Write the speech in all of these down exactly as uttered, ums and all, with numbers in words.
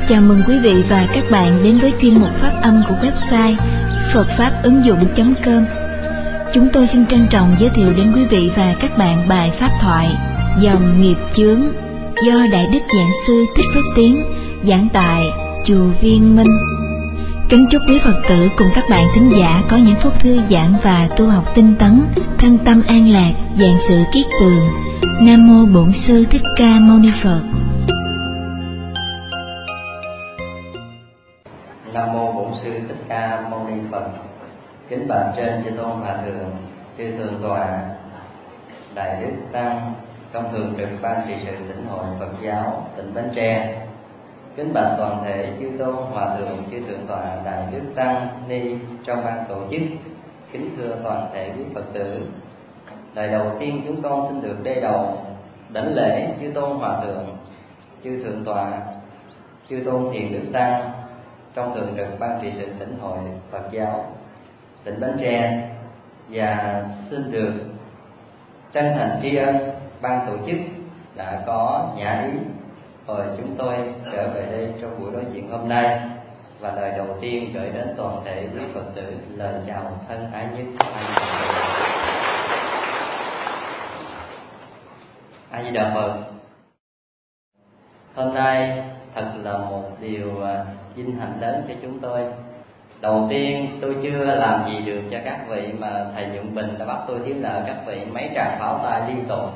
Chào mừng quý vị và các bạn đến với chuyên mục phát âm của website phật pháp ứng dụng chấm com. Chúng tôi xin trân trọng giới thiệu đến quý vị và các bạn bài pháp thoại Dòng nghiệp chướng do Đại Đức Giảng Sư Thích Phước Tiến giảng tại Chùa Viên Minh. Kính chúc quý Phật tử cùng các bạn thính giả có những phút thư giãn và tu học tinh tấn, thân tâm an lạc, vạn sự kiết tường. Nam mô Bổn Sư Thích Ca Mâu Ni Phật. Nam mô Bổn Sư Thích Ca Mâu Ni Phật. Kính bạch trên chư tôn hòa thượng, chư thượng tọa, đại đức tăng, công thường trực ban trị sự tỉnh hội Phật giáo tỉnh Bến Tre. Kính bạch toàn thể chư tôn hòa thượng, chư thượng tọa, đại đức tăng ni trong ban tổ chức. Kính thưa toàn thể quý Phật tử. Lời đầu tiên chúng con xin được đê đầu đảnh lễ chư tôn hòa thượng, chư thượng tọa, chư tôn thiền đức tăng trong thường trực ban trị sự tỉnh hội Phật giáo tỉnh Bến Tre, và xin được chân thành tri ân ban tổ chức đã có nhã ý mời chúng tôi trở về đây trong buổi đối diện hôm nay. Và lời đầu tiên gửi đến toàn thể quý Phật tử lời chào thân ái nhất. A Di Đà Phật. Hôm nay thật là một điều vinh hạnh lớn cho chúng tôi. Đầu tiên tôi chưa làm gì được cho các vị mà thầy Nhuận Bình đã bắt tôi thiếu nợ các vị mấy tràng pháo tay liên tục.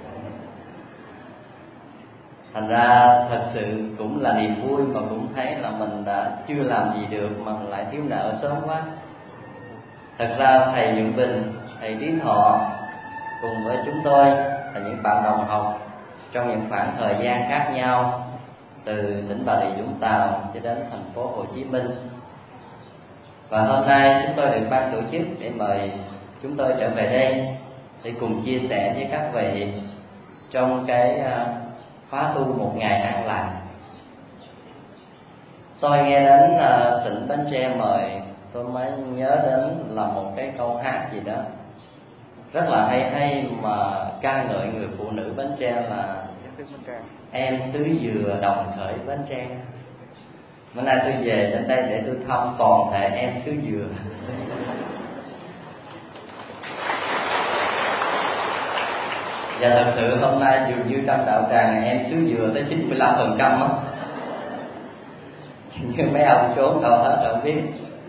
Thành ra thật sự cũng là niềm vui, mà cũng thấy là mình đã chưa làm gì được mà mình lại thiếu nợ sớm quá. Thật ra thầy Nhuận Bình, thầy Trí Thọ cùng với chúng tôi là những bạn đồng học trong những khoảng thời gian khác nhau, từ tỉnh Bà Rịa Vũng Tàu cho đến thành phố Hồ Chí Minh. Và hôm nay chúng tôi được ban tổ chức để mời chúng tôi trở về đây để cùng chia sẻ với các vị trong cái khóa tu một ngày an lạc. Tôi nghe đến tỉnh Bến Tre mời, tôi mới nhớ đến là một cái câu hát gì đó rất là hay hay mà ca ngợi người phụ nữ Bến Tre là em xứ dừa đồng khởi Bến Tre. Bữa nay tôi về đến đây để tôi thăm toàn thể em xứ dừa. Và thật sự hôm nay dường như trong đạo tràng em xứ dừa tới chín mươi lăm phần trăm á. Như mấy ông trốn đâu hết đâu biết.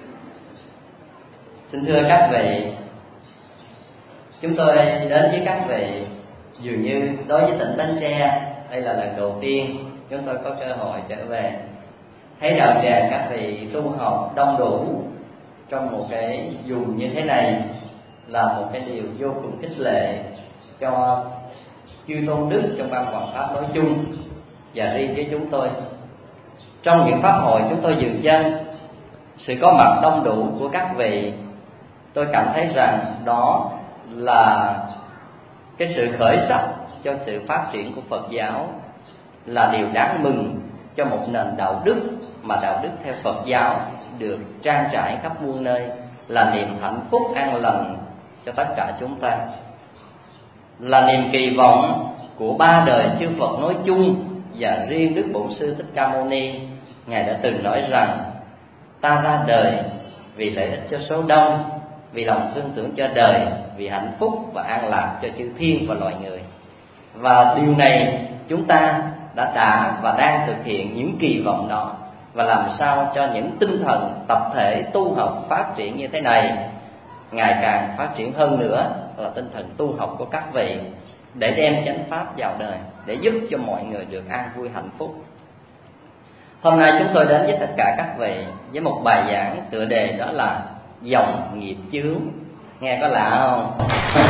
Xin thưa các vị, chúng tôi đến với các vị dường như đối với tỉnh Bến Tre, đây là lần đầu tiên chúng tôi có cơ hội trở về. Thấy đạo tràng các vị tu học đông đủ trong một cái vùng như thế này là một cái điều vô cùng khích lệ cho chư tôn đức trong ban Hoàng pháp nói chung và riêng với chúng tôi. Trong những pháp hội chúng tôi dừng chân, sự có mặt đông đủ của các vị, tôi cảm thấy rằng đó là cái sự khởi sắc cho sự phát triển của Phật giáo, là điều đáng mừng cho một nền đạo đức mà đạo đức theo Phật giáo được trang trải khắp muôn nơi, là niềm hạnh phúc an lành cho tất cả chúng ta, là niềm kỳ vọng của ba đời chư Phật nói chung và riêng Đức Bổn Sư Thích Ca Mâu Ni. Ngài đã từng nói rằng ta ra đời vì lợi ích cho số đông, vì lòng thương tưởng cho đời, vì hạnh phúc và an lạc cho chư thiên và loài người. Và điều này chúng ta đã đã và đang thực hiện những kỳ vọng đó, và làm sao cho những tinh thần tập thể tu học phát triển như thế này ngày càng phát triển hơn nữa, là tinh thần tu học của các vị, để đem chánh pháp vào đời, để giúp cho mọi người được an vui hạnh phúc. Hôm nay chúng tôi đến với tất cả các vị với một bài giảng tựa đề đó là dòng nghiệp chướng. Nghe có lạ không?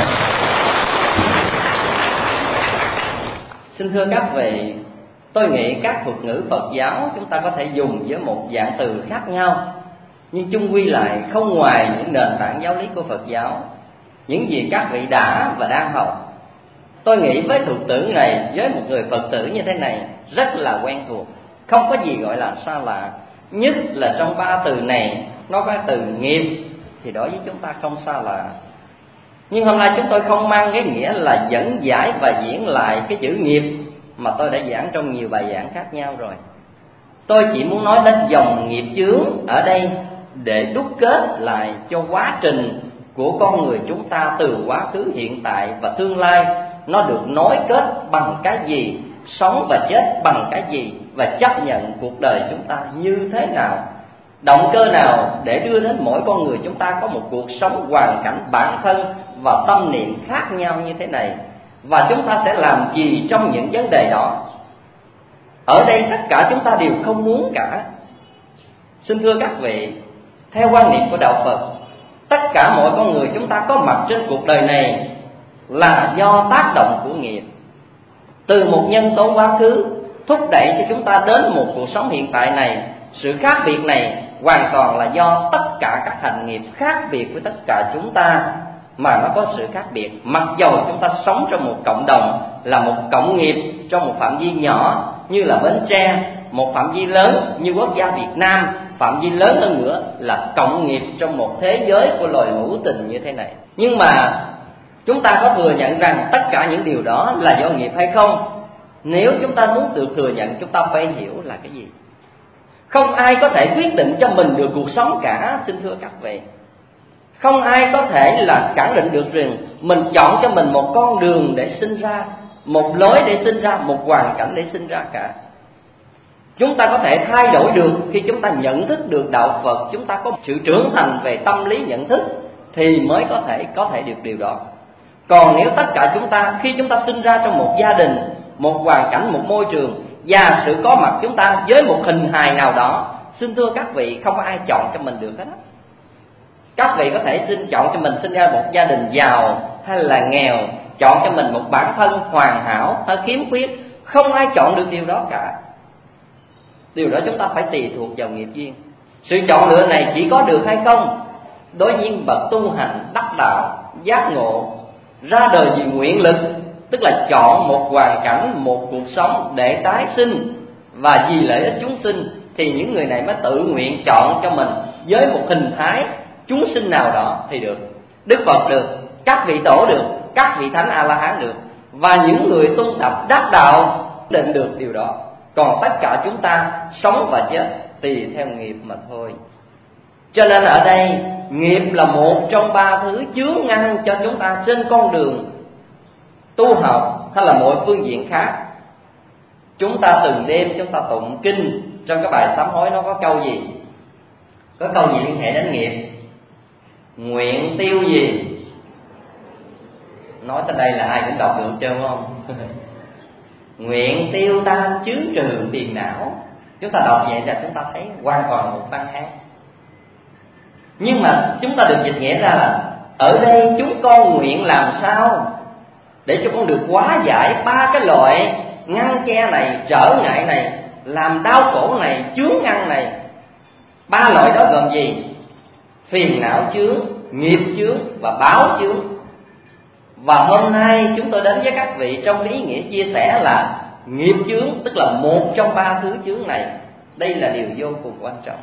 Xin thưa các vị, tôi nghĩ các thuật ngữ Phật giáo chúng ta có thể dùng với một dạng từ khác nhau, nhưng chung quy lại không ngoài những nền tảng giáo lý của Phật giáo, những gì các vị đã và đang học. Tôi nghĩ với thuật tử này, với một người Phật tử như thế này, rất là quen thuộc, không có gì gọi là xa lạ. Nhất là trong ba từ này, nó có từ nghiệp thì đối với chúng ta không xa lạ. Nhưng hôm nay chúng tôi không mang cái nghĩa là dẫn giải và diễn lại cái chữ nghiệp mà tôi đã giảng trong nhiều bài giảng khác nhau rồi. Tôi chỉ muốn nói đến dòng nghiệp chướng ở đây để đúc kết lại cho quá trình của con người chúng ta từ quá khứ, hiện tại và tương lai nó được nối kết bằng cái gì, sống và chết bằng cái gì, và chấp nhận cuộc đời chúng ta như thế nào, động cơ nào để đưa đến mỗi con người chúng ta có một cuộc sống, hoàn cảnh, bản thân và tâm niệm khác nhau như thế này, và chúng ta sẽ làm gì trong những vấn đề đó. Ở đây tất cả chúng ta đều không muốn cả. Xin thưa các vị, theo quan niệm của đạo Phật, tất cả mọi con người chúng ta có mặt trên cuộc đời này là do tác động của nghiệp. Từ một nhân tố quá khứ thúc đẩy cho chúng ta đến một cuộc sống hiện tại này. Sự khác biệt này hoàn toàn là do tất cả các hành nghiệp khác biệt với tất cả chúng ta mà nó có sự khác biệt. Mặc dầu chúng ta sống trong một cộng đồng, là một cộng nghiệp trong một phạm vi nhỏ như là Bến Tre, một phạm vi lớn như quốc gia Việt Nam, phạm vi lớn hơn nữa là cộng nghiệp trong một thế giới của loài hữu tình như thế này. Nhưng mà chúng ta có thừa nhận rằng tất cả những điều đó là do nghiệp hay không? Nếu chúng ta muốn được thừa nhận, chúng ta phải hiểu là cái gì. Không ai có thể quyết định cho mình được cuộc sống cả, xin thưa các vị. Không ai có thể là khẳng định được rằng mình chọn cho mình một con đường để sinh ra, một lối để sinh ra, một hoàn cảnh để sinh ra cả. Chúng ta có thể thay đổi được khi chúng ta nhận thức được đạo Phật, chúng ta có sự trưởng thành về tâm lý nhận thức thì mới có thể có thể được điều đó. Còn nếu tất cả chúng ta, khi chúng ta sinh ra trong một gia đình, một hoàn cảnh, một môi trường, và sự có mặt chúng ta với một hình hài nào đó, xin thưa các vị, không có ai chọn cho mình được hết á. Các vị có thể xin chọn cho mình sinh ra một gia đình giàu hay là nghèo, chọn cho mình một bản thân hoàn hảo hay khiếm khuyết, không ai chọn được điều đó cả. Điều đó chúng ta phải tùy thuộc vào nghiệp duyên. Sự chọn lựa này chỉ có được hay không đối với bậc tu hành đắc đạo, giác ngộ, ra đời vì nguyện lực, tức là chọn một hoàn cảnh, một cuộc sống để tái sinh và vì lợi ích chúng sinh, thì những người này mới tự nguyện chọn cho mình với một hình thái chúng sinh nào đó thì được. Đức Phật được, các vị tổ được, các vị thánh A La Hán được, và những người tu tập đắc đạo định được điều đó. Còn tất cả chúng ta sống và chết tùy theo nghiệp mà thôi. Cho nên ở đây nghiệp là một trong ba thứ chướng ngăn cho chúng ta trên con đường tu học hay là mọi phương diện khác. Chúng ta từng đêm chúng ta tụng kinh, trong cái bài sám hối nó có câu gì? Có câu gì liên hệ đến nghiệp? Nguyện tiêu gì? Nói tới đây là ai cũng đọc được chưa không? Nguyện tiêu tam chướng trừ phiền não. Chúng ta đọc vậy ra chúng ta thấy hoàn toàn một văn hát. Nhưng mà chúng ta được dịch nghĩa ra là ở đây chúng con nguyện làm sao để cho con được hóa giải ba cái loại ngăn che này, trở ngại này, làm đau khổ này, chướng ngăn này. Ba loại đó gồm gì? Phiền não chướng, nghiệp chướng và báo chướng. Và hôm nay chúng tôi đến với các vị trong ý nghĩa chia sẻ là nghiệp chướng, tức là một trong ba thứ chướng này. Đây là điều vô cùng quan trọng.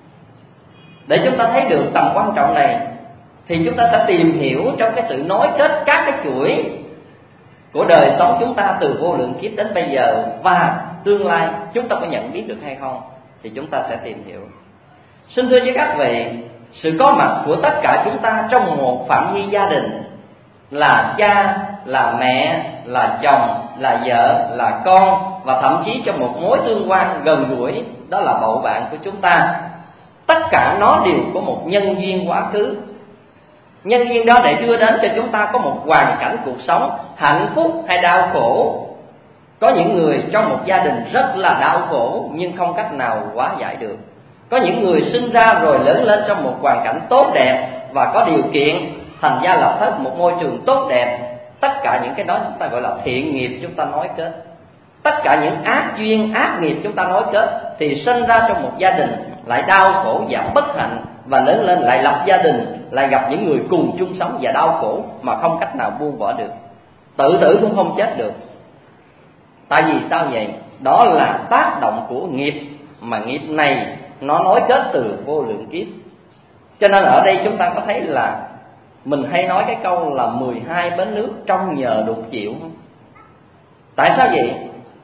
Để chúng ta thấy được tầm quan trọng này thì chúng ta sẽ tìm hiểu trong cái sự nối kết các cái chuỗi của đời sống chúng ta từ vô lượng kiếp đến bây giờ, và tương lai chúng ta có nhận biết được hay không thì chúng ta sẽ tìm hiểu. Xin thưa với các vị, sự có mặt của tất cả chúng ta trong một phạm vi gia đình, là cha, là mẹ, là chồng, là vợ, là con, và thậm chí trong một mối tương quan gần gũi, đó là bầu bạn của chúng ta, tất cả nó đều có một nhân duyên quá khứ. Nhân duyên đó để đưa đến cho chúng ta có một hoàn cảnh cuộc sống hạnh phúc hay đau khổ. Có những người trong một gia đình rất là đau khổ nhưng không cách nào hóa giải được. Có những người sinh ra rồi lớn lên trong một hoàn cảnh tốt đẹp và có điều kiện thành ra lập hết một môi trường tốt đẹp. Tất cả những cái đó chúng ta gọi là thiện nghiệp, chúng ta nối kết. Tất cả những ác duyên, ác nghiệp chúng ta nối kết thì sinh ra trong một gia đình lại đau khổ và bất hạnh, và lớn lên lại lập gia đình, lại gặp những người cùng chung sống và đau khổ mà không cách nào buông bỏ được, tự tử cũng không chết được. Tại vì sao vậy? Đó là tác động của nghiệp, mà nghiệp này nó nối kết từ vô lượng kiếp. Cho nên ở đây chúng ta có thấy là mình hay nói cái câu là mười hai bến nước trong nhờ đục chịu không? Tại sao vậy?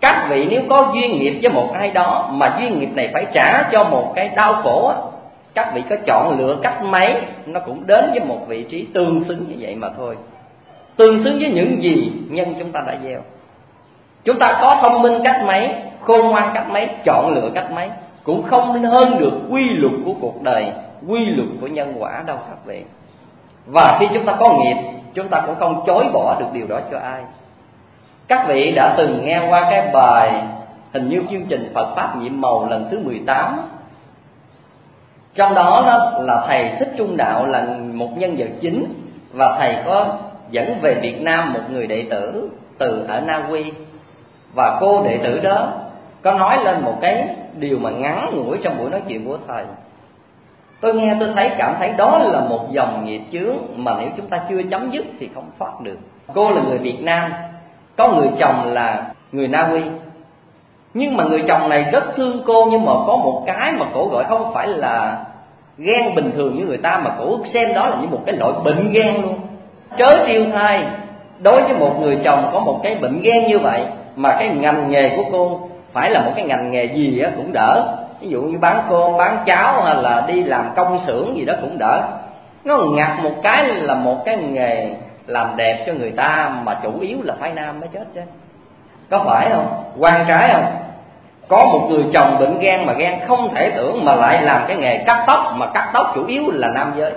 Các vị nếu có duyên nghiệp với một ai đó mà duyên nghiệp này phải trả cho một cái đau khổ, các vị có chọn lựa cách mấy, nó cũng đến với một vị trí tương xứng như vậy mà thôi. Tương xứng với những gì nhân chúng ta đã gieo. Chúng ta có thông minh cách mấy, khôn ngoan cách mấy, chọn lựa cách mấy, cũng không hơn được quy luật của cuộc đời, quy luật của nhân quả đâu các vị. Và khi chúng ta có nghiệp, chúng ta cũng không chối bỏ được điều đó cho ai. Các vị đã từng nghe qua cái bài, hình như chương trình Phật Pháp Nhiệm Màu lần thứ mười tám. Trong đó, đó là thầy Thích Trung Đạo là một nhân vật chính, và thầy có dẫn về Việt Nam một người đệ tử từ ở Na Uy. Và cô đệ tử đó có nói lên một cái điều mà ngắn ngủi trong buổi nói chuyện của thầy. Tôi nghe tôi thấy cảm thấy đó là một dòng nghiệp chướng mà nếu chúng ta chưa chấm dứt thì không thoát được. Cô là người Việt Nam, có người chồng là người Na Uy. Nhưng mà người chồng này rất thương cô, nhưng mà có một cái mà cổ gọi không phải là ghen bình thường như người ta, mà cổ xem đó là như một cái loại bệnh ghen luôn. Chớ trêu thay, đối với một người chồng có một cái bệnh ghen như vậy, mà cái ngành nghề của cô phải là một cái ngành nghề gì á cũng đỡ. Ví dụ như bán cơm, bán cháo, hay là đi làm công xưởng gì đó cũng đỡ. Nó ngặt một cái là một cái nghề làm đẹp cho người ta, mà chủ yếu là phái nam mới chết chứ. Có phải không? Quan trái không? Có một người chồng bệnh gan mà gan không thể tưởng, mà lại làm cái nghề cắt tóc, mà cắt tóc chủ yếu là nam giới.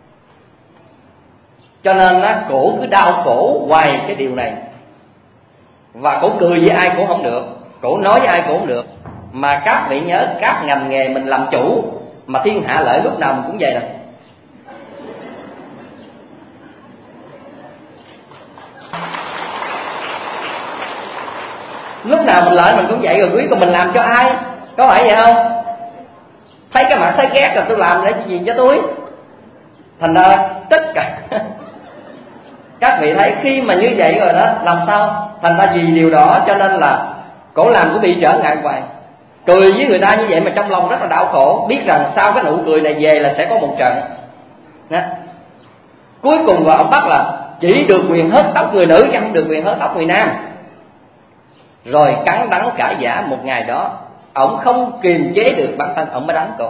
Cho nên á, cổ cứ đau khổ hoài cái điều này. Và cổ cười với ai cũng không được, cổ nói với ai cũng không được. Mà các vị nhớ, các ngành nghề mình làm chủ mà thiên hạ lợi lúc nào mình cũng vậy nè. Lúc nào mình lợi mình cũng vậy, rồi quý còn mình làm cho ai? Có phải vậy không? Thấy cái mặt thấy ghét rồi tôi làm để gì cho tôi? Thành ra tất cả các vị thấy khi mà như vậy rồi đó, làm sao? Thành ra vì điều đó cho nên là cổ làm cũng bị trở ngại hoài. Cười với người ta như vậy mà trong lòng rất là đau khổ, biết rằng sau cái nụ cười này về là sẽ có một trận. Đó. Cuối cùng vào ông bắt là chỉ được quyền hớt tóc người nữ, chứ không được quyền hớt tóc người nam. Rồi cắn đắng cãi giả một ngày đó, ổng không kiềm chế được bản thân, ổng mới đánh cổ.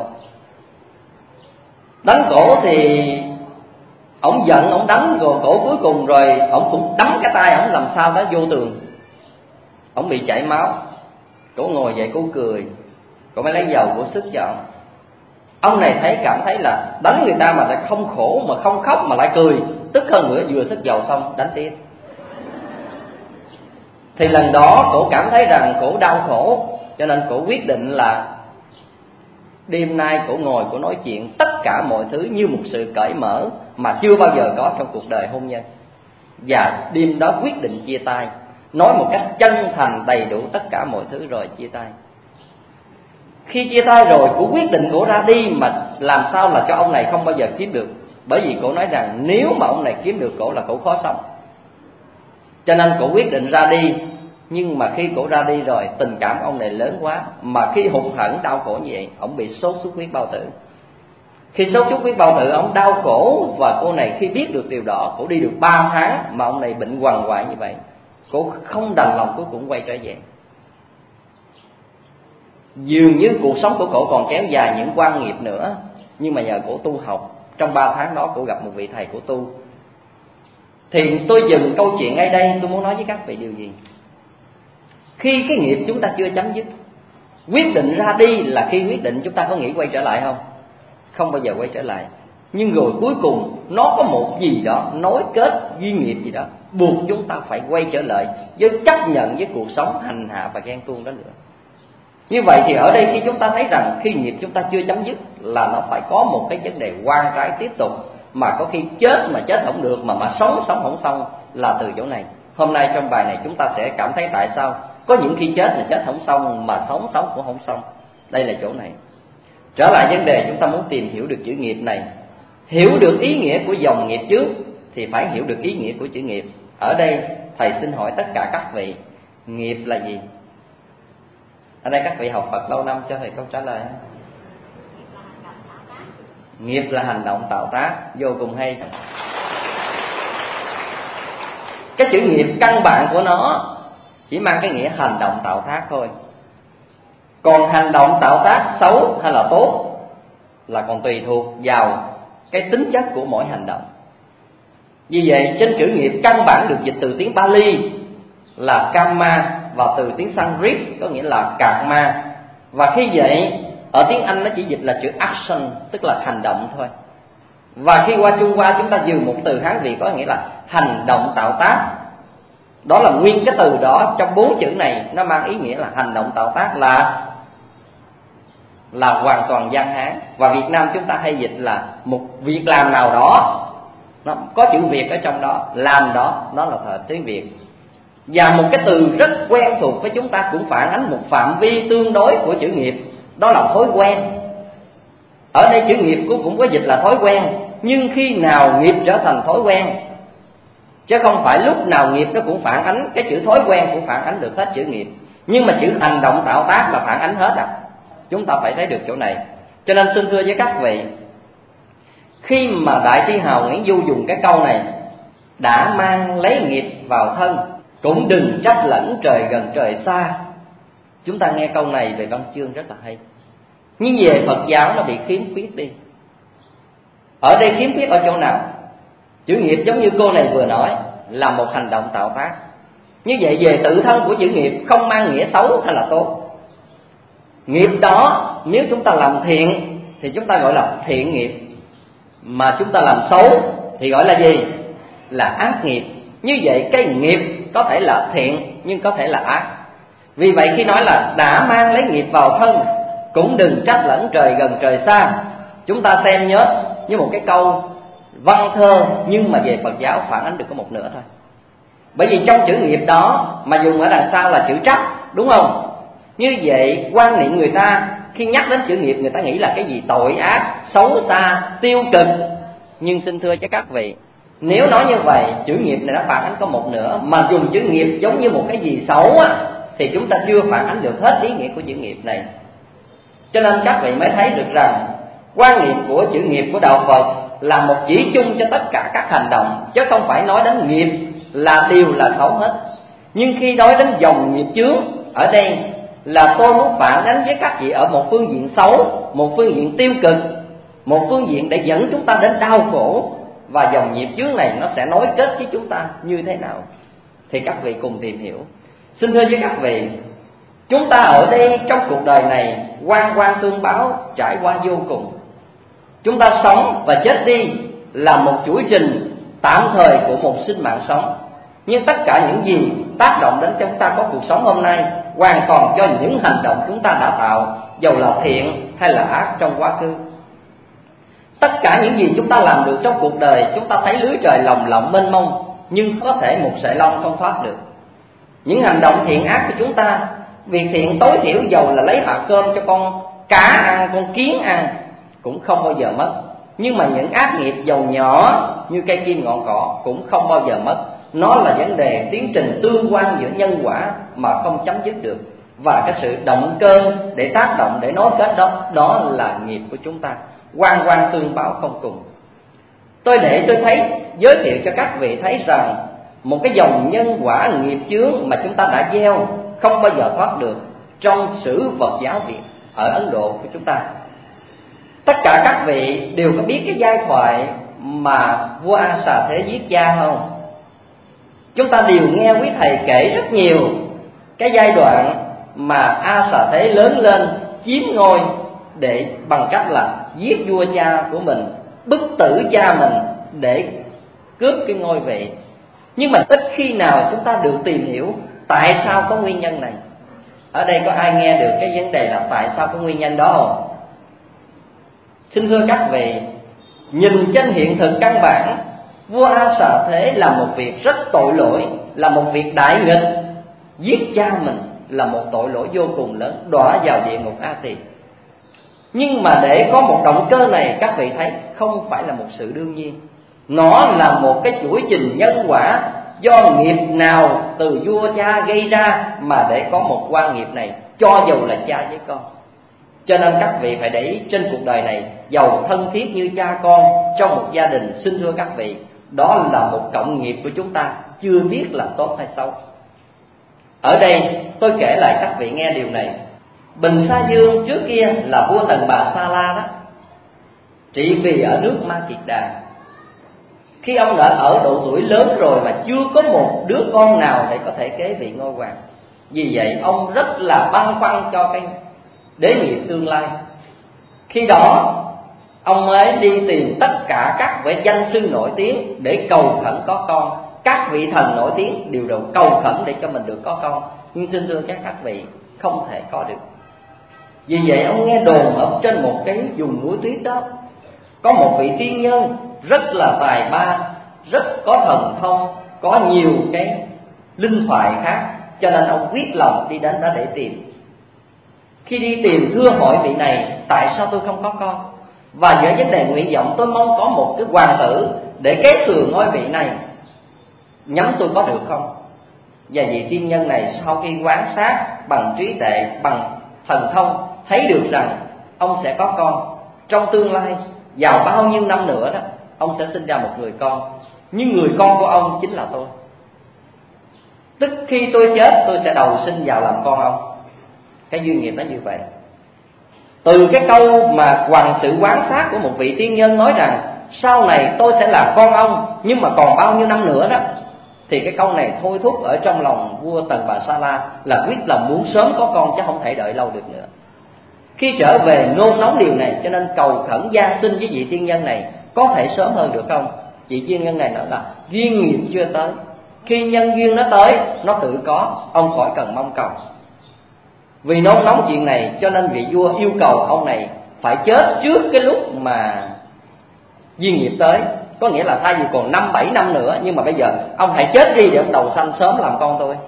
Đánh cổ thì ổng giận, ổng đánh rồi cổ cuối cùng rồi ổng cũng đấm cái tay ổng làm sao đó vô tường. Ổng bị chảy máu. Cổ ngồi dậy cổ cười, cổ mới lấy dầu cổ sức cho ổng. Ông này thấy cảm thấy là đánh người ta mà lại không khổ, mà không khóc mà lại cười, tức hơn nữa, vừa sức dầu xong đánh tiếp. Thì lần đó cổ cảm thấy rằng cổ đau khổ, cho nên cổ quyết định là đêm nay cổ ngồi cổ nói chuyện tất cả mọi thứ như một sự cởi mở mà chưa bao giờ có trong cuộc đời hôn nhân. Và đêm đó quyết định chia tay, nói một cách chân thành đầy đủ tất cả mọi thứ rồi chia tay. Khi chia tay rồi, cổ quyết định cổ ra đi, mà làm sao là cho ông này không bao giờ kiếm được. Bởi vì cổ nói rằng nếu mà ông này kiếm được cổ là cổ khó sống. Cho nên cổ quyết định ra đi. Nhưng mà khi cổ ra đi rồi, tình cảm ông này lớn quá, mà khi hụt hẫng đau khổ như vậy, ông bị sốt xuất huyết bao tử. Khi sốt xuất huyết bao tử, ông đau khổ. Và cô này khi biết được điều đó, cổ đi được ba tháng mà ông này bệnh quằn quại như vậy. Cổ không đành lòng, cuối cùng quay trở về. Dường như cuộc sống của cổ còn kéo dài những quan nghiệp nữa, nhưng mà nhờ cổ tu học, trong ba tháng đó cổ gặp một vị thầy của tu. Thì tôi dừng câu chuyện ngay đây. Tôi muốn nói với các vị điều gì? Khi cái nghiệp chúng ta chưa chấm dứt, quyết định ra đi là khi quyết định chúng ta có nghĩ quay trở lại không? Không bao giờ quay trở lại. Nhưng rồi cuối cùng nó có một gì đó nối kết duyên nghiệp gì đó, buộc chúng ta phải quay trở lại với chấp nhận với cuộc sống hành hạ và ghen tuông đó nữa. Như vậy thì ở đây khi chúng ta thấy rằng khi nghiệp chúng ta chưa chấm dứt là nó phải có một cái vấn đề quan trái tiếp tục, mà có khi chết mà chết không được, mà mà sống sống không xong là từ chỗ này. Hôm nay trong bài này chúng ta sẽ cảm thấy tại sao có những khi chết là chết không xong, mà sống sống cũng không xong. Đây là chỗ này. Trở lại vấn đề, chúng ta muốn tìm hiểu được chữ nghiệp này, hiểu được ý nghĩa của dòng nghiệp trước thì phải hiểu được ý nghĩa của chữ nghiệp. Ở đây thầy xin hỏi tất cả các vị, nghiệp là gì? Ở đây các vị học Phật lâu năm, cho thầy câu trả lời. Nghiệp là hành động tạo tác, vô cùng hay. Cái chữ nghiệp căn bản của nó chỉ mang cái nghĩa hành động tạo tác thôi. Còn hành động tạo tác xấu hay là tốt là còn tùy thuộc vào cái tính chất của mỗi hành động. Vì vậy trên chữ nghiệp căn bản được dịch từ tiếng Pali là Kamma và từ tiếng Sanskrit có nghĩa là Karma. Và khi vậy ở tiếng Anh nó chỉ dịch là chữ action, tức là hành động thôi. Và khi qua Trung Hoa chúng ta dùng một từ Hán Việt có nghĩa là hành động tạo tác. Đó là nguyên cái từ đó trong bốn chữ này nó mang ý nghĩa là hành động tạo tác là là hoàn toàn văn Hán. Và Việt Nam chúng ta hay dịch là một việc làm nào đó, nó có chữ Việt ở trong đó, làm đó, nó là thời tiếng Việt. Và một cái từ rất quen thuộc với chúng ta cũng phản ánh một phạm vi tương đối của chữ nghiệp, đó là thói quen. Ở đây chữ nghiệp cũng cũng có dịch là thói quen, nhưng khi nào nghiệp trở thành thói quen, chứ không phải lúc nào nghiệp nó cũng phản ánh, cái chữ thói quen cũng phản ánh được hết chữ nghiệp. Nhưng mà chữ hành động tạo tác là phản ánh hết à. Chúng ta phải thấy được chỗ này. Cho nên xin thưa với các vị, khi mà Đại Thi Hào Nguyễn Du dùng cái câu này, đã mang lấy nghiệp vào thân, cũng đừng trách lẫn trời gần trời xa. Chúng ta nghe câu này về văn chương rất là hay. Nhưng về Phật giáo nó bị khiếm khuyết đi. Ở đây khiếm khuyết ở chỗ nào? Chữ nghiệp giống như cô này vừa nói là một hành động tạo tác. Như vậy về tự thân của chữ nghiệp không mang nghĩa xấu hay là tốt. Nghiệp đó nếu chúng ta làm thiện thì chúng ta gọi là thiện nghiệp, mà chúng ta làm xấu thì gọi là gì? Là ác nghiệp. Như vậy cái nghiệp có thể là thiện nhưng có thể là ác. Vì vậy khi nói là đã mang lấy nghiệp vào thân, cũng đừng trách lẫn trời gần trời xa, chúng ta xem nhớ như một cái câu văn thơ, nhưng mà về Phật giáo phản ánh được có một nửa thôi. Bởi vì trong chữ nghiệp đó mà dùng ở đằng sau là chữ trách, đúng không? Như vậy quan niệm người ta khi nhắc đến chữ nghiệp, người ta nghĩ là cái gì tội ác, xấu xa, tiêu cực. Nhưng xin thưa với các vị, nếu nói như vậy, chữ nghiệp này nó phản ánh có một nửa, mà dùng chữ nghiệp giống như một cái gì xấu á, thì chúng ta chưa phản ánh được hết ý nghĩa của chữ nghiệp này. Cho nên các vị mới thấy được rằng quan niệm của chữ nghiệp của đạo Phật là một chỉ chung cho tất cả các hành động, chứ không phải nói đến nghiệp là điều là xấu hết. Nhưng khi nói đến dòng nghiệp chướng, ở đây là tôi muốn phản ánh với các vị ở một phương diện xấu, một phương diện tiêu cực, một phương diện để dẫn chúng ta đến đau khổ. Và dòng nghiệp chướng này nó sẽ nối kết với chúng ta như thế nào, thì các vị cùng tìm hiểu. Xin thưa với các vị, chúng ta ở đây trong cuộc đời này oan oan tương báo, trải qua vô cùng. Chúng ta sống và chết đi là một chuỗi trình tạm thời của một sinh mạng sống. Nhưng tất cả những gì tác động đến chúng ta có cuộc sống hôm nay hoàn toàn do những hành động chúng ta đã tạo, dầu là thiện hay là ác trong quá khứ. Tất cả những gì chúng ta làm được trong cuộc đời, chúng ta thấy lưới trời lồng lộng mênh mông, nhưng có thể một sợi lông không thoát được. Những hành động thiện ác của chúng ta, việc thiện tối thiểu dầu là lấy hạt cơm cho con cá ăn, con kiến ăn, cũng không bao giờ mất. Nhưng mà những ác nghiệp dầu nhỏ như cây kim ngọn cỏ cũng không bao giờ mất. Nó là vấn đề tiến trình tương quan giữa nhân quả mà không chấm dứt được. Và cái sự động cơ để tác động, để nối kết đó, đó là nghiệp của chúng ta, oan oan tương báo không cùng. Tôi để tôi thấy, giới thiệu cho các vị thấy rằng một cái dòng nhân quả nghiệp chướng mà chúng ta đã gieo không bao giờ thoát được trong sử Phật giáo Việt ở Ấn Độ của chúng ta. Tất cả các vị đều có biết cái giai thoại mà vua A Xà Thế giết cha không? Chúng ta đều nghe quý thầy kể rất nhiều cái giai đoạn mà A Xà Thế lớn lên chiếm ngôi để bằng cách là giết vua cha của mình, bức tử cha mình để cướp cái ngôi vị. Nhưng mà ít khi nào chúng ta được tìm hiểu tại sao có nguyên nhân này. Ở đây có ai nghe được cái vấn đề là tại sao có nguyên nhân đó không? Xin thưa các vị, nhìn trên hiện thực căn bản, vua A Xà Thế là một việc rất tội lỗi, là một việc đại nghịch. Giết cha mình là một tội lỗi vô cùng lớn, đọa vào địa ngục A Tỳ. Nhưng mà để có một động cơ này, các vị thấy không phải là một sự đương nhiên. Nó là một cái chuỗi trình nhân quả do nghiệp nào từ vua cha gây ra mà để có một quan nghiệp này, cho dù là cha với con. Cho nên các vị phải để ý trên cuộc đời này, dầu thân thiết như cha con trong một gia đình, xin thưa các vị, đó là một cộng nghiệp của chúng ta, chưa biết là tốt hay xấu. Ở đây tôi kể lại các vị nghe điều này. Bình Sa Dương trước kia là vua Tần Bà Sa La đó, trị vì ở nước Ma Kiệt Đà. Khi ông đã ở độ tuổi lớn rồi mà chưa có một đứa con nào để có thể kế vị ngôi hoàng. Vì vậy ông rất là băn khoăn cho cái đế nghiệp tương lai. Khi đó ông mới đi tìm tất cả các vị danh sư nổi tiếng để cầu khẩn có con. Các vị thần nổi tiếng đều đều cầu khẩn để cho mình được có con, nhưng xin thưa các các vị, không thể có được. Vì vậy ông nghe đồn ở trên một cái vùng núi tuyết đó có một vị tiên nhân rất là tài ba, rất có thần thông, có nhiều cái linh thoại khác, cho nên ông quyết lòng đi đến đó để tìm. Khi đi tìm thưa hỏi vị này, tại sao tôi không có con? Và với vấn đề nguyện vọng tôi mong có một cái hoàng tử để kế thừa ngôi vị này, nhắm tôi có được không? Và vị tiên nhân này sau khi quan sát bằng trí tuệ, bằng thần thông, thấy được rằng ông sẽ có con trong tương lai, vào bao nhiêu năm nữa đó ông sẽ sinh ra một người con, nhưng người con của ông chính là tôi. Tức khi tôi chết tôi sẽ đầu sinh vào làm con ông. Cái duyên nghiệp nó như vậy. Từ cái câu mà hoàng sự quán sát của một vị tiên nhân nói rằng sau này tôi sẽ là con ông, nhưng mà còn bao nhiêu năm nữa đó, thì cái câu này thôi thúc ở trong lòng vua Tần Bà Sa La là quyết lòng muốn sớm có con chứ không thể đợi lâu được nữa. Khi trở về nôn nóng điều này, cho nên cầu khẩn gia sinh với vị tiên nhân này, có thể sớm hơn được không? Vị tiên nhân này nói là duyên nghiệp chưa tới, khi nhân duyên nó tới nó tự có, ông khỏi cần mong cầu. Vì nôn nóng chuyện này cho nên vị vua yêu cầu ông này phải chết trước cái lúc mà duyên nghiệp tới. Có nghĩa là thay vì còn năm bảy năm nữa, nhưng mà bây giờ ông hãy chết đi để ông đầu sanh sớm làm con tôi.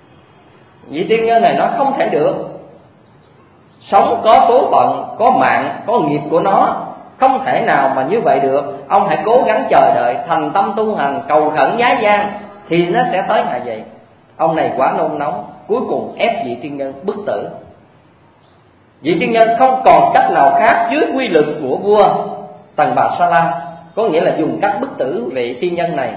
Vị tiên nhân này nó không thể được. Sống có số phận, có mạng, có nghiệp của nó, không thể nào mà như vậy được. Ông hãy cố gắng chờ đợi, thành tâm tu hành, cầu khẩn giá gian, thì nó sẽ tới ngày vậy. Ông này quá nôn nóng, cuối cùng ép vị tiên nhân bức tử. Vị tiên nhân không còn cách nào khác dưới quy luật của vua Tần Bà Sa La, có nghĩa là dùng cách bức tử vị tiên nhân này.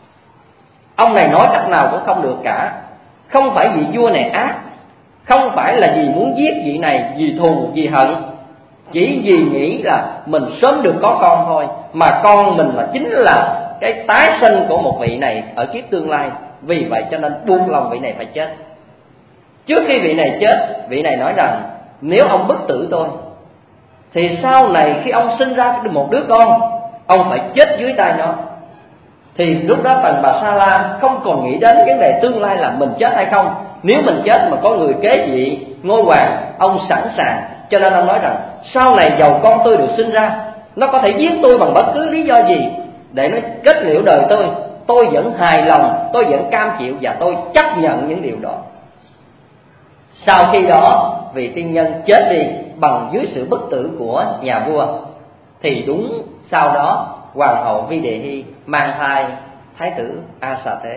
Ông này nói cách nào cũng không được cả. Không phải vì vua này ác, không phải là vì muốn giết vị này, vì thù, vì hận, chỉ vì nghĩ là mình sớm được có con thôi, mà con mình là chính là cái tái sinh của một vị này ở kiếp tương lai. Vì vậy cho nên buộc lòng vị này phải chết. Trước khi vị này chết, vị này nói rằng nếu ông bức tử tôi, thì sau này khi ông sinh ra một đứa con, ông phải chết dưới tay nó. Thì lúc đó Tần Bà Sa La không còn nghĩ đến vấn đề tương lai là mình chết hay không. Nếu mình chết mà có người kế vị ngôi hoàng, ông sẵn sàng. Cho nên ông nói rằng sau này dầu con tôi được sinh ra, nó có thể giết tôi bằng bất cứ lý do gì để nó kết liễu đời tôi, tôi vẫn hài lòng, tôi vẫn cam chịu và tôi chấp nhận những điều đó. Sau khi đó vị tiên nhân chết đi bằng dưới sự bức tử của nhà vua, thì đúng sau đó hoàng hậu Vi Đề Hy mang thai thái tử A Xà Thế.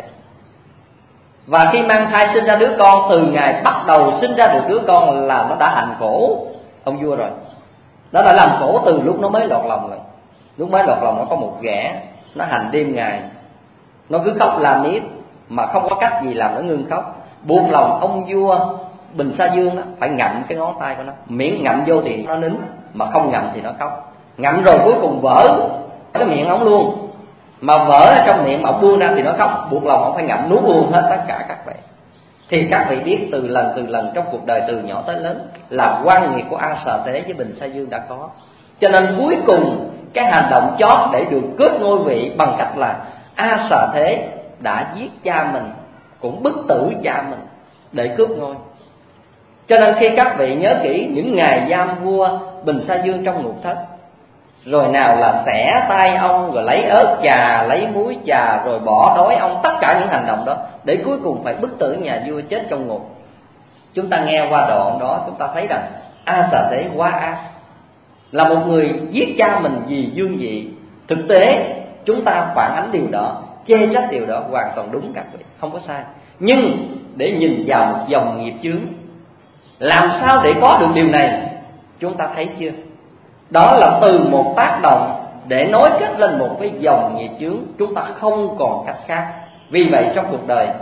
Và khi mang thai sinh ra đứa con, từ ngày bắt đầu sinh ra được đứa con là nó đã hành khổ ông vua rồi. Nó đã làm khổ từ lúc nó mới lọt lòng rồi. Lúc mới lọt lòng nó có một ghẻ, nó hành đêm ngày, nó cứ khóc la miết mà không có cách gì làm nó ngưng khóc. Buộc lòng ông vua Bình Sa Dương đó phải ngậm cái ngón tay của nó, miễn ngậm vô thì nó nín, mà không ngậm thì nó khóc. Ngậm rồi cuối cùng vỡ cái miệng ống luôn, mà vỡ ở trong miệng mà ông buông ra thì nó khóc. Buộc lòng ông phải ngậm nuốt luôn hết tất cả các vị. Thì các vị biết từ lần từ lần trong cuộc đời từ nhỏ tới lớn là quan nghiệp của A Xà Thế với Bình Sa Dương đã có. Cho nên cuối cùng cái hành động chót để được cướp ngôi vị bằng cách là A Xà Thế đã giết cha mình, cũng bức tử cha mình để cướp ngôi. Cho nên khi các vị nhớ kỹ những ngày giam vua Bình Sa Dương trong ngục thất, rồi nào là xẻ tay ông, rồi lấy ớt chà, lấy muối chà, rồi bỏ đói ông, tất cả những hành động đó để cuối cùng phải bức tử nhà vua chết trong ngục. Chúng ta nghe qua đoạn đó, chúng ta thấy rằng A Xà Thế quá ác, là một người giết cha mình vì dương vị. Thực tế chúng ta phản ánh điều đó, chê trách điều đó hoàn toàn đúng các vị, không có sai. Nhưng để nhìn vào một dòng nghiệp chướng, làm sao để có được điều này? Chúng ta thấy chưa? Đó là từ một tác động để nối kết lên một cái dòng nghiệp chướng, chúng ta không còn cách khác. Vì vậy trong cuộc đời,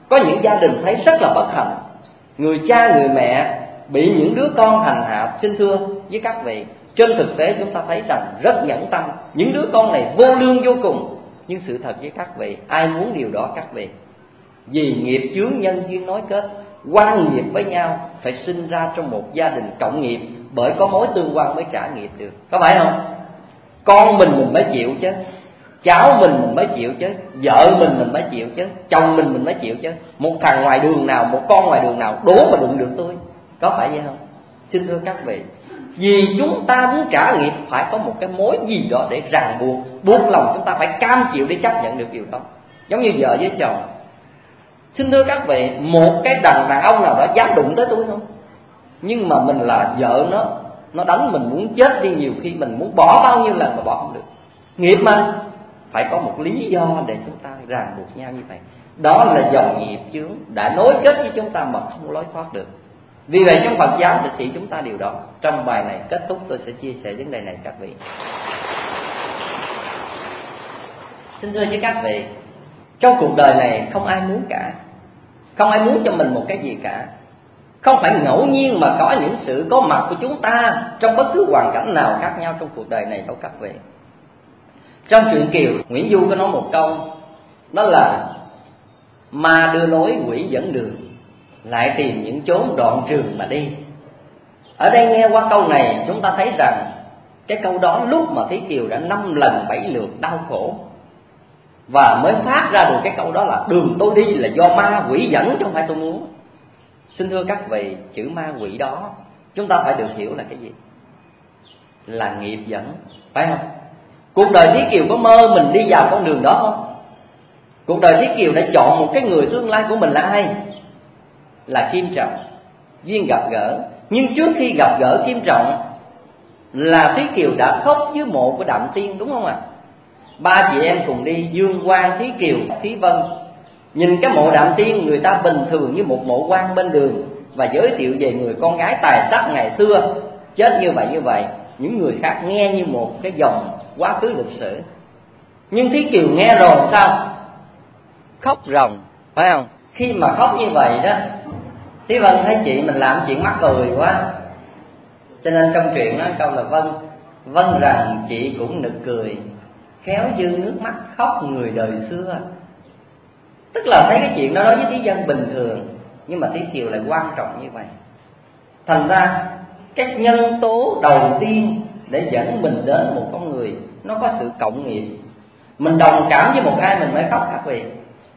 Có những gia đình thấy rất là bất hạnh, người cha người mẹ bị những đứa con hành hạ. Xin thưa với các vị, trên thực tế chúng ta thấy rằng rất nhẫn tâm, những đứa con này vô lương vô cùng. Nhưng sự thật với các vị, ai muốn điều đó các vị? Vì nghiệp chướng nhân duyên nối kết, quan nghiệp với nhau, phải sinh ra trong một gia đình cộng nghiệp, bởi có mối tương quan mới trả nghiệp được, có phải không? Con mình mình mới chịu chứ, cháu mình mình mới chịu chứ, vợ mình mình mới chịu chứ, chồng mình mình mới chịu chứ. Một thằng ngoài đường nào, một con ngoài đường nào đố mà đụng được tôi, có phải vậy không? Xin thưa các vị, vì chúng ta muốn trả nghiệp phải có một cái mối gì đó để ràng buộc, buộc lòng chúng ta phải cam chịu để chấp nhận được điều đó. Giống như vợ với chồng. Xin thưa các vị, một cái đàn đàn ông nào đó dám đụng tới tôi không? Nhưng mà mình là vợ nó, nó đánh mình muốn chết đi, nhiều khi mình muốn bỏ bao nhiêu lần mà bỏ không được. Nghiệp mà, phải có một lý do để chúng ta ràng buộc nhau như vậy. Đó là dòng nghiệp chướng đã nối kết với chúng ta mà không lối thoát được. Vì vậy trong Phật giáo sẽ chỉ chúng ta điều đó. Trong bài này kết thúc tôi sẽ chia sẻ vấn đề này các vị. Xin thưa với các vị, trong cuộc đời này không ai muốn cả, không ai muốn cho mình một cái gì cả. Không phải ngẫu nhiên mà có những sự có mặt của chúng ta trong bất cứ hoàn cảnh nào khác nhau trong cuộc đời này đâu các vị. Trong truyện Kiều, Nguyễn Du có nói một câu, đó là ma đưa lối quỷ dẫn đường, lại tìm những chốn đoạn trường mà đi. Ở đây nghe qua câu này chúng ta thấy rằng cái câu đó lúc mà Thí Kiều đã năm lần bảy lượt đau khổ, và mới phát ra được cái câu đó là đường tôi đi là do ma quỷ dẫn chứ không phải tôi muốn. Xin thưa các vị, chữ ma quỷ đó chúng ta phải được hiểu là cái gì? Là nghiệp dẫn, phải không? Cuộc đời Thí Kiều có mơ mình đi vào con đường đó không? Cuộc đời Thí Kiều đã chọn một cái người tương lai của mình là ai? Là Kim Trọng, duyên gặp gỡ. Nhưng trước khi gặp gỡ Kim Trọng là Thí Kiều đã khóc dưới mộ của Đạm Tiên, đúng không ạ? À? Ba chị em cùng đi, Dương Quang, Thí Kiều, Thí Vân. Nhìn cái mộ Đạm Tiên, người ta bình thường như một mộ quan bên đường, và giới thiệu về người con gái tài sắc ngày xưa chết như vậy như vậy. Những người khác nghe như một cái dòng quá khứ lịch sử. Nhưng Thí Kiều nghe rồi sao? Khóc ròng, phải không? Khi mà khóc như vậy đó, Thí Vân thấy chị mình làm chuyện mắc cười quá, cho nên trong truyện đó câu là Vân Vân rằng chị cũng nực cười, khéo dư nước mắt khóc người đời xưa. Tức là thấy cái chuyện đó đối với thí dân bình thường, nhưng mà Thí Kiều lại quan trọng như vậy. Thành ra cái nhân tố đầu tiên để dẫn mình đến một con người, nó có sự cộng nghiệp. Mình đồng cảm với một ai mình mới khóc các vị.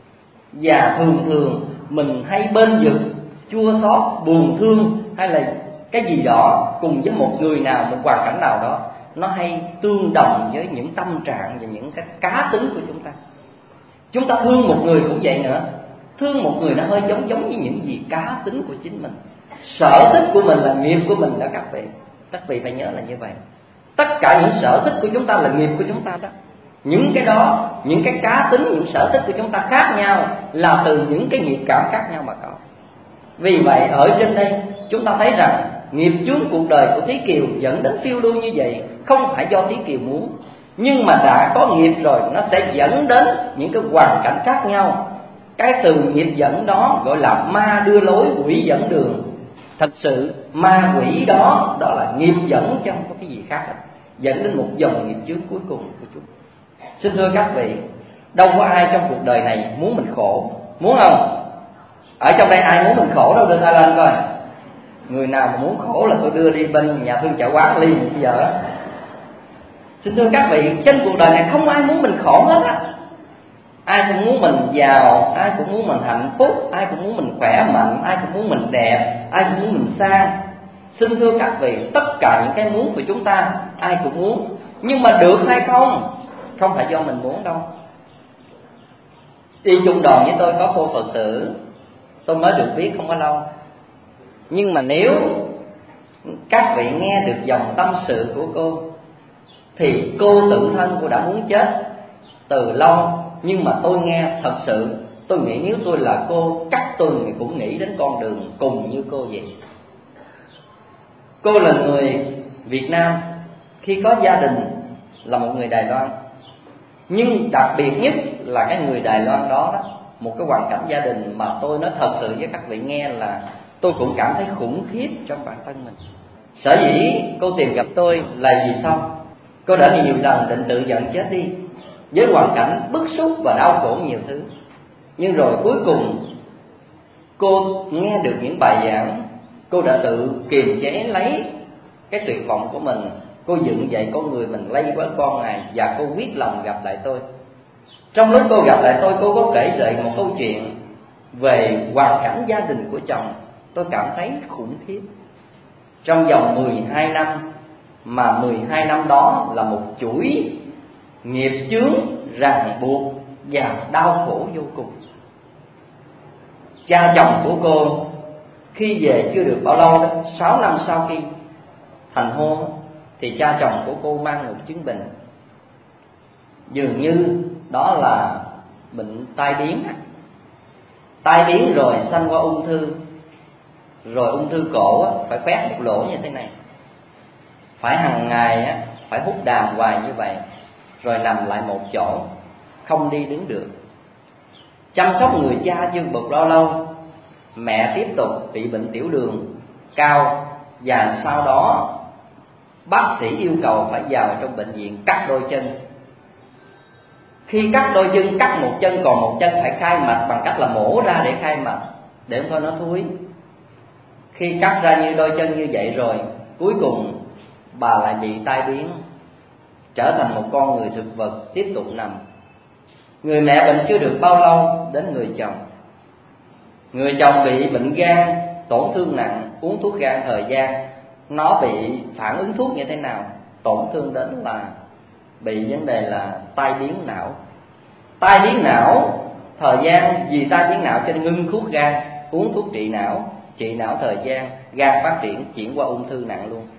Và thường thường mình hay bên vực, chua xót, buồn thương hay là cái gì đó cùng với một người nào, một hoàn cảnh nào đó, nó hay tương đồng với những tâm trạng và những cái cá tính của chúng ta. Chúng ta thương một người cũng vậy nữa. Thương một người nó hơi giống giống với những gì cá tính của chính mình. Sở thích của mình là nghiệp của mình đó các vị. Các vị phải nhớ là như vậy. Tất cả những sở thích của chúng ta là nghiệp của chúng ta đó. Những cái đó, những cái cá tính, những sở thích của chúng ta khác nhau là từ những cái nghiệp cảm khác nhau mà có. Vì vậy ở trên đây chúng ta thấy rằng nghiệp chướng cuộc đời của Thí Kiều dẫn đến phiêu lưu như vậy không phải do Thí Kiều muốn, nhưng mà đã có nghiệp rồi nó sẽ dẫn đến những cái hoàn cảnh khác nhau. Cái từ nghiệp dẫn đó gọi là ma đưa lối, quỷ dẫn đường. Thật sự ma quỷ đó, đó là nghiệp dẫn chứ không có cái gì khác hết, dẫn đến một dòng nghiệp chướng cuối cùng của chúng. Xin thưa các vị, đâu có ai trong cuộc đời này muốn mình khổ, muốn không? Ở trong đây ai muốn mình khổ đâu, đưa tay lên coi. Người nào mà muốn khổ là tôi đưa đi bên nhà thương chợ quán liền bây giờ. Xin thưa các vị, trên cuộc đời này không ai muốn mình khổ hết á. Ai cũng muốn mình giàu, ai cũng muốn mình hạnh phúc, ai cũng muốn mình khỏe mạnh, ai cũng muốn mình đẹp, ai cũng muốn mình sang. Xin thưa các vị, tất cả những cái muốn của chúng ta ai cũng muốn, nhưng mà được hay không không phải do mình muốn đâu. Đi chung đoàn với tôi có cô Phật tử, tôi mới được biết không có lâu. Nhưng mà nếu các vị nghe được dòng tâm sự của cô thì cô tự thân cô đã muốn chết từ lâu. Nhưng mà tôi nghe thật sự, tôi nghĩ nếu tôi là cô, chắc tôi cũng nghĩ đến con đường cùng như cô vậy. Cô là người Việt Nam, khi có gia đình là một người Đài Loan. Nhưng đặc biệt nhất là cái người Đài Loan đó, đó một cái hoàn cảnh gia đình mà tôi nói thật sự với các vị nghe là tôi cũng cảm thấy khủng khiếp trong bản thân mình. Sở dĩ cô tìm gặp tôi là vì sao? Cô đã nhiều lần định tự giận chết đi với hoàn cảnh bức xúc và đau khổ nhiều thứ, nhưng rồi cuối cùng cô nghe được những bài giảng, cô đã tự kiềm chế lấy cái tuyệt vọng của mình. Cô dựng dậy con người mình lây với con Ngài và cô quyết lòng gặp lại tôi. Trong lúc cô gặp lại tôi, cô có kể lại một câu chuyện về hoàn cảnh gia đình của chồng. Tôi cảm thấy khủng khiếp. Trong vòng mười hai năm, mà mười hai năm đó là một chuỗi nghiệp chướng ràng buộc và đau khổ vô cùng. Cha chồng của cô khi về chưa được bao lâu đó, sáu năm sau khi thành hôn, thì cha chồng của cô mang một chứng bệnh, dường như đó là bệnh tai biến. Tai biến rồi sanh qua ung thư, rồi ung thư cổ á, phải quét một lỗ như thế này, phải hàng ngày á, phải hút đàm hoài như vậy, rồi nằm lại một chỗ, không đi đứng được. Chăm sóc người cha chưa được bao lâu, mẹ tiếp tục bị bệnh tiểu đường cao, và sau đó bác sĩ yêu cầu phải vào trong bệnh viện cắt đôi chân. Khi cắt đôi chân, cắt một chân còn một chân phải khai mạch bằng cách là mổ ra để khai mạch, để không thôi nó thúi. Khi cắt ra như đôi chân như vậy rồi, cuối cùng bà lại bị tai biến, trở thành một con người thực vật tiếp tục nằm. Người mẹ bệnh chưa được bao lâu đến người chồng. Người chồng bị bệnh gan, tổn thương nặng, uống thuốc gan thời gian. Nó bị phản ứng thuốc như thế nào? Tổn thương đến là bị vấn đề là tai biến não. Tai biến não thời gian, vì tai biến não cho nên ngưng thuốc gan, uống thuốc trị não, trị não thời gian, gan phát triển chuyển qua ung thư nặng luôn.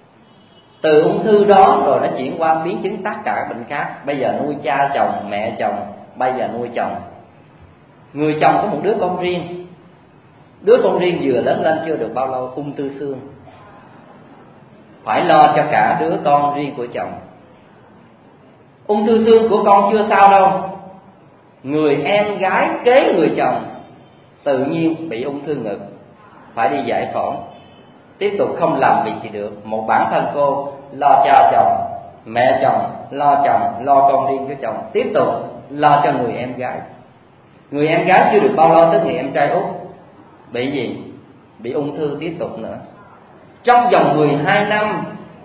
Từ ung thư đó rồi nó chuyển qua biến chứng tất cả bệnh khác. Bây giờ nuôi cha chồng, mẹ chồng, bây giờ nuôi chồng. Người chồng có một đứa con riêng. Đứa con riêng vừa lớn lên chưa được bao lâu ung thư xương, phải lo cho cả đứa con riêng của chồng. Ung thư xương của con chưa sao đâu, người em gái kế người chồng tự nhiên bị ung thư ngực, phải đi giải phẫu. Tiếp tục không làm việc gì được. Một bản thân cô lo cha chồng, mẹ chồng, lo chồng, lo con riêng của chồng, tiếp tục lo cho người em gái. Người em gái chưa được bao lâu tới người em trai út bị gì? Bị ung thư tiếp tục nữa. Trong vòng mười hai năm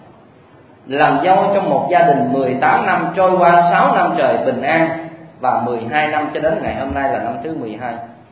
làm dâu trong một gia đình, mười tám năm trôi qua, sáu năm trời bình an, và mười hai năm cho đến ngày hôm nay là năm thứ mười hai.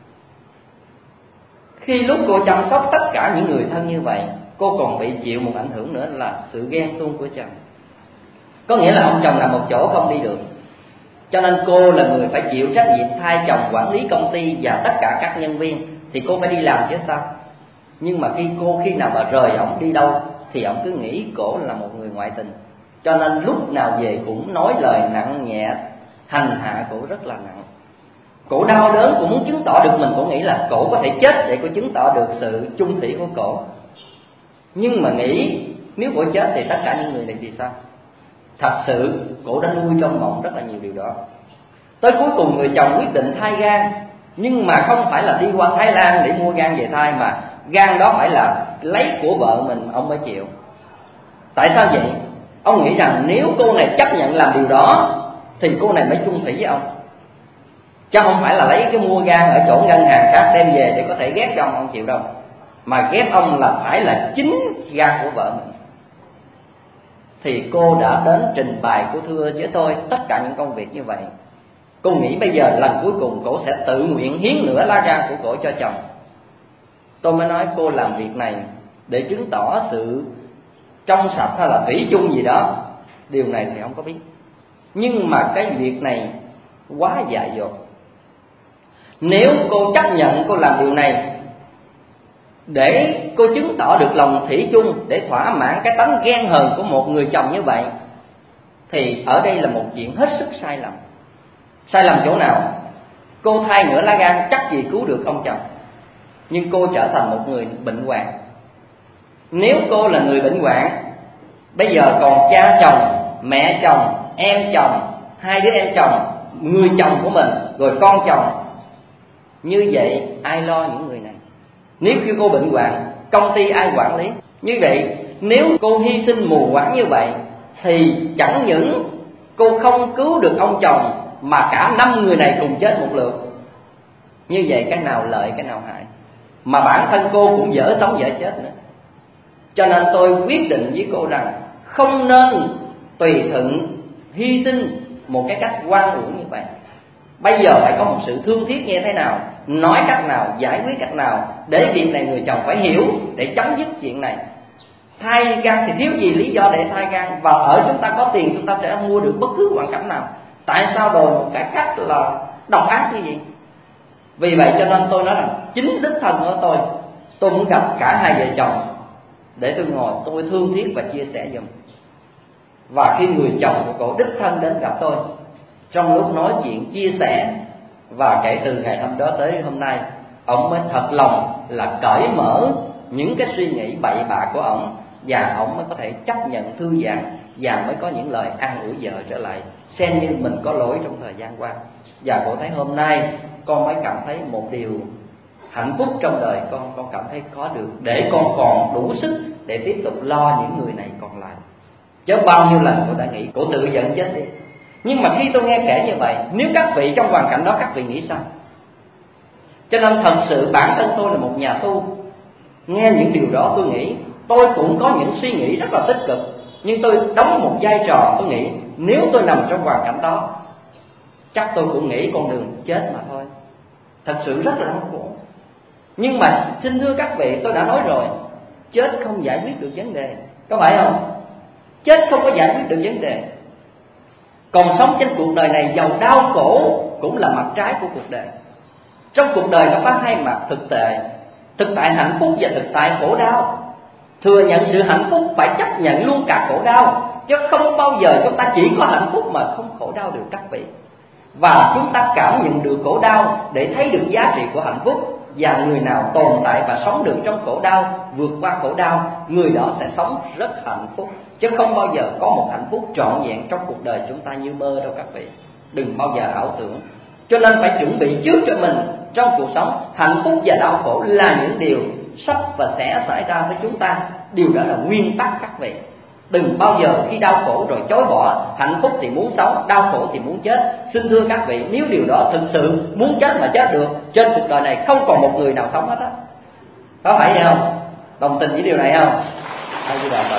Khi lúc cô chăm sóc tất cả những người thân như vậy, cô còn bị chịu một ảnh hưởng nữa là sự ghen tuông của chồng. Có nghĩa là ông chồng nằm một chỗ không đi được, cho nên cô là người phải chịu trách nhiệm thay chồng quản lý công ty và tất cả các nhân viên, thì cô phải đi làm chứ sao. Nhưng mà khi cô khi nào mà rời ổng đi đâu thì ổng cứ nghĩ cổ là một người ngoại tình, cho nên lúc nào về cũng nói lời nặng nhẹ, hành hạ cổ rất là nặng. Cổ đau đớn, cổ muốn chứng tỏ được mình, cổ nghĩ là cổ có thể chết để cổ chứng tỏ được sự chung thủy của cổ. Nhưng mà nghĩ nếu cổ chết thì tất cả những người này thì sao? Thật sự cổ đã nuôi trong mộng rất là nhiều điều đó. Tới cuối cùng người chồng quyết định thay gan, nhưng mà không phải là đi qua Thái Lan để mua gan về thay, mà gan đó phải là lấy của vợ mình, ông mới chịu. Tại sao vậy? Ông nghĩ rằng nếu cô này chấp nhận làm điều đó thì cô này mới chung thủy với ông, chứ không phải là lấy cái mua gan ở chỗ ngân hàng khác đem về để có thể ghét cho ông, ông chịu đâu. Mà ghét ông là phải là chính gan của vợ mình. Thì cô đã đến trình bày, cô thưa với tôi tất cả những công việc như vậy. Cô nghĩ bây giờ lần cuối cùng cổ sẽ tự nguyện hiến nửa lá gan của cổ cho chồng. Tôi mới nói cô làm việc này để chứng tỏ sự trong sạch hay là thủy chung gì đó, điều này thì không có biết. Nhưng mà cái việc này quá dại dột. Nếu cô chấp nhận cô làm điều này để cô chứng tỏ được lòng thủy chung, để thỏa mãn cái tánh ghen hờn của một người chồng như vậy, thì ở đây là một chuyện hết sức sai lầm. Sai lầm chỗ nào? Cô thay nửa lá gan chắc gì cứu được ông chồng, nhưng cô trở thành một người bệnh hoạn. Nếu cô là người bệnh hoạn, bây giờ còn cha chồng, mẹ chồng, em chồng, hai đứa em chồng, người chồng của mình, rồi con chồng, Như vậy ai lo những người này? Nếu như cô bệnh hoạn, công ty ai quản lý? Như vậy nếu cô hy sinh mù quáng như vậy thì chẳng những cô không cứu được ông chồng mà cả năm người này cùng chết một lượt. Như vậy cái nào lợi cái nào hại? Mà bản thân cô cũng dở sống dở chết nữa. Cho nên tôi quyết định với cô rằng không nên tùy thuận hy sinh một cái cách oan uổng như vậy. Bây giờ phải có một sự thương thiết như thế nào, nói cách nào, giải quyết cách nào để việc này người chồng phải hiểu, để chấm dứt chuyện này. Thai gan thì thiếu gì lý do để thai gan, và ở chúng ta có tiền chúng ta sẽ mua được bất cứ hoàn cảnh nào. Tại sao đòi một cái cách là độc ác như vậy? Vì vậy cho nên tôi nói rằng chính đích thân của tôi, tôi muốn gặp cả hai vợ chồng để tôi ngồi tôi thương thiết và chia sẻ giùm. Và khi người chồng của cô đích thân đến gặp tôi, trong lúc nói chuyện chia sẻ, và kể từ ngày hôm đó tới hôm nay, ông mới thật lòng là cởi mở những cái suy nghĩ bậy bạ của ông, và ông mới có thể chấp nhận thư giãn, và mới có những lời an ủi vợ trở lại, xem như mình có lỗi trong thời gian qua. Và cô thấy hôm nay con mới cảm thấy một điều hạnh phúc trong đời con, con cảm thấy có được, để con còn đủ sức để tiếp tục lo những người này còn lại. Chứ bao nhiêu lần cô đã nghĩ cô tự giận chết đi. Nhưng mà khi tôi nghe kể như vậy, nếu các vị trong hoàn cảnh đó các vị nghĩ sao? Cho nên thật sự bản thân tôi là một nhà tu, nghe những điều đó tôi nghĩ tôi cũng có những suy nghĩ rất là tích cực. Nhưng tôi đóng một vai trò, tôi nghĩ nếu tôi nằm trong hoàn cảnh đó, chắc tôi cũng nghĩ con đường chết mà thôi. Thật sự rất là đau khổ. Nhưng mà xin thưa các vị, tôi đã nói rồi, chết không giải quyết được vấn đề, có phải không? Chết không có giải quyết được vấn đề. Còn sống trên cuộc đời này giàu đau khổ cũng là mặt trái của cuộc đời. Trong cuộc đời nó có hai mặt thực tại: thực tại hạnh phúc và thực tại khổ đau. Thừa nhận sự hạnh phúc phải chấp nhận luôn cả khổ đau, chứ không bao giờ chúng ta chỉ có hạnh phúc mà không khổ đau được các vị. Và chúng ta cảm nhận được khổ đau để thấy được giá trị của hạnh phúc. Và người nào tồn tại và sống được trong khổ đau, vượt qua khổ đau, người đó sẽ sống rất hạnh phúc, chứ không bao giờ có một hạnh phúc trọn vẹn trong cuộc đời chúng ta như mơ đâu các vị. Đừng bao giờ ảo tưởng. Cho nên phải chuẩn bị trước cho mình trong cuộc sống. Hạnh phúc và đau khổ là những điều sắp và sẽ xảy ra với chúng ta. Điều đó là nguyên tắc các vị. Đừng bao giờ khi đau khổ rồi chối bỏ. Hạnh phúc thì muốn sống, đau khổ thì muốn chết. Xin thưa các vị, nếu điều đó thực sự muốn chết mà chết được, trên cuộc đời này không còn một người nào sống hết á. Có phải vậy không? Đồng tình với điều này không? Ai chứ đạo Phật.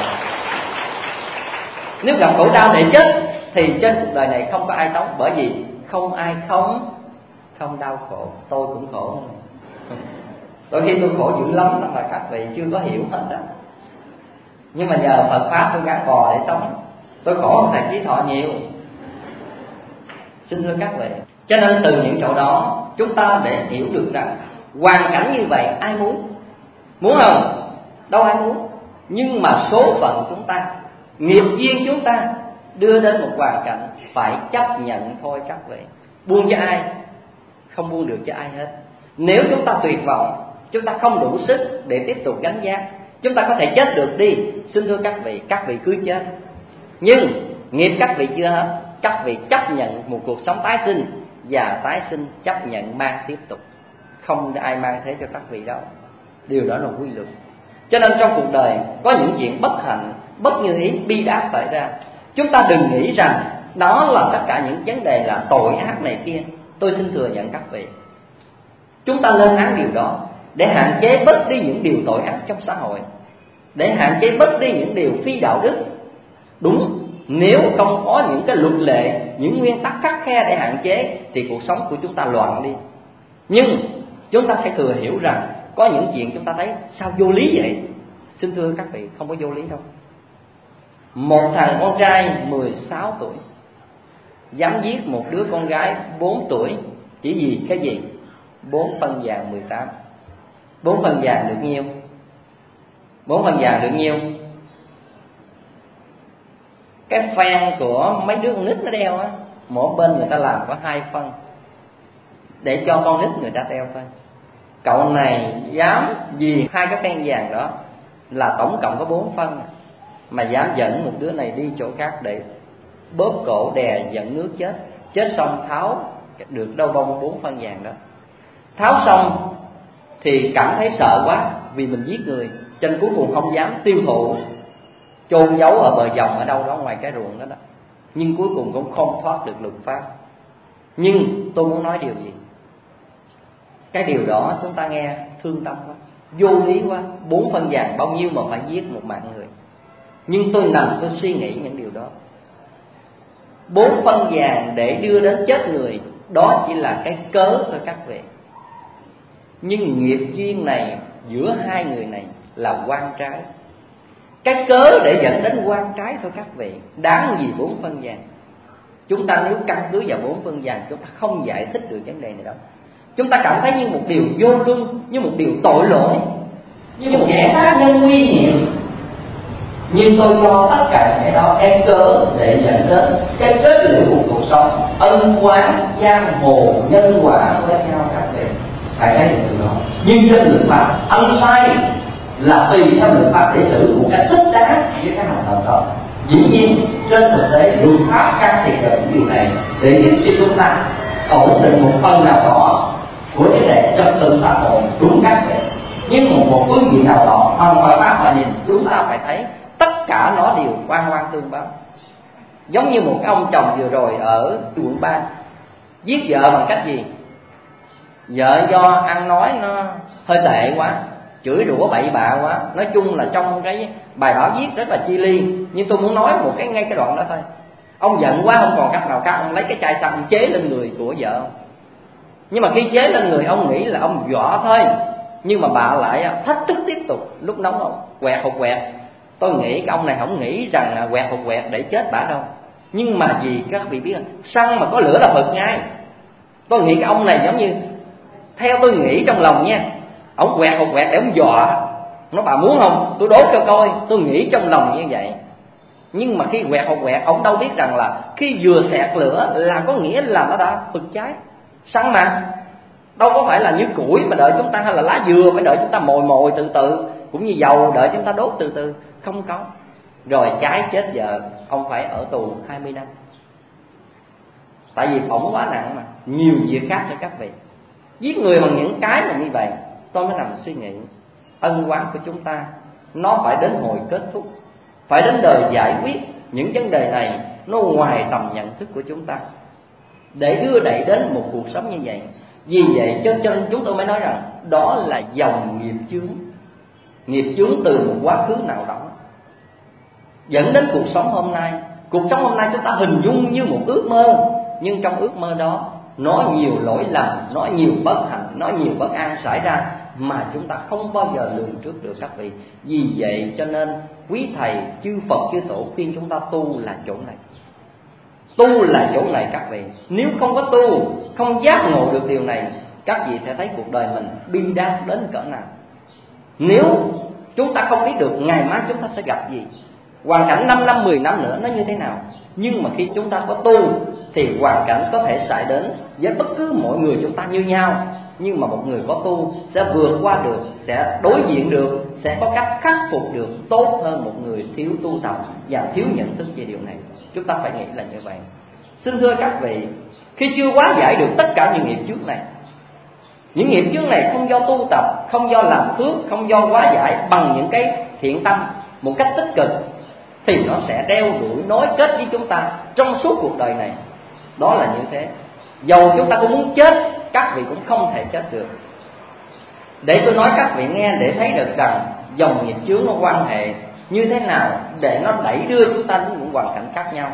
Nếu gặp khổ đau để chết thì trên cuộc đời này không có ai sống. Bởi vì không ai không không đau khổ. Tôi cũng khổ. Đôi khi tôi khổ dữ lắm mà các vị chưa có hiểu hết đó. Nhưng mà nhờ Phật Pháp tôi gắn bò để sống. Tôi khổ hơn thầy Chí Thọ nhiều. Xin thưa các vị, cho nên từ những chỗ đó chúng ta để hiểu được rằng hoàn cảnh như vậy ai muốn? Muốn không? Đâu ai muốn. Nhưng mà số phận chúng ta, nghiệp duyên chúng ta đưa đến một hoàn cảnh phải chấp nhận thôi các vị. Buông cho ai? Không buông được cho ai hết. Nếu chúng ta tuyệt vọng, chúng ta không đủ sức để tiếp tục gánh vác, chúng ta có thể chết được đi. Xin thưa các vị, các vị cứ chết. Nhưng nghiệp các vị chưa hết. Các vị chấp nhận một cuộc sống tái sinh, và tái sinh chấp nhận mang tiếp tục. Không ai mang thế cho các vị đâu. Điều đó là quy luật. Cho nên trong cuộc đời có những chuyện bất hạnh, bất như ý, bi đát xảy ra. Chúng ta đừng nghĩ rằng đó là tất cả những vấn đề là tội ác này kia. Tôi xin thừa nhận các vị, chúng ta lên án điều đó để hạn chế bớt đi những điều tội ác trong xã hội, để hạn chế bớt đi những điều phi đạo đức. Đúng, nếu không có những cái luật lệ, những nguyên tắc khắt khe để hạn chế thì cuộc sống của chúng ta loạn đi. Nhưng chúng ta phải thừa hiểu rằng có những chuyện chúng ta thấy sao vô lý vậy. Xin thưa các vị, không có vô lý đâu. Một thằng con trai mười sáu tuổi dám giết một đứa con gái bốn tuổi chỉ vì cái gì? Bốn phân vàng mười tám. Bốn phân vàng được nhiêu? Bốn phân vàng được nhiêu? Cái phen của mấy đứa con nít nó đeo á, mỗi bên người ta làm có hai phân để cho con nít người ta đeo thôi. Cậu này dám vì hai cái phen vàng đó là tổng cộng có bốn phân, mà dám dẫn một đứa này đi chỗ khác để bóp cổ đè dẫn nước chết. Chết xong tháo được đâu bông bốn phân vàng đó. Tháo xong thì cảm thấy sợ quá vì mình giết người, cho nên cuối cùng không dám tiêu thụ, chôn giấu ở bờ dòng ở đâu đó ngoài cái ruộng đó đó. Nhưng cuối cùng cũng không thoát được luật pháp. Nhưng tôi muốn nói điều gì? Cái điều đó chúng ta nghe thương tâm quá, vô lý quá. Bốn phân vàng bao nhiêu mà phải giết một mạng người? Nhưng tôi nằm tôi suy nghĩ những điều đó. Bốn phân vàng để đưa đến chết người, đó chỉ là cái cớ thôi các vị. Nhưng nghiệp duyên này giữa hai người này là oan trái. Cái cớ để dẫn đến oan trái thôi các vị, đáng gì bốn phân vàng. Chúng ta nếu căn cứ vào bốn phân vàng, chúng ta không giải thích được vấn đề này đâu. Chúng ta cảm thấy như một điều vô luân, như một điều tội lỗi, như một kẻ sát nhân nguy hiểm. Nhưng tôi cho tất cả cái đó cái cớ để dẫn đến cái kết liễu của cuộc sống, ân oán, giang hồ, nhân quả với nhau các vị. Phải thấy được điều đó. Nhưng trên luật pháp, ân sai là tùy theo luật pháp để xử một cách thích đáng với cái hành động đó. Dĩ nhiên trên thực tế luật pháp can thiệp vào những điều này để giúp cho chúng ta ổn định một phần nào đó của vấn đề trật tự xã hội, đúng các vị. Nhưng một một phương diện nào đó hoàn toàn pháp mà nhìn, chúng ta phải thấy tất cả nó đều oan oan tương báo. Giống như một ông chồng vừa rồi ở quận ba giết vợ bằng cách gì? Vợ do ăn nói nó hơi tệ quá, chửi rủa bậy bạ quá. Nói chung là trong cái bài báo viết rất là chi ly, nhưng tôi muốn nói một cái ngay cái đoạn đó thôi. Ông giận quá không còn cách nào khác, ông lấy cái chai xăng chế lên người của vợ. Nhưng mà khi chế lên người, ông nghĩ là ông dọa thôi, nhưng mà bà lại thách thức tiếp tục. Lúc nóng ông quẹt hụt quẹt. Tôi nghĩ cái ông này không nghĩ rằng quẹt hụt quẹt để chết bả đâu. Nhưng mà vì các vị biết, xăng mà có lửa là phật ngay. Tôi nghĩ cái ông này giống như, theo tôi nghĩ trong lòng nha, ông quẹt hụt quẹt để ông dọa. Nó bà muốn không, tôi đốt cho coi. Tôi nghĩ trong lòng như vậy. Nhưng mà khi quẹt hụt quẹt, ông đâu biết rằng là khi vừa xẹt lửa là có nghĩa là nó đã bực cháy. Xăng mà đâu có phải là như củi mà đợi chúng ta, hay là lá dừa phải đợi chúng ta mồi mồi từ từ, cũng như dầu đợi chúng ta đốt từ từ. Không có. Rồi cháy chết vợ, ông phải ở tù hai mươi năm. Tại vì phỏng quá nặng mà. Nhiều việc khác nữa các vị. Giết người bằng những cái mà như vậy, tôi mới nằm suy nghĩ ân oán của chúng ta nó phải đến hồi kết thúc, phải đến đời giải quyết những vấn đề này. Nó ngoài tầm nhận thức của chúng ta để đưa đẩy đến một cuộc sống như vậy. Vì vậy cho nên chúng tôi mới nói rằng đó là dòng nghiệp chướng. Nghiệp chướng từ một quá khứ nào đó dẫn đến cuộc sống hôm nay. Cuộc sống hôm nay chúng ta hình dung như một ước mơ, nhưng trong ước mơ đó nó nhiều lỗi lầm, nó nhiều bất hạnh, nó nhiều bất an xảy ra mà chúng ta không bao giờ lường trước được các vị. Vì vậy cho nên quý thầy chư Phật chư Tổ khuyên chúng ta tu là chỗ này. Tu là chỗ này các vị. Nếu không có tu, không giác ngộ được điều này, các vị sẽ thấy cuộc đời mình bi đát đến cỡ nào. Nếu chúng ta không biết được ngày mai chúng ta sẽ gặp gì, hoàn cảnh năm năm, mười năm nữa nó như thế nào. Nhưng mà khi chúng ta có tu thì hoàn cảnh có thể xảy đến với bất cứ mọi người chúng ta như nhau. Nhưng mà một người có tu sẽ vượt qua được, sẽ đối diện được, sẽ có cách khắc phục được tốt hơn một người thiếu tu tập và thiếu nhận thức về điều này. Chúng ta phải nghĩ là như vậy. Xin thưa các vị, khi chưa hóa giải được tất cả những nghiệp chướng này, những nghiệp chướng này không do tu tập, không do làm phước, không do hóa giải bằng những cái thiện tâm một cách tích cực, thì nó sẽ đeo đuổi nối kết với chúng ta trong suốt cuộc đời này. Đó là như thế. Dầu chúng ta cũng muốn chết, các vị cũng không thể chết được. Để tôi nói các vị nghe để thấy được rằng dòng nghiệp chướng nó quan hệ như thế nào để nó đẩy đưa chúng ta đến những hoàn cảnh khác nhau.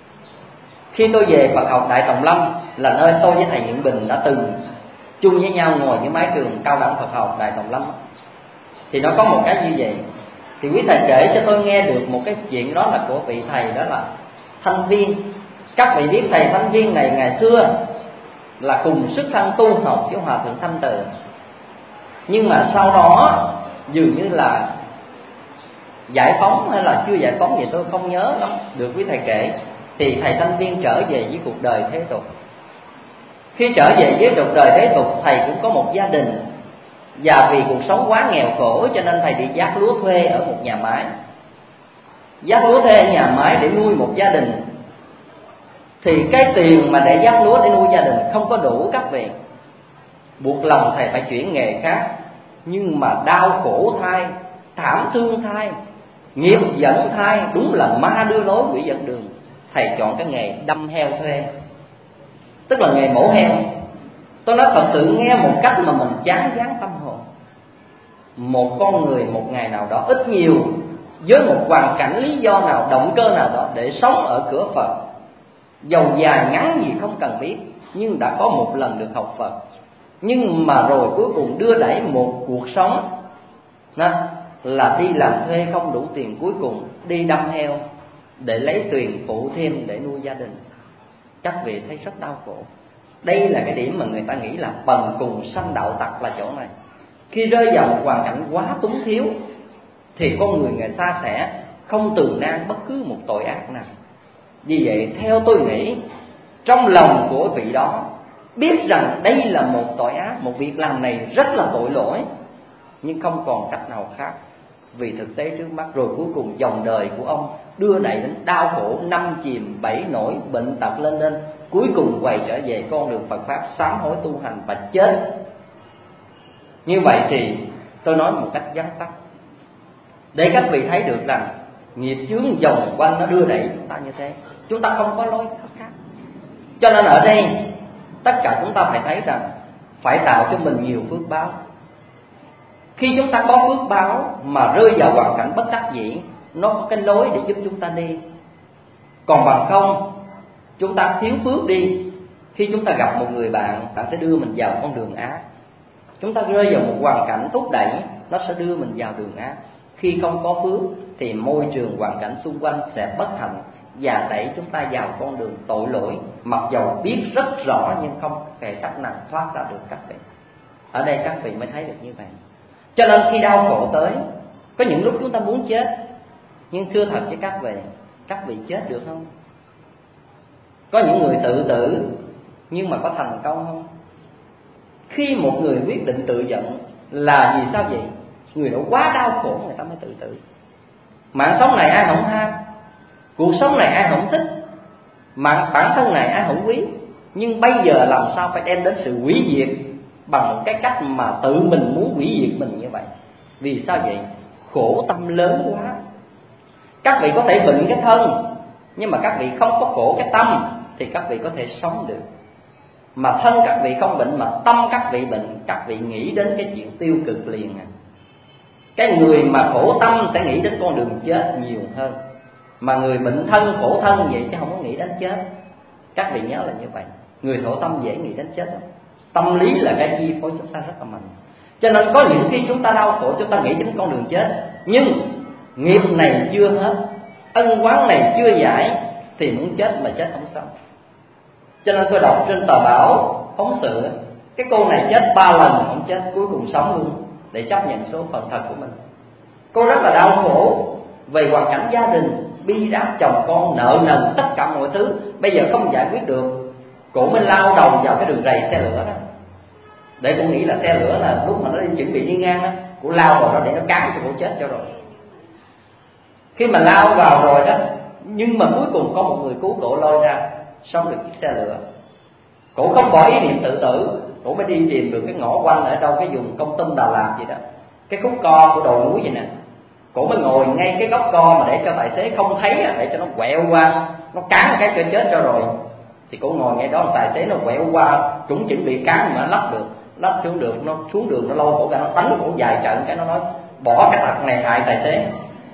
Khi tôi về Phật học Đại Tòng Lâm, là nơi tôi với thầy Nguyễn Bình đã từng chung với nhau ngồi với mái trường cao đẳng Phật học Đại Tòng Lâm, thì nó có một cái như vậy. Thì quý thầy kể cho tôi nghe được một cái chuyện, đó là của vị thầy đó là Thanh Viên. Các vị biết thầy Thanh Viên này ngày xưa là cùng sức thân tu học với Hòa Thượng Thanh Từ. Nhưng mà sau đó dường như là giải phóng hay là chưa giải phóng gì tôi không nhớ lắm, được quý thầy kể. Thì thầy Thanh Viên trở về với cuộc đời thế tục. Khi trở về với cuộc đời thế tục, thầy cũng có một gia đình. Và vì cuộc sống quá nghèo khổ cho nên thầy đi vác lúa thuê ở một nhà máy. Vác lúa thuê ở nhà máy để nuôi một gia đình. Thì cái tiền mà để vác lúa để nuôi gia đình không có đủ các vị. buộc lòng thầy phải chuyển nghề khác. Nhưng mà đau khổ thay, thảm thương thay, nghiệp dẫn thay, đúng là ma đưa lối quỷ dẫn đường. Thầy chọn cái nghề đâm heo thuê, tức là nghề mổ heo. Tôi nói thật sự nghe một cách mà mình chán ngán tâm hồn. Một con người một ngày nào đó ít nhiều với một hoàn cảnh, lý do nào, động cơ nào đó để sống ở cửa Phật, dầu dài ngắn gì không cần biết, nhưng đã có một lần được học Phật. Nhưng mà rồi cuối cùng đưa đẩy một cuộc sống là đi làm thuê không đủ tiền, cuối cùng đi đâm heo để lấy tiền phụ thêm để nuôi gia đình. Các vị thấy rất đau khổ. Đây là cái điểm mà người ta nghĩ là bần cùng sanh đạo tặc, là chỗ này. Khi rơi vào một hoàn cảnh quá túng thiếu thì con người người ta sẽ không từ nan bất cứ một tội ác nào. Vì vậy theo tôi nghĩ, trong lòng của vị đó biết rằng đây là một tội ác, một việc làm này rất là tội lỗi, nhưng không còn cách nào khác vì thực tế trước mắt. Rồi cuối cùng dòng đời của ông đưa đẩy đến đau khổ, năm chìm bảy nổi, bệnh tật lên lên, cuối cùng quay trở về con đường Phật pháp, sám hối tu hành và chết. Như vậy thì tôi nói một cách vắn tắt để các vị thấy được rằng nghiệp chướng vòng quanh nó đưa đẩy chúng ta như thế, chúng ta không có lối khác. Cho nên ở đây tất cả chúng ta phải thấy rằng phải tạo cho mình nhiều phước báo. Khi chúng ta có phước báo mà rơi vào hoàn cảnh bất đắc dĩ, nó có cái lối để giúp chúng ta đi. Còn bằng không, chúng ta thiếu phước đi, khi chúng ta gặp một người bạn, bạn sẽ đưa mình vào con đường ác. Chúng ta rơi vào một hoàn cảnh thúc đẩy, nó sẽ đưa mình vào đường ác. Khi không có phước thì môi trường hoàn cảnh xung quanh sẽ bất hạnh và đẩy chúng ta vào con đường tội lỗi, mặc dầu biết rất rõ nhưng không thể cách nào thoát ra được các vị. Ở đây các vị mới thấy được như vậy. Cho nên khi đau khổ tới, có những lúc chúng ta muốn chết, nhưng thưa thật với các vị, các vị chết được không? Có những người tự tử nhưng mà có thành công không? Khi một người quyết định tự giận là vì sao vậy? Người đó quá đau khổ người ta mới tự tử. Mạng sống này ai không ham, cuộc sống này ai không thích, mạng bản thân này ai không quý, nhưng bây giờ làm sao phải đem đến sự hủy diệt bằng một cái cách mà tự mình muốn hủy diệt mình như vậy? Vì sao vậy? Khổ tâm lớn quá. Các vị có thể bệnh cái thân, nhưng mà các vị không có khổ cái tâm thì các vị có thể sống được. Mà thân các vị không bệnh mà tâm các vị bệnh, các vị nghĩ đến cái chuyện tiêu cực liền à. Cái người mà khổ tâm sẽ nghĩ đến con đường chết nhiều hơn, mà người bệnh thân khổ thân vậy chứ không có nghĩ đến chết. Các vị nhớ là như vậy. Người khổ tâm dễ nghĩ đến chết lắm. Tâm lý là cái chi phối chúng ta rất là mạnh. Cho nên có những khi chúng ta đau khổ, chúng ta nghĩ đến con đường chết, nhưng nghiệp này chưa hết, ân oán này chưa giải thì muốn chết mà chết không xong. Cho nên tôi đọc trên tờ báo phóng sự, cái cô này chết ba lần không chết, cuối cùng sống luôn để chấp nhận số phận thật của mình. Cô rất là đau khổ về hoàn cảnh gia đình, bi đát chồng con, nợ nần tất cả mọi thứ, bây giờ không giải quyết được, cô mới lao đầu vào cái đường rầy xe lửa đó. Để cô nghĩ là xe lửa là lúc mà nó đi chuẩn bị đi ngang đó, cô lao vào đó để nó cán cho cô chết cho rồi. Khi mà lao vào rồi đó, nhưng mà cuối cùng có một người cứu cổ lôi ra, sống được chiếc xe lửa. Cổ không bỏ ý niệm tự tử, cổ mới đi tìm được cái ngõ quanh ở đâu cái vùng Công Tâm Đà Lạt gì đó, cái khúc co của đồi núi vậy nè. Cổ mới ngồi ngay cái góc co mà để cho tài xế không thấy, để cho nó quẹo qua, nó cán cái cho chết cho rồi. Thì cổ ngồi ngay đó, tài xế nó quẹo qua, cũng chuẩn bị cán mà lắp được, lắp xuống được, nó xuống đường nó lôi cổ ra, nó đánh cổ dài trận cái nó nói bỏ cái tật này hại tài xế.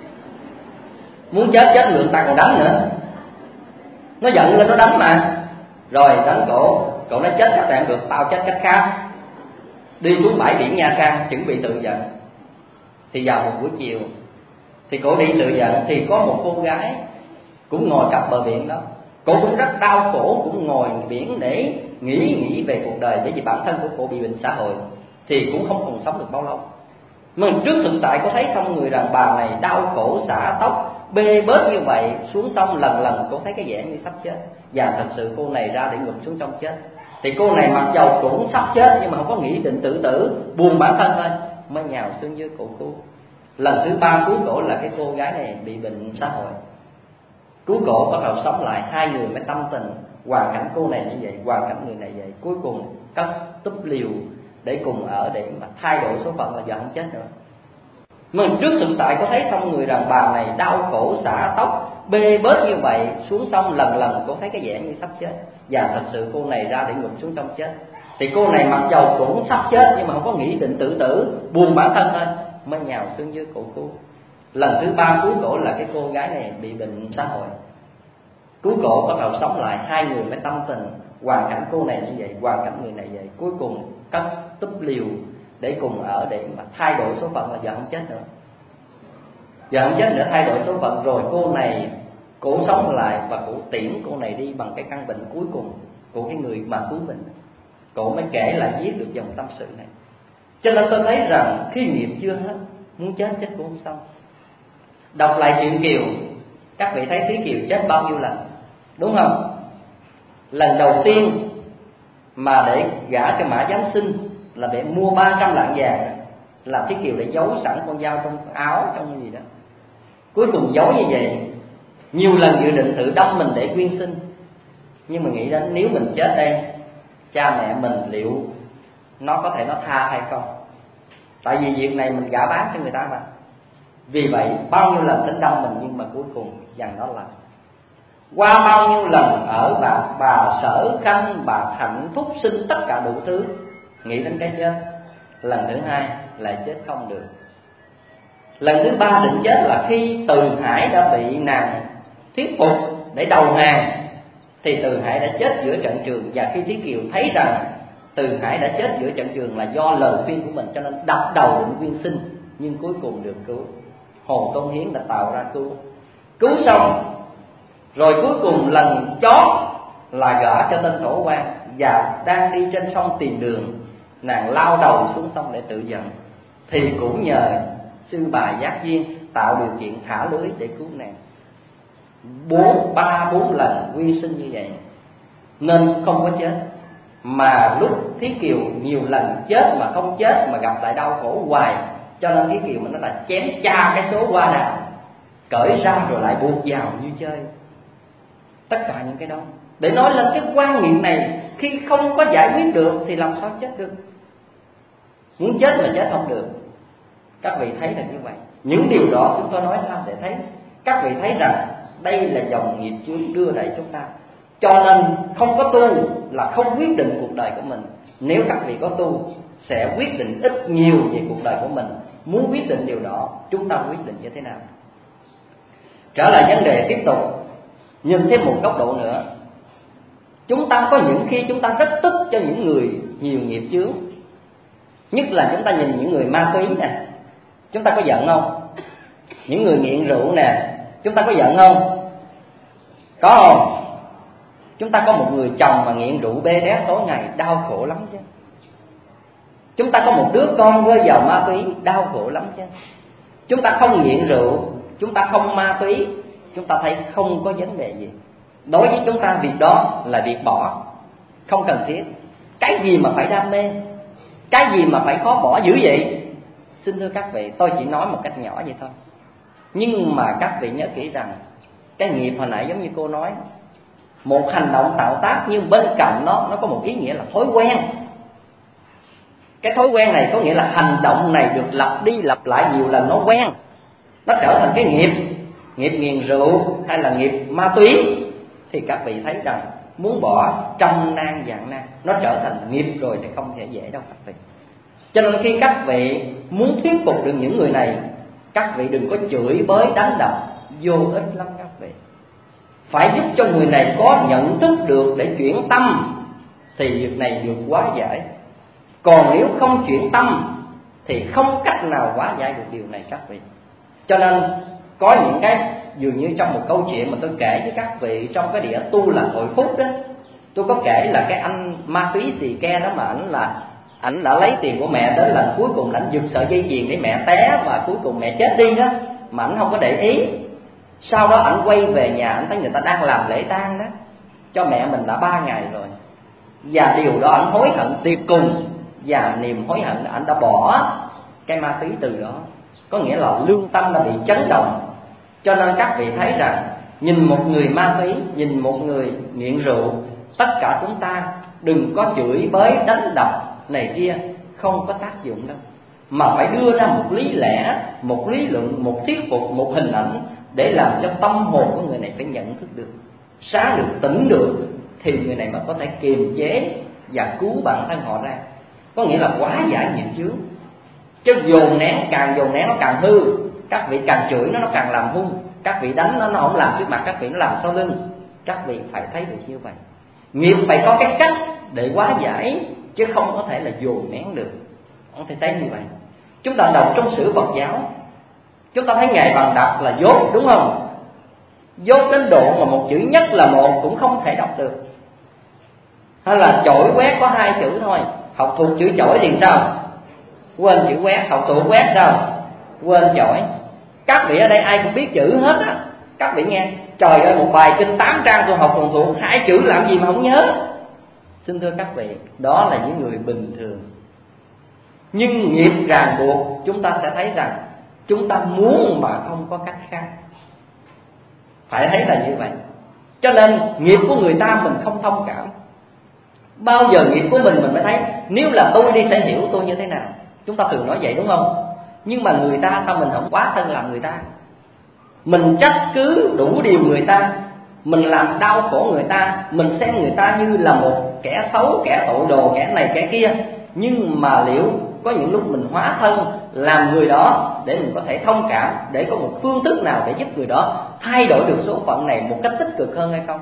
Muốn chết chết người ta còn đánh nữa. Nó giận lên nó đánh mà. Rồi đánh cổ, cổ nói chết cách này được, tao chết cách khác. Đi xuống bãi biển Nha Trang chuẩn bị tự giận. Thì vào một buổi chiều thì cổ đi tự giận, thì có một cô gái cũng ngồi cặp bờ biển đó. Cổ cũng rất đau khổ, cũng ngồi biển để nghĩ nghĩ về cuộc đời, bởi vì bản thân của cô bị bệnh xã hội thì cũng không còn sống được bao lâu. Mà trước thực tại có thấy không, người đàn bà này đau khổ xả tóc bê bết như vậy, xuống sông lần lần cô thấy cái vẻ như sắp chết. Và thật sự cô này ra để ngụm xuống sông chết. Thì cô này mặc dầu cũng sắp chết nhưng mà không có nghĩ định tự tử, buồn bản thân thôi, mới nhào xuống dưới cổ cứu. Lần thứ ba cứu cổ là cái cô gái này bị bệnh xã hội, cứu cổ bắt đầu sống lại, hai người mới tâm tình. Hoàn cảnh cô này như vậy, hoàn cảnh người này vậy, cuối cùng cất túp liều để cùng ở, để mà thay đổi số phận là giờ không chết nữa. Mình trước thực tại có thấy không người đàn bà này đau khổ xả tóc bê bết như vậy, xuống sông lần lần cô thấy cái vẻ như sắp chết, và thật sự cô này ra để ngụp xuống sông chết. Thì cô này mặc dầu cũng sắp chết nhưng mà không có nghĩ định tự tử, buồn bản thân thôi, mới nhào xuống dưới cổ cứu. Lần thứ ba cứu cổ là cái cô gái này bị bệnh xã hội, cứu cổ bắt đầu sống lại, hai người mới tâm tình. Hoàn cảnh cô này như vậy, hoàn cảnh người này vậy, cuối cùng cất túp liều để cùng ở, để mà thay đổi số phận là giờ không chết nữa. Giờ không chết nữa, thay đổi số phận rồi cô này cổ sống lại và cổ tiễn cô này đi bằng cái căn bệnh cuối cùng của cái người mà cứu mình. Cổ mới kể lại viết được dòng tâm sự này. Cho nên tôi thấy rằng khi nghiệp chưa hết, muốn chết chết cũng không xong. Đọc lại chuyện Kiều, các vị thấy Thúy Kiều chết bao nhiêu lần, đúng không? Lần đầu tiên mà để gả cho Mã Giám Sinh là để mua ba trăm lạng vàng, là Thúy Kiều để giấu sẵn con dao trong áo, trong cái gì đó. Cuối cùng giấu như vậy, nhiều lần dự định tự đâm mình để quyên sinh. Nhưng mà nghĩ đến nếu mình chết đây, cha mẹ mình liệu nó có thể nó tha hay không? Tại vì việc này mình gả bán cho người ta mà. Vì vậy bao nhiêu lần tính đâm mình, nhưng mà cuối cùng dần nó làm. Qua bao nhiêu lần ở bạc bà Sở Khanh, bạc Hạnh Thúc sinh tất cả đủ thứ, nghĩ đến cái chết. Lần thứ hai lại chết không được. Lần thứ ba định chết là khi Từ Hải đã bị nàng thuyết phục để đầu hàng, thì Từ Hải đã chết giữa trận trường. Và khi Thúy Kiều thấy rằng Từ Hải đã chết giữa trận trường là do lời khuyên của mình, cho nên đập đầu định quyên sinh, nhưng cuối cùng được cứu. Hồ Tôn Hiến đã tạo ra cứu. Cứu xong rồi cuối cùng lần chót là gả cho tên Thổ Quan, và đang đi trên sông tìm đường, nàng lao đầu xuống sông để tự dẫn, thì cũng nhờ sư bà Giác Duyên tạo điều kiện thả lưới để cứu nàng. Bốn ba bốn lần quy sinh như vậy nên không có chết. Mà lúc Thúy Kiều nhiều lần chết mà không chết, mà gặp lại đau khổ hoài, cho nên Thúy Kiều mình nói là chém cha cái số hoa đào, cởi ra rồi lại buộc vào như chơi. Tất cả những cái đó để nói lên cái quan niệm này, khi không có giải quyết được thì làm sao chết được. Muốn chết mà chết không được. Các vị thấy là như vậy. Những điều đó chúng tôi nói ra để thấy, các vị thấy rằng đây là dòng nghiệp chướng đưa đẩy chúng ta. Cho nên không có tu là không quyết định cuộc đời của mình. Nếu các vị có tu sẽ quyết định ít nhiều về cuộc đời của mình. Muốn quyết định điều đó, chúng ta quyết định như thế nào? Trở lại vấn đề tiếp tục, nhìn thêm một góc độ nữa. Chúng ta có những khi chúng ta rất tức cho những người nhiều nghiệp chướng. Nhất là chúng ta nhìn những người ma túy nè, chúng ta có giận không? Những người nghiện rượu nè, chúng ta có giận không? Có không? Chúng ta có một người chồng mà nghiện rượu bê đét tối ngày, đau khổ lắm chứ. Chúng ta có một đứa con rơi vào ma túy, đau khổ lắm chứ. Chúng ta không nghiện rượu, chúng ta không ma túy, chúng ta thấy không có vấn đề gì. Đối với chúng ta việc đó là việc bỏ, không cần thiết. Cái gì mà phải đam mê, cái gì mà phải khó bỏ dữ vậy? Xin thưa các vị, tôi chỉ nói một cách nhỏ vậy thôi. Nhưng mà các vị nhớ kỹ rằng cái nghiệp hồi nãy giống như cô nói, một hành động tạo tác, nhưng bên cạnh nó nó có một ý nghĩa là thói quen. Cái thói quen này có nghĩa là hành động này được lặp đi lặp lại nhiều lần, nó quen, nó trở thành cái nghiệp. Nghiệp nghiện rượu hay là nghiệp ma túy thì các vị thấy rằng muốn bỏ trăm nan vạn nan, nó trở thành nghiệp rồi thì không thể dễ đâu các vị. Cho nên khi các vị muốn thuyết phục được những người này, các vị đừng có chửi bới đánh đập, vô ích lắm các vị. Phải giúp cho người này có nhận thức được để chuyển tâm thì việc này được hóa giải. Còn nếu không chuyển tâm thì không cách nào hóa giải được điều này các vị. Cho nên có những cái dường như trong một câu chuyện mà tôi kể với các vị trong cái đĩa tu là Hội Phúc đó, tôi có kể là cái anh ma túy xì ke đó mà ảnh là ảnh đã lấy tiền của mẹ, đến lần cuối cùng ảnh giật sợi dây chuyền để mẹ té và cuối cùng mẹ chết đi đó, mà ảnh không có để ý. Sau đó ảnh quay về nhà, ảnh thấy người ta đang làm lễ tang đó cho mẹ mình đã ba ngày rồi, và điều đó ảnh hối hận tuyệt cùng. Và niềm hối hận ảnh đã bỏ cái ma túy từ đó, có nghĩa là lương tâm đã bị chấn động. Cho nên các vị thấy rằng nhìn một người ma túy, nhìn một người nghiện rượu, tất cả chúng ta đừng có chửi bới đánh đập này kia, không có tác dụng đâu, mà phải đưa ra một lý lẽ, một lý luận, một thuyết phục, một hình ảnh để làm cho tâm hồn của người này phải nhận thức được, sáng được, tỉnh được, thì người này mới có thể kiềm chế và cứu bản thân họ ra. Có nghĩa là hóa giải nghiệp chướng. Chứ dồn nén, càng dồn nén nó càng hư. Các vị càng chửi nó, nó càng làm hung. Các vị đánh nó, nó không làm trước mặt các vị, nó làm sau lưng. Các vị phải thấy được như vậy. Nghiệp phải có cái cách để hóa giải, chứ không có thể là dồn nén được. Không thể thấy như vậy. Chúng ta đọc trong sử Phật giáo, chúng ta thấy Ngài Bằng Đập là dốt, đúng không? Dốt đến độ mà một chữ nhất là một cũng không thể đọc được. Hay là chổi quét có hai chữ thôi, học thuộc chữ chổi thì sao? Quên chữ quét. Học thuộc quét sao? Quên chổi. Các vị ở đây ai cũng biết chữ hết á. Các vị nghe, trời ơi, một bài kinh tám trang tôi học còn thuộc hai chữ làm gì mà không nhớ. Xin thưa các vị, đó là những người bình thường. Nhưng nghiệp ràng buộc, chúng ta sẽ thấy rằng chúng ta muốn mà không có cách khác. Phải thấy là như vậy. Cho nên nghiệp của người ta mình không thông cảm. Bao giờ nghiệp của mình mình mới thấy, nếu là tôi đi sẽ hiểu tôi như thế nào. Chúng ta thường nói vậy, đúng không? Nhưng mà người ta sao mình không quá thân làm người ta? Mình trách cứ đủ điều người ta, mình làm đau khổ người ta, mình xem người ta như là một kẻ xấu, kẻ tội đồ, kẻ này kẻ kia. Nhưng mà liệu có những lúc mình hóa thân làm người đó để mình có thể thông cảm, để có một phương thức nào để giúp người đó thay đổi được số phận này một cách tích cực hơn hay không?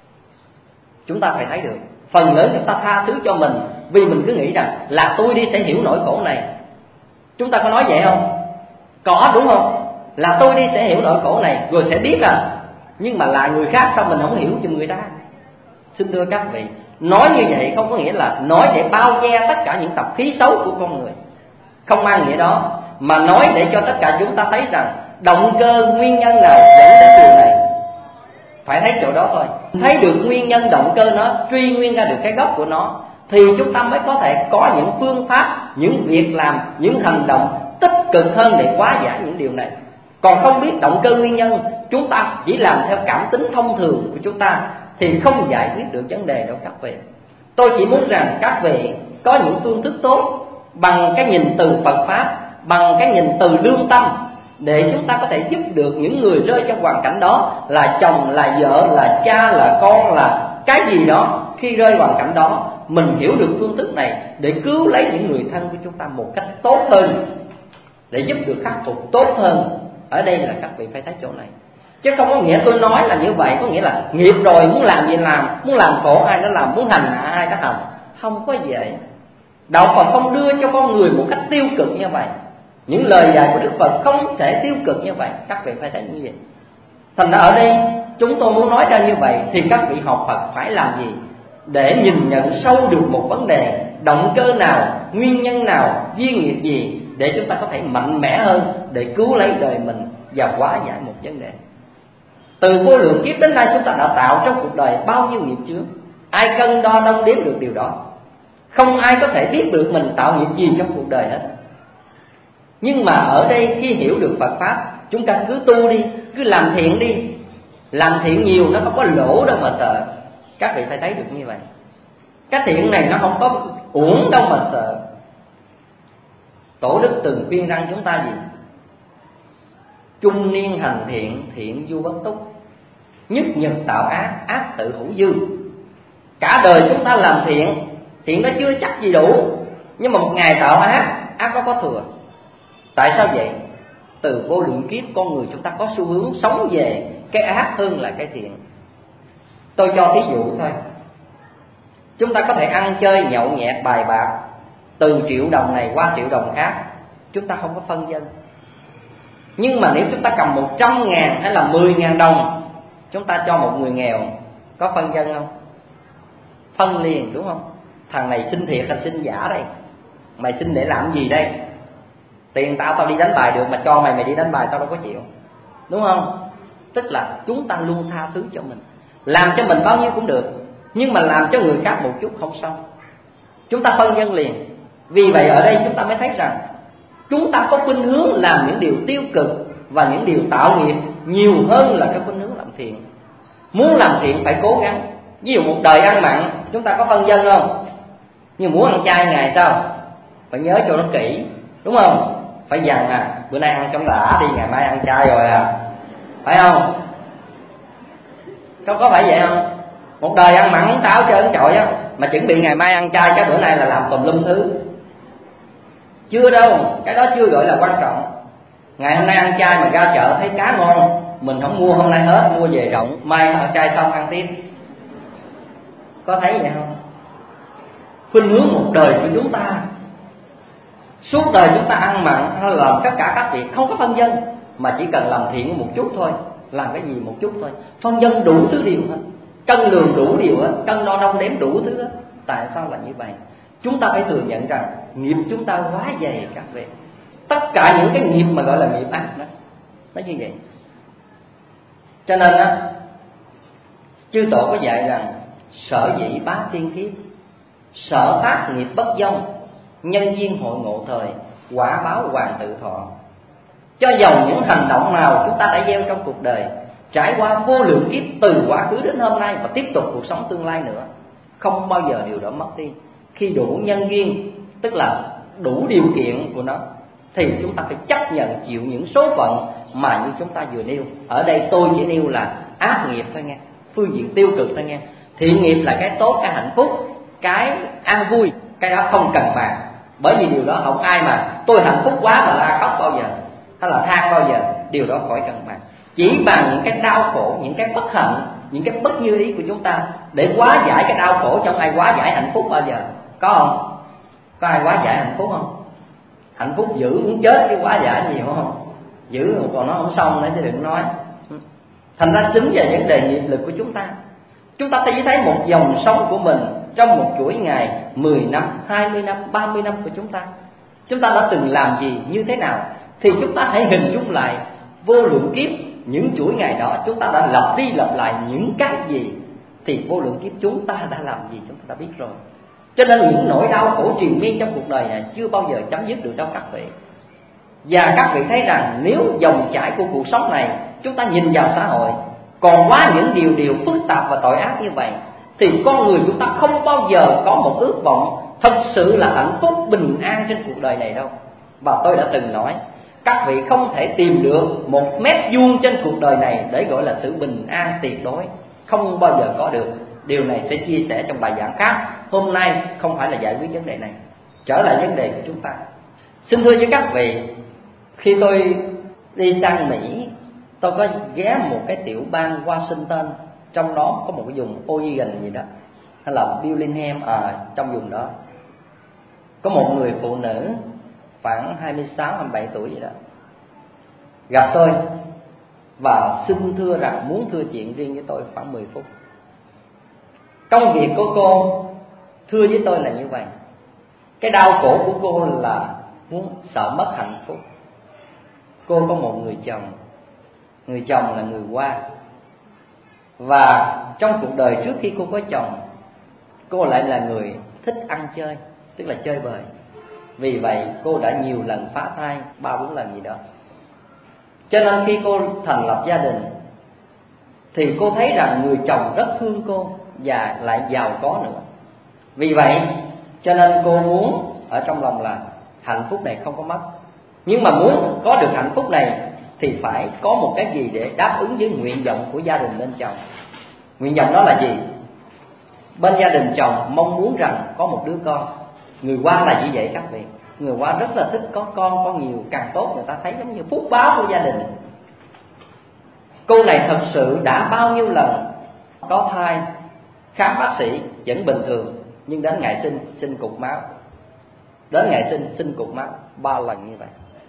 Chúng ta phải thấy được. Phần lớn chúng ta tha thứ cho mình vì mình cứ nghĩ rằng là tôi đi sẽ hiểu nỗi khổ này. Chúng ta có nói vậy không? Có, đúng không? Là tôi đi sẽ hiểu nỗi khổ này rồi sẽ biết à. Nhưng mà là người khác sao mình không hiểu giùm người ta? Xin thưa các vị, nói như vậy không có nghĩa là nói để bao che tất cả những tập khí xấu của con người, không mang nghĩa đó. Mà nói để cho tất cả chúng ta thấy rằng động cơ nguyên nhân nào dẫn đến điều này. Phải thấy chỗ đó thôi. Thấy được nguyên nhân động cơ nó, truy nguyên ra được cái gốc của nó, thì chúng ta mới có thể có những phương pháp, những việc làm, những hành động tích cực hơn để hóa giải những điều này. Còn không biết động cơ nguyên nhân, chúng ta chỉ làm theo cảm tính thông thường của chúng ta thì không giải quyết được vấn đề đâu các vị. Tôi chỉ muốn rằng các vị có những phương thức tốt, bằng cái nhìn từ Phật Pháp, bằng cái nhìn từ lương tâm, để chúng ta có thể giúp được những người rơi trong hoàn cảnh đó, là chồng, là vợ, là cha, là con, là cái gì đó. Khi rơi hoàn cảnh đó, mình hiểu được phương thức này để cứu lấy những người thân của chúng ta một cách tốt hơn, để giúp được khắc phục tốt hơn. Ở đây là các vị phải thấy chỗ này. Chứ không có nghĩa tôi nói là như vậy, có nghĩa là nghiệp rồi muốn làm gì làm, muốn làm khổ ai nó làm, muốn hành hạ ai nó hành. Không có vậy. Đạo Phật không đưa cho con người một cách tiêu cực như vậy. Những lời dạy của Đức Phật không thể tiêu cực như vậy. Các vị phải thấy như vậy. Thành ra ở đây chúng tôi muốn nói ra như vậy, thì các vị học Phật phải làm gì? Để nhìn nhận sâu được một vấn đề, động cơ nào, nguyên nhân nào, duyên nghiệp gì, để chúng ta có thể mạnh mẽ hơn để cứu lấy đời mình và hóa giải một vấn đề. Từ vô lượng kiếp đến nay chúng ta đã tạo trong cuộc đời bao nhiêu nghiệp chướng, ai cân đo đong đếm được điều đó? Không ai có thể biết được mình tạo nghiệp gì trong cuộc đời hết. Nhưng mà ở đây khi hiểu được Phật Pháp, chúng ta cứ tu đi, cứ làm thiện đi. Làm thiện nhiều nó không có lỗ đâu mà sợ. Các vị phải thấy được như vậy. Cái thiện này nó không có uổng đâu mà sợ. Tổ đức từng khuyên răng chúng ta gì? Trung niên hành thiện, thiện du bất túc. Nhất nhật tạo ác, ác tự hữu dư. Cả đời chúng ta làm thiện, thiện nó chưa chắc gì đủ. Nhưng mà một ngày tạo ác, ác nó có thừa. Tại sao vậy? Từ vô lượng kiếp con người chúng ta có xu hướng sống về cái ác hơn là cái thiện. Tôi cho thí dụ thôi. Chúng ta có thể ăn chơi nhậu nhẹt bài bạc, từ triệu đồng này qua triệu đồng khác, chúng ta không có phân dân. Nhưng mà nếu chúng ta cầm một trăm ngàn hay là mười ngàn đồng, chúng ta cho một người nghèo, có phân dân không? Phân liền, đúng không? Thằng này xin thiệt hay xin giả đây? Mày xin để làm gì đây? Tiền tao tao đi đánh bài được, mà cho mày mày đi đánh bài tao đâu có chịu, đúng không? Tức là chúng ta luôn tha thứ cho mình. Làm cho mình bao nhiêu cũng được, nhưng mà làm cho người khác một chút không sao. Chúng ta phân dân liền. Vì vậy ở đây chúng ta mới thấy rằng chúng ta có khuynh hướng làm những điều tiêu cực và những điều tạo nghiệp nhiều hơn là cái khuynh hướng làm thiện. Muốn làm thiện phải cố gắng. Ví dụ một đời ăn mặn, chúng ta có phân dân không? Nhưng muốn ăn chay ngày sao? phải nhớ cho nó kỹ, đúng không? Phải dằn à, bữa nay ăn trong đã đi, ngày mai ăn chay rồi à, phải không? Có có phải vậy không? Một đời ăn mặn táo trơn trọi á, mà chuẩn bị ngày mai ăn chay, cái bữa nay là làm tùm lum thứ. Chưa đâu, cái đó chưa gọi là quan trọng. Ngày hôm nay ăn chay mà ra chợ thấy cá ngon, mình không mua hôm nay hết, mua về rộng, mai ăn chay xong ăn tiếp. Có thấy vậy không? Khuynh hướng một đời của chúng ta, suốt đời chúng ta ăn mặn hay làm tất cả các việc không có phân vân, mà chỉ cần làm thiện một chút thôi, làm cái gì một chút thôi, phân vân đủ thứ điều hết, cân lường đủ điều hết, cân đo đong đếm đủ thứ hết. Tại sao là như vậy? Chúng ta phải thừa nhận rằng nghiệp chúng ta quá dày các vị. Tất cả những cái nghiệp mà gọi là nghiệp ác đó, nó như vậy. Cho nên á, chư tổ có dạy rằng sở dĩ bá thiên kiếp, sở tác nghiệp bất vong, nhân duyên hội ngộ thời, quả báo hoàn tự thọ. Cho dầu những hành động nào chúng ta đã gieo trong cuộc đời, trải qua vô lượng kiếp từ quá khứ đến hôm nay và tiếp tục cuộc sống tương lai nữa, không bao giờ điều đó mất đi. Khi đủ nhân duyên, tức là đủ điều kiện của nó, thì chúng ta phải chấp nhận chịu những số phận mà như chúng ta vừa nêu. Ở đây tôi chỉ nêu là ác nghiệp thôi nghe, phương diện tiêu cực thôi nghe. Thiện nghiệp là cái tốt, cái hạnh phúc, cái an vui, cái đó không cần bàn. Bởi vì điều đó không ai mà tôi hạnh phúc quá mà la khóc bao giờ, hay là than bao giờ, điều đó khỏi cần bàn. Chỉ bằng những cái đau khổ, những cái bất hạnh, những cái bất như ý của chúng ta để hóa giải cái đau khổ. Trong ai hóa giải hạnh phúc bao giờ? Có không? Có ai hóa giải hạnh phúc không? Hạnh phúc giữ muốn chết chứ hóa giải nhiều không? Giữ còn nó không xong nữa chứ đừng nói. Thành ra chính về vấn đề nghiệp lực của chúng ta, chúng ta chỉ thấy một dòng sống của mình trong một chuỗi ngày, mười năm, hai mươi năm, ba mươi năm của chúng ta, chúng ta đã từng làm gì, như thế nào, thì chúng ta hãy hình dung lại vô lượng kiếp. Những chuỗi ngày đó chúng ta đã lặp đi lặp lại những cái gì, thì vô lượng kiếp chúng ta đã làm gì chúng ta đã biết rồi. Cho nên những nỗi đau khổ triền miên trong cuộc đời này chưa bao giờ chấm dứt được đâu các vị. Và các vị thấy rằng nếu dòng chảy của cuộc sống này chúng ta nhìn vào xã hội còn quá những điều điều phức tạp và tội ác như vậy, thì con người chúng ta không bao giờ có một ước vọng thật sự là hạnh phúc bình an trên cuộc đời này đâu. Và tôi đã từng nói, các vị không thể tìm được một mét vuông trên cuộc đời này để gọi là sự bình an tuyệt đối, không bao giờ có được. Điều này sẽ chia sẻ trong bài giảng khác. Hôm nay không phải là giải quyết vấn đề này, trở lại vấn đề của chúng ta. Xin thưa với các vị, khi tôi đi sang Mỹ, tôi có ghé một cái tiểu bang Washington, trong đó có một cái vùng Oregon gì đó, hay là Bellingham, à, trong vùng đó có một người phụ nữ khoảng hai mươi sáu, hai mươi bảy tuổi gì đó gặp tôi và xin thưa rằng muốn thưa chuyện riêng với tôi khoảng mười phút. Công việc của cô thưa với tôi là như vậy. Cái đau khổ của cô là muốn sợ mất hạnh phúc. Cô có một người chồng, người chồng là người Hoa, và trong cuộc đời trước khi cô có chồng, cô lại là người thích ăn chơi, tức là chơi bời. Vì vậy cô đã nhiều lần phá thai, ba bốn lần gì đó. Cho nên khi cô thành lập gia đình thì cô thấy rằng người chồng rất thương cô và lại giàu có nữa. Vì vậy cho nên cô muốn ở trong lòng là hạnh phúc này không có mất. Nhưng mà muốn có được hạnh phúc này thì phải có một cái gì để đáp ứng với nguyện vọng của gia đình bên chồng. Nguyện vọng đó là gì? Bên gia đình chồng mong muốn rằng có một đứa con. Người Hoa là như vậy các vị. Người Hoa rất là thích có con, có nhiều càng tốt, người ta thấy giống như phúc báo của gia đình. Cô này thật sự đã bao nhiêu lần có thai, khám bác sĩ vẫn bình thường, nhưng đến ngày sinh, sinh cục máu. Đến ngày sinh, sinh cục máu ba lần như vậy.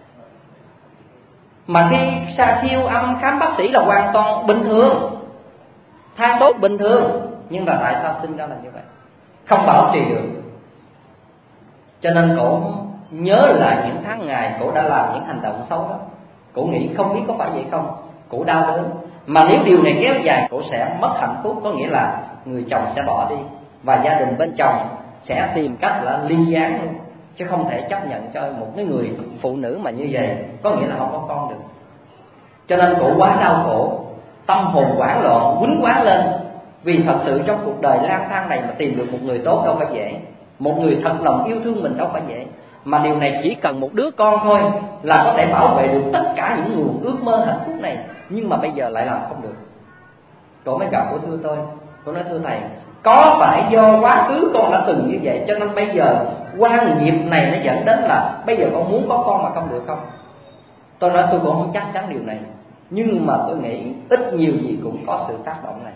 Mà khi sa siêu âm khám bác sĩ là hoàn toàn bình thường, thai tốt bình thường, nhưng mà tại sao sinh ra là như vậy? Không bảo trì được. Cho nên cổ nhớ lại những tháng ngày cổ đã làm những hành động xấu đó. Cổ nghĩ không biết có phải vậy không, cổ đau đớn. Mà nếu điều này kéo dài, cổ sẽ mất hạnh phúc, có nghĩa là người chồng sẽ bỏ đi và gia đình bên chồng sẽ tìm cách là ly gián luôn, chứ không thể chấp nhận cho một cái người phụ nữ mà như vậy, có nghĩa là không có con được. Cho nên cổ quá đau khổ, tâm hồn hoảng loạn, quýnh quáng lên. Vì thật sự trong cuộc đời lang thang này mà tìm được một người tốt đâu phải dễ, một người thật lòng yêu thương mình đâu phải dễ. mà điều này chỉ cần một đứa con thôi là có thể bảo vệ được tất cả những nguồn ước mơ hạnh phúc này, nhưng mà bây giờ lại làm không được. Cô mới gặp, cô thưa tôi, cô nói thưa thầy, có phải do quá khứ con đã từng như vậy cho nên bây giờ quan nghiệp này nó dẫn đến là bây giờ con muốn có con mà không được không? Tôi nói tôi cũng không chắc chắn điều này, nhưng mà tôi nghĩ ít nhiều gì cũng có sự tác động này.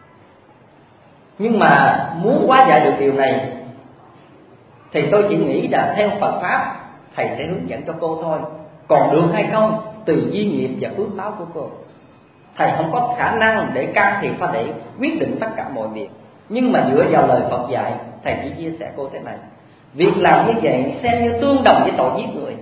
Nhưng mà muốn hóa giải được điều này thì tôi chỉ nghĩ là theo Phật Pháp thầy sẽ hướng dẫn cho cô thôi. Còn được hay không tùy duy nghiệp và phước báo của cô. Thầy không có khả năng để can thiệp và để quyết định tất cả mọi việc. Nhưng mà dựa vào lời Phật dạy, thầy chỉ chia sẻ cô thế này: việc làm như vậy xem như tương đồng với tội giết người.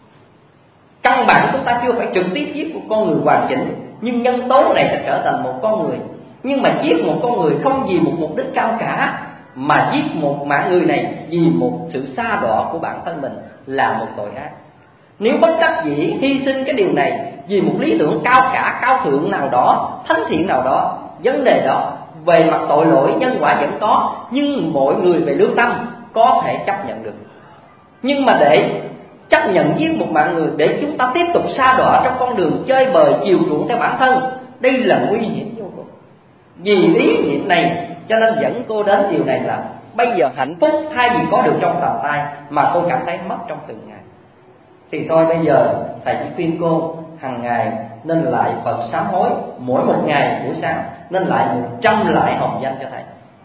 Căn bản chúng ta chưa phải trực tiếp giết một con người hoàn chỉnh, nhưng nhân tố này sẽ trở thành một con người. Nhưng mà giết một con người không vì một mục đích cao cả, mà giết một mạng người này vì một sự sa đọa của bản thân mình là một tội ác. Nếu bất đắc dĩ hy sinh cái điều này vì một lý tưởng cao cả, cao thượng nào đó, thánh thiện nào đó, vấn đề đó về mặt tội lỗi nhân quả vẫn có, nhưng mọi người về lương tâm có thể chấp nhận được. Nhưng mà để chấp nhận giết một mạng người để chúng ta tiếp tục sa đọa trong con đường chơi bời chiều chuộng theo bản thân, đây là nguy hiểm vô cùng. Vì ý niệm này cho nên dẫn cô đến điều này là bây giờ hạnh phúc thay vì có được trong tầm tay mà cô cảm thấy mất trong từng ngày. Thì thôi bây giờ thầy chỉ khuyên cô hàng ngày nên lại Phật sám hối, mỗi một ngày buổi sáng nên lại một trăm lại hồng danh cho thầy,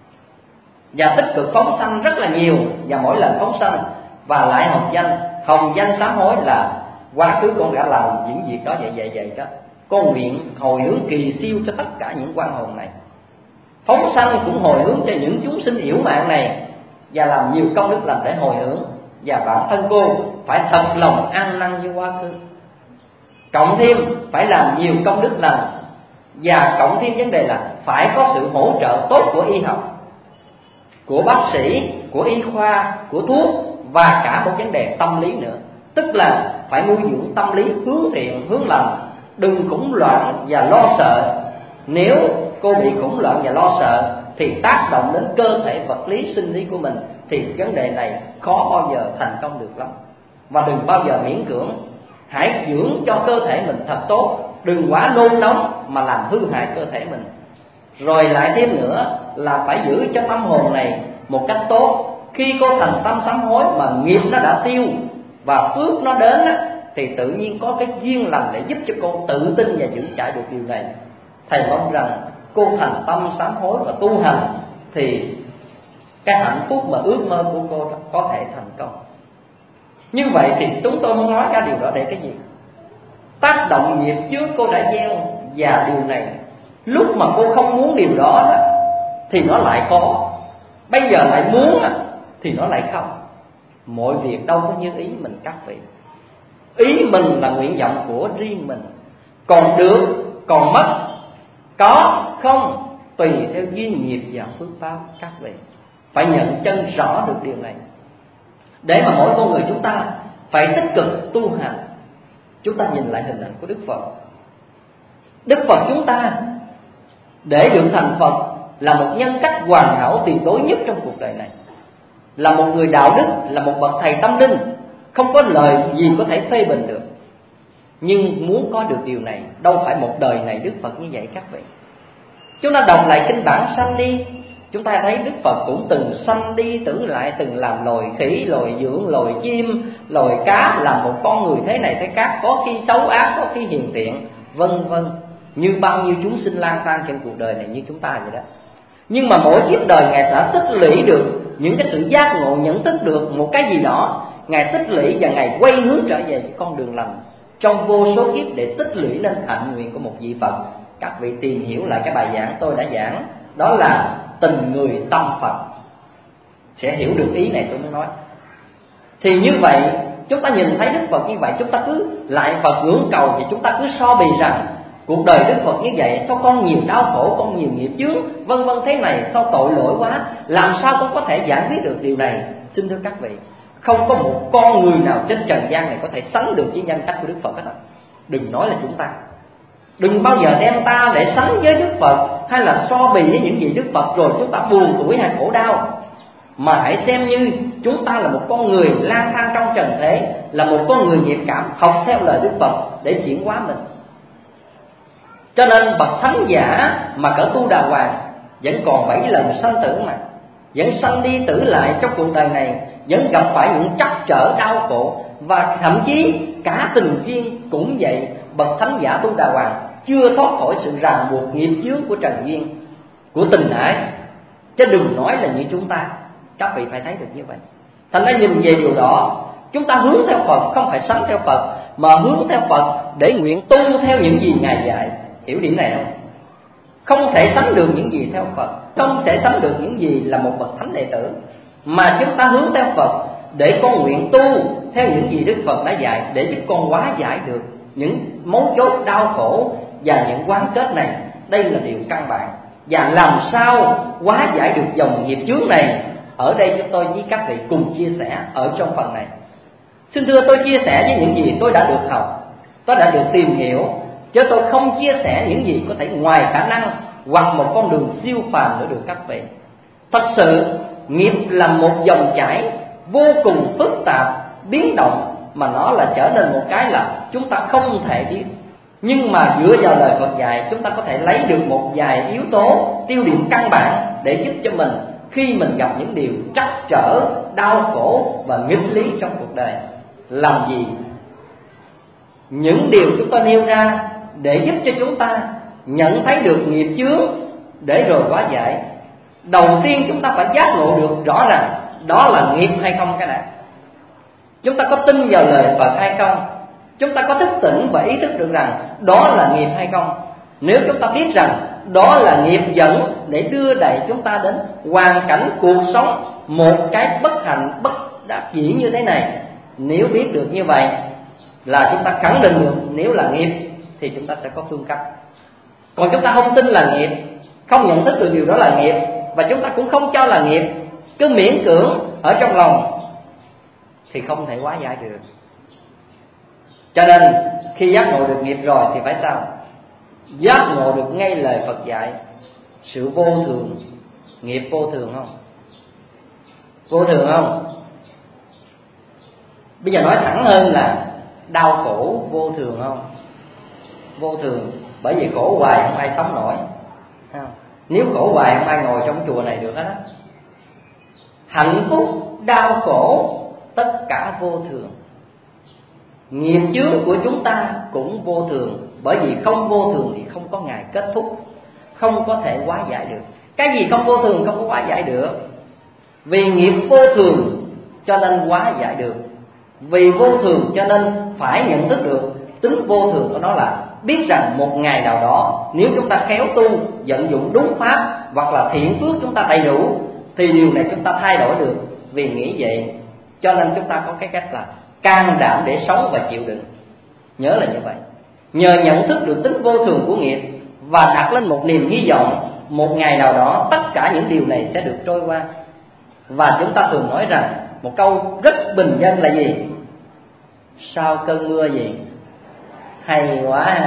và tích cực phóng sanh rất là nhiều, và mỗi lần phóng sanh và lại hồng danh. Hồng danh sám hối là quá khứ con đã làm những việc đó vậy vậy vậy đó, con nguyện hồi hướng kỳ siêu cho tất cả những quan hồn này. Phóng sanh cũng hồi hướng cho những chúng sinh yếu mạng này, và làm nhiều công đức lành để hồi hướng. Và bản thân cô phải thật lòng ăn năn với quá khứ, cộng thêm phải làm nhiều công đức lành, và cộng thêm vấn đề là phải có sự hỗ trợ tốt của y học, của bác sĩ, của y khoa, của thuốc, và cả một vấn đề tâm lý nữa. Tức là phải nuôi dưỡng tâm lý hướng thiện, hướng lành, đừng khủng loạn và lo sợ. Nếu cô bị khủng loạn và lo sợ thì tác động đến cơ thể vật lý sinh lý của mình, thì vấn đề này khó bao giờ thành công được lắm. Và đừng bao giờ miễn cưỡng, hãy dưỡng cho cơ thể mình thật tốt, đừng quá nôn nóng mà làm hư hại cơ thể mình. Rồi lại thêm nữa là phải giữ cho tâm hồn này một cách tốt. Khi cô thành tâm sám hối mà nghiệp nó đã tiêu và phước nó đến á, thì tự nhiên có cái duyên lành để giúp cho cô tự tin và vững chãi được điều này. Thầy mong rằng cô thành tâm sám hối và tu hành thì cái hạnh phúc mà ước mơ của cô đó có thể thành công. Như vậy thì chúng tôi muốn nói ra điều đó để cái gì? Tác động nghiệp trước cô đã gieo, và điều này lúc mà cô không muốn điều đó, đó thì nó lại có, bây giờ lại muốn thì nó lại không. Mọi việc đâu có như ý mình các vị. Ý mình là nguyện vọng của riêng mình, còn được, còn mất, có, không tùy theo duyên nghiệp và phước báo các vị. Phải nhận chân rõ được điều này, để mà mỗi con người chúng ta phải tích cực tu hành. Chúng ta nhìn lại hình ảnh của Đức Phật. Đức Phật chúng ta để được thành Phật là một nhân cách hoàn hảo tuyệt đối nhất trong cuộc đời này, là một người đạo đức, là một bậc thầy tâm linh, không có lời gì có thể phê bình được. Nhưng muốn có được điều này, đâu phải một đời này Đức Phật như vậy các vị. Chúng ta đọc lại kinh bản sanh đi, chúng ta thấy Đức Phật cũng từng sanh đi tưởng lại, từng làm loài khỉ, loài dưỡng, loài chim, loài cá, làm một con người thế này thế khác, có khi xấu ác, có khi hiền thiện, vân vân, như bao nhiêu chúng sinh lang thang trên cuộc đời này như chúng ta vậy đó. Nhưng mà mỗi kiếp đời Ngài đã tích lũy được những cái sự giác ngộ, nhận thức được một cái gì đó, Ngài tích lũy và Ngài quay hướng trở về với con đường lành trong vô số kiếp để tích lũy lên hạnh nguyện của một vị Phật. Các vị tìm hiểu lại cái bài giảng tôi đã giảng, đó là tình người tâm Phật, sẽ hiểu được ý này tôi muốn nói. Thì như vậy chúng ta nhìn thấy Đức Phật như vậy, chúng ta cứ lại Phật ngưỡng cầu, thì chúng ta cứ so bì rằng cuộc đời Đức Phật như vậy, sao con nhiều đau khổ, con nhiều nghiệp chướng, vân vân thế này, sao tội lỗi quá, làm sao con có thể giải quyết được điều này? Xin thưa các vị, không có một con người nào trên trần gian này có thể sánh được với nhân cách của Đức Phật hết. Đừng nói là chúng ta, đừng bao giờ đem ta để sánh với Đức Phật, hay là so bì với những gì Đức Phật rồi chúng ta buồn tuổi hay khổ đau. mà hãy xem như chúng ta là một con người lang thang trong trần thế, là một con người nghiệp cảm, học theo lời Đức Phật để chuyển hóa mình. Cho nên bậc thánh giả mà cỡ Tu Đà Hoàng vẫn còn bảy lần sanh tử mà, vẫn sanh đi tử lại trong cuộc đời này, vẫn gặp phải những trắc trở đau khổ, và thậm chí cả tình duyên cũng vậy. Bậc thánh giả Tu Đà Hoàng chưa thoát khỏi sự ràng buộc nghiệp chướng của trần duyên, của tình ái, chứ đừng nói là như chúng ta. Các vị phải thấy được như vậy. Thành ra nhìn về điều đó, chúng ta hướng theo Phật, không phải sánh theo Phật, mà hướng theo Phật để nguyện tu theo những gì Ngài dạy. Hiểu điểm này không? Không thể sánh được những gì theo Phật, không thể sánh được những gì là một bậc thánh đệ tử, mà chúng ta hướng theo Phật để con nguyện tu theo những gì Đức Phật đã dạy, để giúp con hóa giải được những mấu chốt đau khổ và những quán kết này. Đây là điều căn bản. Và làm sao hóa giải được dòng nghiệp chướng này, ở đây chúng tôi với các vị cùng chia sẻ ở trong phần này. Xin thưa, tôi chia sẻ với những gì tôi đã được học, tôi đã được tìm hiểu, chứ tôi không chia sẻ những gì có thể ngoài khả năng hoặc một con đường siêu phàm nữa được các vị. Thật sự nghiệp là một dòng chảy vô cùng phức tạp, biến động, mà nó là trở nên một cái là chúng ta không thể biết. Nhưng mà dựa vào lời Phật dạy, chúng ta có thể lấy được một vài yếu tố, tiêu điểm căn bản để giúp cho mình khi mình gặp những điều trắc trở, đau khổ và nghịch lý trong cuộc đời. Làm gì? Những điều chúng ta nêu ra để giúp cho chúng ta nhận thấy được nghiệp chướng để rồi hóa giải. Đầu tiên chúng ta phải giác ngộ được rõ ràng đó là nghiệp hay không cái này. Chúng ta có tin vào lời Phật hay không? Chúng ta có thức tỉnh và ý thức được rằng đó là nghiệp hay không? Nếu chúng ta biết rằng đó là nghiệp dẫn để đưa đẩy chúng ta đến hoàn cảnh cuộc sống một cái bất hạnh, bất đắc dĩ như thế này, nếu biết được như vậy là chúng ta khẳng định được nếu là nghiệp thì chúng ta sẽ có phương cách. Còn chúng ta không tin là nghiệp, không nhận thức được điều đó là nghiệp, và chúng ta cũng không cho là nghiệp, cứ miễn cưỡng ở trong lòng, thì không thể hóa giải được. Cho nên khi giác ngộ được nghiệp rồi thì phải sao? Giác ngộ được ngay lời Phật dạy, sự vô thường. Nghiệp vô thường không? Vô thường không? Bây giờ nói thẳng hơn là đau khổ vô thường không? Vô thường. Bởi vì khổ hoài không ai sống nổi. Nếu khổ hoài không ai ngồi trong chùa này được hết á. Hạnh phúc, đau khổ, tất cả vô thường. Nghiệp chướng của chúng ta cũng vô thường, bởi vì không vô thường thì không có ngày kết thúc, không có thể hóa giải được. Cái gì không vô thường không có hóa giải được. Vì nghiệp vô thường cho nên hóa giải được. Vì vô thường cho nên phải nhận thức được tính vô thường của nó, là biết rằng một ngày nào đó nếu chúng ta khéo tu, vận dụng đúng pháp, hoặc là thiện phước chúng ta đầy đủ, thì điều này chúng ta thay đổi được. Vì nghĩ vậy cho nên chúng ta có cái cách là can đảm để sống và chịu đựng. Nhớ là như vậy. Nhờ nhận thức được tính vô thường của nghiệp và đặt lên một niềm hy vọng một ngày nào đó tất cả những điều này sẽ được trôi qua. Và chúng ta thường nói rằng một câu rất bình dân là gì? Sau cơn mưa gì? Hay quá.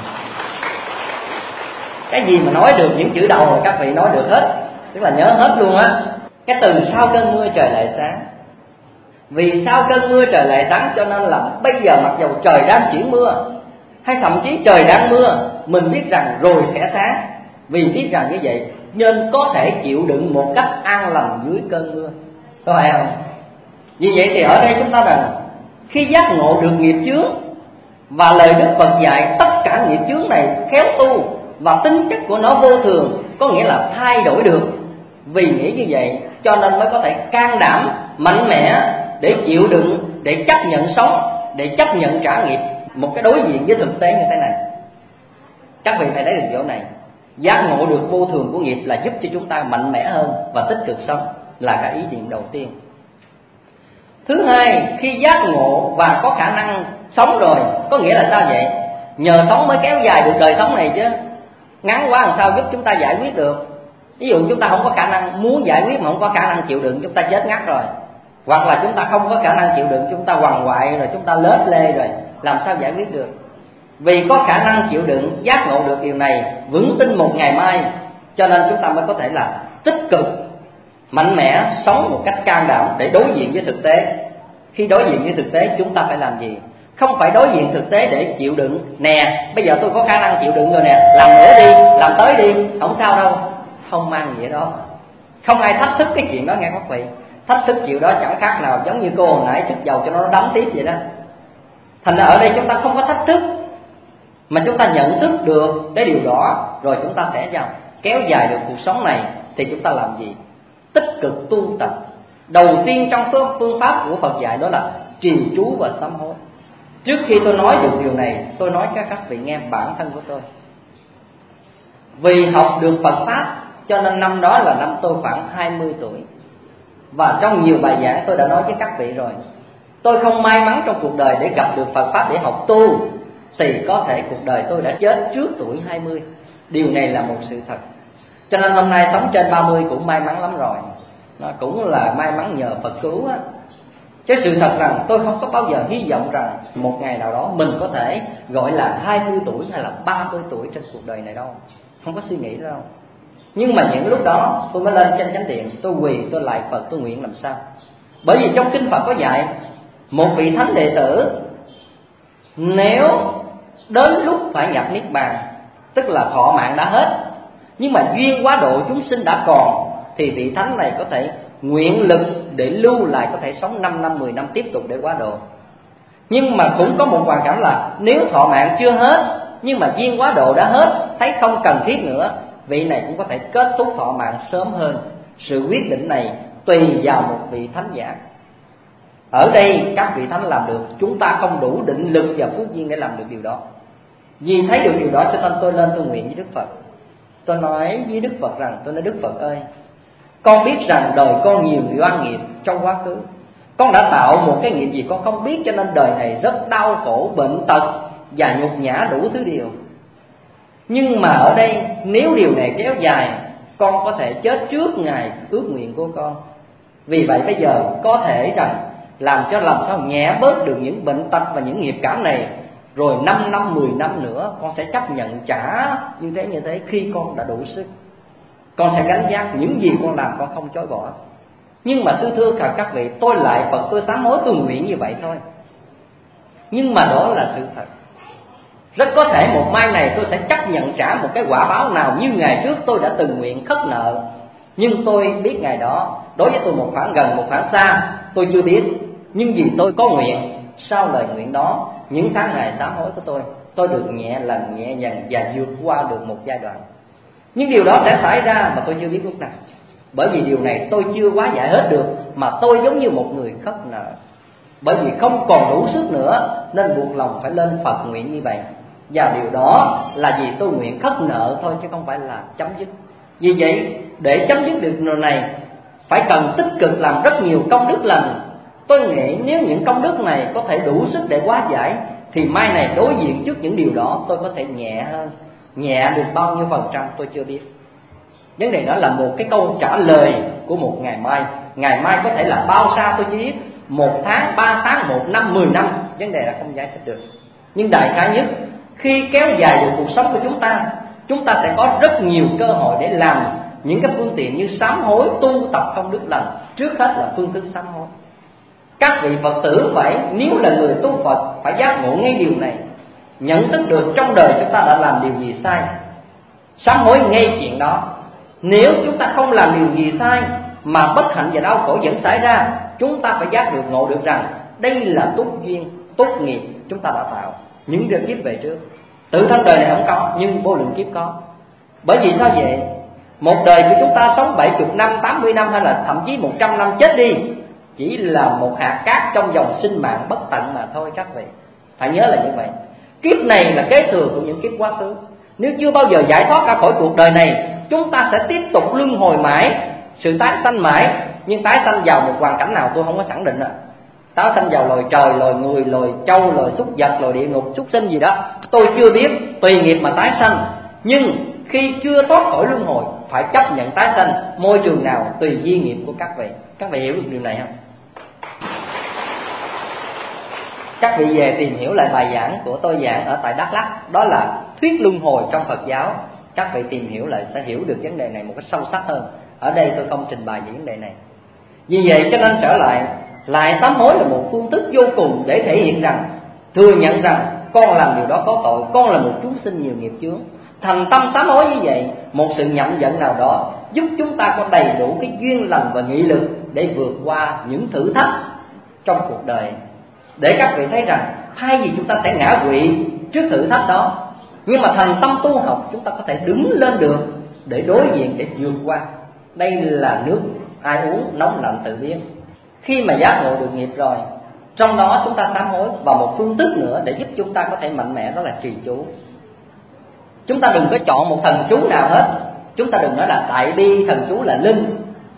Cái gì mà nói được những chữ đầu là các vị nói được hết, tức là nhớ hết luôn á. Cái từ sau cơn mưa trời lại sáng. Vì sau cơn mưa trời lại sáng cho nên là bây giờ mặc dầu trời đang chuyển mưa, hay thậm chí trời đang mưa, mình biết rằng rồi sẽ sáng. Vì biết rằng như vậy nên có thể chịu đựng một cách an lành dưới cơn mưa. Có phải không? Vì vậy thì ở đây chúng ta rằng khi giác ngộ được nghiệp chướng và lời Đức Phật dạy tất cả nghiệp chướng này khéo tu và tính chất của nó vô thường, có nghĩa là thay đổi được. Vì nghĩ như vậy cho nên mới có thể can đảm, mạnh mẽ để chịu đựng, để chấp nhận sống, để chấp nhận trả nghiệp một cái đối diện với thực tế như thế này. Các vị phải thấy được chỗ này. Giác ngộ được vô thường của nghiệp là giúp cho chúng ta mạnh mẽ hơn và tích cực sống, là cái ý niệm đầu tiên. Thứ hai, khi giác ngộ và có khả năng sống rồi, có nghĩa là sao vậy? Nhờ sống mới kéo dài được đời sống này chứ. Ngắn quá làm sao giúp chúng ta giải quyết được? Ví dụ chúng ta không có khả năng muốn giải quyết mà không có khả năng chịu đựng, chúng ta chết ngắt rồi. Hoặc là chúng ta không có khả năng chịu đựng, chúng ta quằn quại rồi, chúng ta lết lê rồi, làm sao giải quyết được? Vì có khả năng chịu đựng, giác ngộ được điều này, vững tin một ngày mai, cho nên chúng ta mới có thể là tích cực mạnh mẽ, sống một cách can đảm để đối diện với thực tế. Khi đối diện với thực tế chúng ta phải làm gì? Không phải đối diện thực tế để chịu đựng. Nè, bây giờ tôi có khả năng chịu đựng rồi nè, làm nữa đi, làm tới đi, không sao đâu. Không mang nghĩa đó. Không ai thách thức cái chuyện đó nghe các vị. Thách thức chuyện đó chẳng khác nào giống như cô hồi nãy chút dầu cho nó đấm tiếp vậy đó. Thành ra ở đây chúng ta không có thách thức, mà chúng ta nhận thức được cái điều đó, rồi chúng ta sẽ sao? Kéo dài được cuộc sống này. Thì chúng ta làm gì? Tích cực tu tập. Đầu tiên trong phương pháp của Phật dạy đó là trì chú và sám hối. Trước khi tôi nói được điều này, tôi nói cho các vị nghe bản thân của tôi. Vì học được Phật Pháp cho nên năm đó là năm tôi khoảng hai mươi tuổi. Và trong nhiều bài giảng tôi đã nói với các vị rồi, tôi không may mắn trong cuộc đời để gặp được Phật Pháp để học tu, thì có thể cuộc đời tôi đã chết trước tuổi hai mươi. Điều này là một sự thật. Cho nên hôm nay sống trên ba mươi cũng may mắn lắm rồi. Nó cũng là may mắn nhờ Phật cứu á. Chứ sự thật rằng tôi không có bao giờ hy vọng rằng một ngày nào đó mình có thể gọi là hai mươi tuổi hay là ba mươi tuổi trên cuộc đời này đâu. Không có suy nghĩ đâu. Nhưng mà những lúc đó tôi mới lên trên chánh điện, tôi quỳ, tôi lại Phật, tôi nguyện làm sao. Bởi vì trong kinh Phật có dạy, một vị thánh đệ tử nếu đến lúc phải nhập niết bàn, tức là thọ mạng đã hết, nhưng mà duyên quá độ chúng sinh đã còn, thì vị thánh này có thể nguyện lực để lưu lại, có thể sống năm năm, mười năm tiếp tục để quá độ. Nhưng mà cũng có một hoàn cảnh là nếu thọ mạng chưa hết, nhưng mà duyên quá độ đã hết, thấy không cần thiết nữa, vị này cũng có thể kết thúc thọ mạng sớm hơn. Sự quyết định này tùy vào một vị thánh giả. Ở đây các vị thánh làm được, chúng ta không đủ định lực và phước duyên để làm được điều đó. Vì thấy được điều đó cho nên tôi lên tôi nguyện với Đức Phật. Tôi nói với Đức Phật rằng, tôi nói Đức Phật ơi, con biết rằng đời con nhiều oan nghiệp trong quá khứ. Con đã tạo một cái nghiệp gì con không biết, cho nên đời này rất đau khổ, bệnh tật và nhục nhã đủ thứ điều. Nhưng mà ở đây nếu điều này kéo dài, con có thể chết trước ngày ước nguyện của con. Vì vậy bây giờ có thể rằng làm cho làm sao nhẹ bớt được những bệnh tật và những nghiệp cảm này, rồi năm năm, mười năm nữa con sẽ chấp nhận trả như thế như thế khi con đã đủ sức. Con sẽ gánh vác những gì con làm, con không chối bỏ. Nhưng mà sư thưa cả các vị, tôi lại Phật, tôi sám hối, tôi nguyện như vậy thôi. Nhưng mà đó là sự thật. Rất có thể một mai này tôi sẽ chấp nhận trả một cái quả báo nào như ngày trước tôi đã từng nguyện khất nợ. Nhưng tôi biết ngày đó, đối với tôi một khoảng gần, một khoảng xa, tôi chưa biết. Nhưng vì tôi có nguyện, sau lời nguyện đó, những tháng ngày sám hối của tôi, tôi được nhẹ lần, nhẹ dần và vượt qua được một giai đoạn. Nhưng điều đó sẽ xảy ra mà tôi chưa biết lúc nào. Bởi vì điều này tôi chưa hóa giải hết được, mà tôi giống như một người khất nợ. Bởi vì không còn đủ sức nữa nên buộc lòng phải lên Phật nguyện như vậy. Và điều đó là vì tôi nguyện khất nợ thôi, chứ không phải là chấm dứt. Vì vậy để chấm dứt được điều này phải cần tích cực làm rất nhiều công đức lành. Tôi nghĩ nếu những công đức này có thể đủ sức để hóa giải, thì mai này đối diện trước những điều đó tôi có thể nhẹ hơn. Nhẹ được bao nhiêu phần trăm tôi chưa biết. Vấn đề đó là một cái câu trả lời của một ngày mai. Ngày mai có thể là bao xa tôi chưa biết, một tháng, ba tháng, một năm, mười năm, vấn đề là không giải thích được. Nhưng đại khái nhất, khi kéo dài được cuộc sống của chúng ta, chúng ta sẽ có rất nhiều cơ hội để làm những cái phương tiện như sám hối, tu tập công đức lành. Trước hết là phương thức sám hối. Các vị Phật tử phải, nếu là người tu Phật, phải giác ngộ ngay điều này, nhận thức được trong đời chúng ta đã làm điều gì sai, sám hối ngay chuyện đó. Nếu chúng ta không làm điều gì sai mà bất hạnh và đau khổ vẫn xảy ra, chúng ta phải giác được, ngộ được rằng đây là túc duyên, túc nghiệp chúng ta đã tạo những đời kiếp về trước. Tự thân đời này không có, nhưng vô lượng kiếp có. Bởi vì sao vậy? Một đời của chúng ta sống bảy mươi năm, tám mươi năm hay là thậm chí một trăm năm chết đi, chỉ là một hạt cát trong dòng sinh mạng bất tận mà thôi các vị. Phải nhớ là như vậy. Kiếp này là kế thừa của những kiếp quá khứ. Nếu chưa bao giờ giải thoát ra khỏi cuộc đời này, chúng ta sẽ tiếp tục luân hồi mãi, sự tái sanh mãi. Nhưng tái sanh vào một hoàn cảnh nào tôi không có khẳng định à. Tái sanh vào loài trời, loài người, loài trâu, loài súc vật, loài địa ngục, súc sinh gì đó tôi chưa biết, tùy nghiệp mà tái sanh. Nhưng khi chưa thoát khỏi luân hồi phải chấp nhận tái sanh. Môi trường nào tùy duyên nghiệp của các vị. Các vị hiểu được điều này không? Các vị về tìm hiểu lại bài giảng của tôi giảng ở tại Đắk Lắk, đó là thuyết luân hồi trong Phật giáo. Các vị tìm hiểu lại sẽ hiểu được vấn đề này một cách sâu sắc hơn. Ở đây tôi không trình bày về vấn đề này. Vì vậy cho nên trở lại, lại sám hối là một phương thức vô cùng để thể hiện rằng, thừa nhận rằng con làm điều đó có tội, con là một chúng sinh nhiều nghiệp chướng. Thành tâm sám hối như vậy, một sự nhậm giận nào đó giúp chúng ta có đầy đủ cái duyên lành và nghị lực để vượt qua những thử thách trong cuộc đời. Để các vị thấy rằng thay vì chúng ta sẽ ngã quỵ trước thử thách đó, nhưng mà thành tâm tu học chúng ta có thể đứng lên được để đối diện, để vượt qua. Đây là nước ai uống nóng lạnh tự biết. Khi mà giác ngộ được nghiệp rồi, trong đó chúng ta sám hối, và một phương thức nữa để giúp chúng ta có thể mạnh mẽ đó là trì chú. Chúng ta đừng có chọn một thần chú nào hết. Chúng ta đừng nói là Đại Bi thần chú là linh,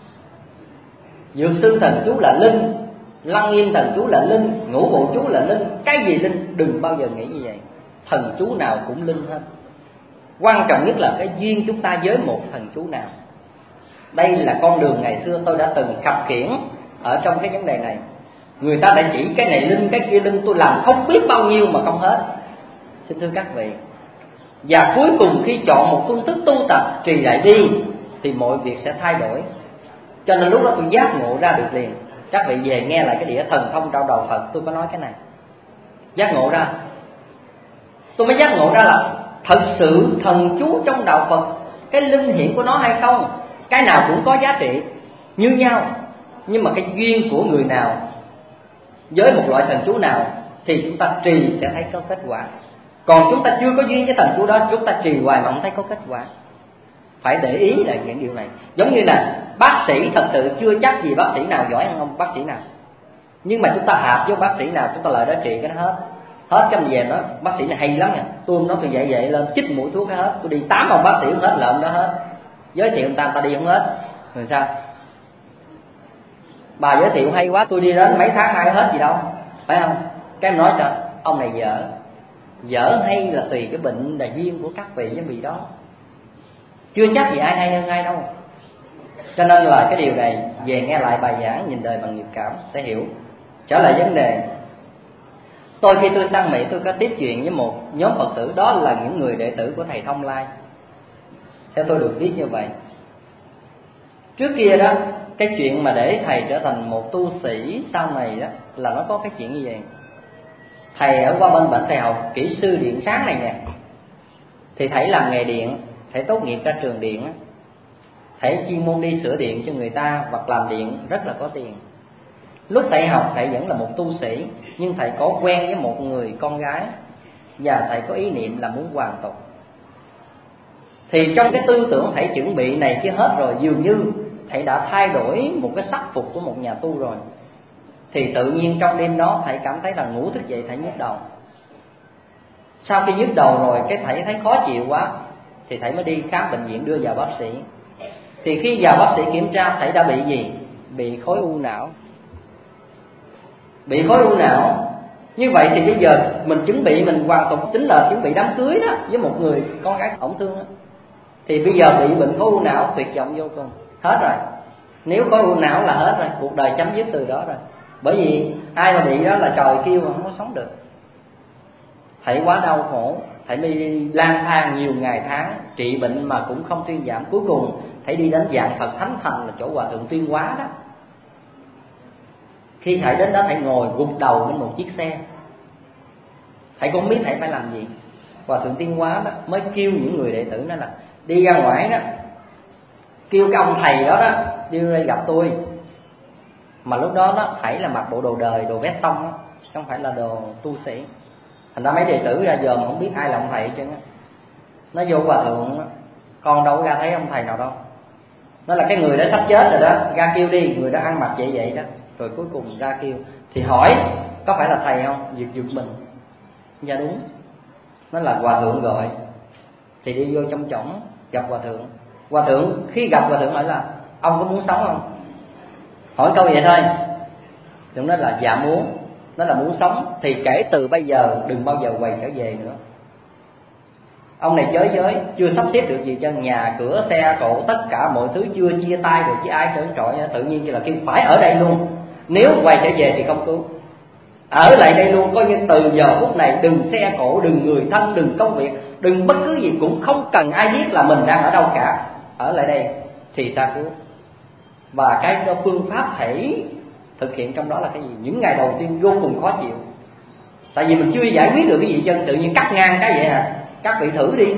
Dược Sư thần chú là linh, Lăng Nghiêm thần chú là linh, Ngũ Bộ chú là linh. Cái gì linh? Đừng bao giờ nghĩ như vậy. Thần chú nào cũng linh hết. Quan trọng nhất là cái duyên chúng ta với một thần chú nào. Đây là con đường ngày xưa tôi đã từng khập khiễng ở trong cái vấn đề này. Người ta đã chỉ cái này linh, cái kia linh, tôi làm không biết bao nhiêu mà không hết. Xin thưa các vị, và cuối cùng khi chọn một phương thức tu tập trì lại đi thì mọi việc sẽ thay đổi. Cho nên lúc đó tôi giác ngộ ra được liền. Các vị về nghe lại cái đĩa Thần Thông Trao Đầu Phật, tôi có nói cái này. Giác ngộ ra, tôi mới giác ngộ ra là thật sự thần chú trong đạo Phật, cái linh hiện của nó hay không, cái nào cũng có giá trị như nhau. Nhưng mà cái duyên của người nào với một loại thần chú nào thì chúng ta trì sẽ thấy có kết quả. Còn chúng ta chưa có duyên với thần chú đó, chúng ta trì hoài mà không thấy có kết quả. Phải để ý là những điều này. Giống như là bác sĩ thật sự chưa chắc gì bác sĩ nào giỏi hơn ông bác sĩ nào, nhưng mà chúng ta hợp với bác sĩ nào chúng ta lại đó trị cái nó hết. Hết cái về đó, bác sĩ này hay lắm nha, tôi hôm đó tôi dậy dậy lên chích mũi thuốc cái hết. Tôi đi tám ông bác sĩ không hết, lợn đó hết. Giới thiệu người ta, người ta đi không hết. Rồi sao? Bà giới thiệu hay quá, tôi đi đến mấy tháng nay hết gì đâu, phải không? Cái em nói cho ông này dở. Dở hay là tùy cái bệnh là duyên của các vị với vị đó, chưa chắc gì ai hay hơn ai đâu. Cho nên là cái điều này về nghe lại bài giảng Nhìn Đời Bằng Nghiệp Cảm sẽ hiểu. Trở lại vấn đề, tôi khi tôi sang Mỹ tôi có tiếp chuyện với một nhóm Phật tử, đó là những người đệ tử của thầy Thông Lai. Theo tôi được biết như vậy. Trước kia đó, cái chuyện mà để thầy trở thành một tu sĩ sau này đó là nó có cái chuyện như vậy. Thầy ở qua bên bệnh thầy học kỹ sư điện sáng này nè, thì thầy làm nghề điện, thầy tốt nghiệp ra trường điện, thầy chuyên môn đi sửa điện cho người ta hoặc làm điện rất là có tiền. Lúc thầy học thầy vẫn là một tu sĩ, nhưng thầy có quen với một người con gái và thầy có ý niệm là muốn hoàn tục. Thì trong cái tư tưởng thầy chuẩn bị này kia hết rồi, dường như thầy đã thay đổi một cái sắc phục của một nhà tu rồi. Thì tự nhiên trong đêm đó thầy cảm thấy là ngủ thức dậy thầy nhức đầu. Sau khi nhức đầu rồi cái thầy thấy khó chịu quá thì thầy mới đi khám bệnh viện, đưa vào bác sĩ. Thì khi vào bác sĩ kiểm tra, thầy đã bị gì? Bị khối u não. Bị khối u não. Như vậy thì bây giờ mình chuẩn bị, mình hoàn tục chính là chuẩn bị đám cưới đó với một người con gái ổng thương đó. Thì bây giờ bị bệnh khối u não tuyệt vọng vô cùng, hết rồi. Nếu khối u não là hết rồi, cuộc đời chấm dứt từ đó rồi. Bởi vì ai mà bị đó là trời kêu mà không có sống được. Thầy quá đau khổ, thầy mới lang thang nhiều ngày tháng trị bệnh mà cũng không thuyên giảm. Cuối cùng thầy đi đến Dạng Phật Thánh Thành là chỗ Hòa Thượng Tuyên Hóa đó. Khi thầy đến đó thầy ngồi gục đầu bên một chiếc xe. Thầy cũng không biết thầy phải làm gì. Hòa Thượng Tuyên Hóa đó mới kêu những người đệ tử đó là đi ra ngoài đó, kêu cái ông thầy đó đó đi ra gặp tôi. Mà lúc đó đó thầy là mặc bộ đồ đời, đồ vest tông đó, không phải là đồ tu sĩ. Thành ra mấy đệ tử ra giờ mà không biết ai là ông thầy hết trơn á. Nó vô Hòa Thượng đó, con đâu có ra thấy ông thầy nào đâu. Nó là cái người đó sắp chết rồi đó, ra kêu đi. Người đó ăn mặc vậy vậy đó. Rồi cuối cùng ra kêu. Thì hỏi có phải là thầy không? Giật giật mình. Dạ đúng. Nó là Hòa Thượng gọi. Thì đi vô trong chổng gặp Hòa Thượng. Hòa Thượng khi gặp Hòa Thượng hỏi là ông có muốn sống không? Hỏi câu vậy thôi. Thượng nói là dạ muốn. Nó là muốn sống. Thì kể từ bây giờ đừng bao giờ quay trở về nữa. Ông này chới giới, chưa sắp xếp được gì cho nhà cửa xe cộ, tất cả mọi thứ chưa chia tay được với ai trơn trọi. Tự nhiên như là kêu phải ở đây luôn. Nếu quay trở về thì không cứu. Ở lại đây luôn, coi như từ giờ phút này đừng xe cộ, đừng người thân, đừng công việc, đừng bất cứ gì, cũng không cần ai biết là mình đang ở đâu cả. Ở lại đây thì ta cứu. Và cái phương pháp thể thực hiện trong đó là cái gì? Những ngày đầu tiên vô cùng khó chịu. Tại vì mình chưa giải quyết được cái gì chân, tự nhiên cắt ngang cái vậy à. Các vị thử đi.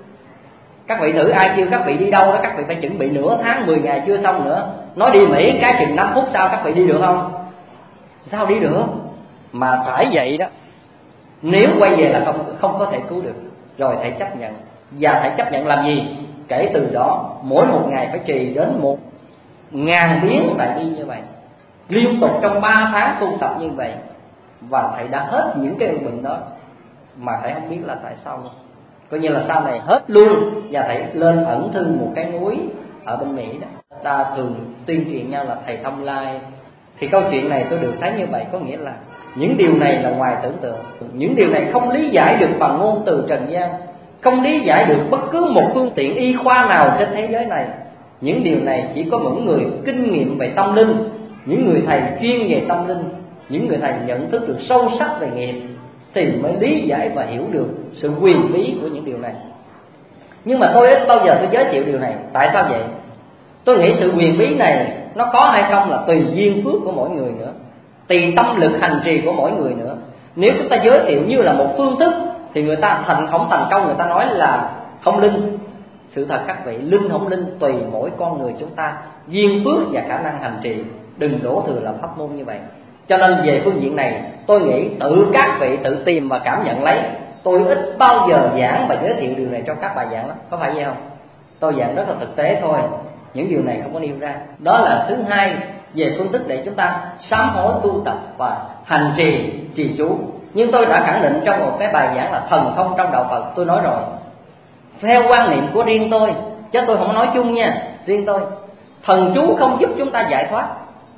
Các vị thử, ai kêu các vị đi đâu đó, các vị phải chuẩn bị nửa tháng, mười ngày chưa xong nữa. Nói đi Mỹ cái chừng năm phút sau các vị đi được không? Sao đi được? Mà phải vậy đó. Nếu quay về là không không có thể cứu được. Rồi thầy chấp nhận. Và thầy chấp nhận làm gì? Kể từ đó mỗi một ngày phải trì đến một ngàn biến đại bi như vậy, liên tục trong ba tháng tu tập như vậy. Và thầy đã hết những cái bệnh đó mà thầy không biết là tại sao luôn. Coi như là sau này hết luôn. Và thầy lên ẩn thư một cái núi ở bên Mỹ đó. Ta thường tuyên truyền nhau là thầy Thông Lai. Thì câu chuyện này tôi được thấy như vậy, có nghĩa là những điều này là ngoài tưởng tượng. Những điều này không lý giải được bằng ngôn từ trần gian, không lý giải được bất cứ một phương tiện y khoa nào trên thế giới này. Những điều này chỉ có những người kinh nghiệm về tâm linh, những người thầy chuyên về tâm linh, những người thầy nhận thức được sâu sắc về nghiệp thì mới lý giải và hiểu được sự quyền bí của những điều này. Nhưng mà tôi ít bao giờ tôi giới thiệu điều này. Tại sao vậy? Tôi nghĩ sự quyền bí này nó có hay không là tùy duyên phước của mỗi người nữa, tùy tâm lực hành trì của mỗi người nữa. Nếu chúng ta giới thiệu như là một phương thức thì người ta thành không thành công, người ta nói là không linh. Sự thật các vị, linh không linh tùy mỗi con người chúng ta, duyên phước và khả năng hành trì. Đừng đổ thừa là pháp môn như vậy. Cho nên về phương diện này tôi nghĩ tự các vị tự tìm và cảm nhận lấy. Tôi ít bao giờ giảng và giới thiệu điều này cho các bài giảng lắm, có phải vậy không? Tôi giảng rất là thực tế thôi, những điều này không có nêu ra. Đó là thứ hai về phương thức để chúng ta sám hối tu tập và hành trì trì chú. Nhưng tôi đã khẳng định trong một cái bài giảng là thần thông trong đạo Phật. Tôi nói rồi, theo quan niệm của riêng tôi, chứ tôi không nói chung nha, riêng tôi, thần chú không giúp chúng ta giải thoát.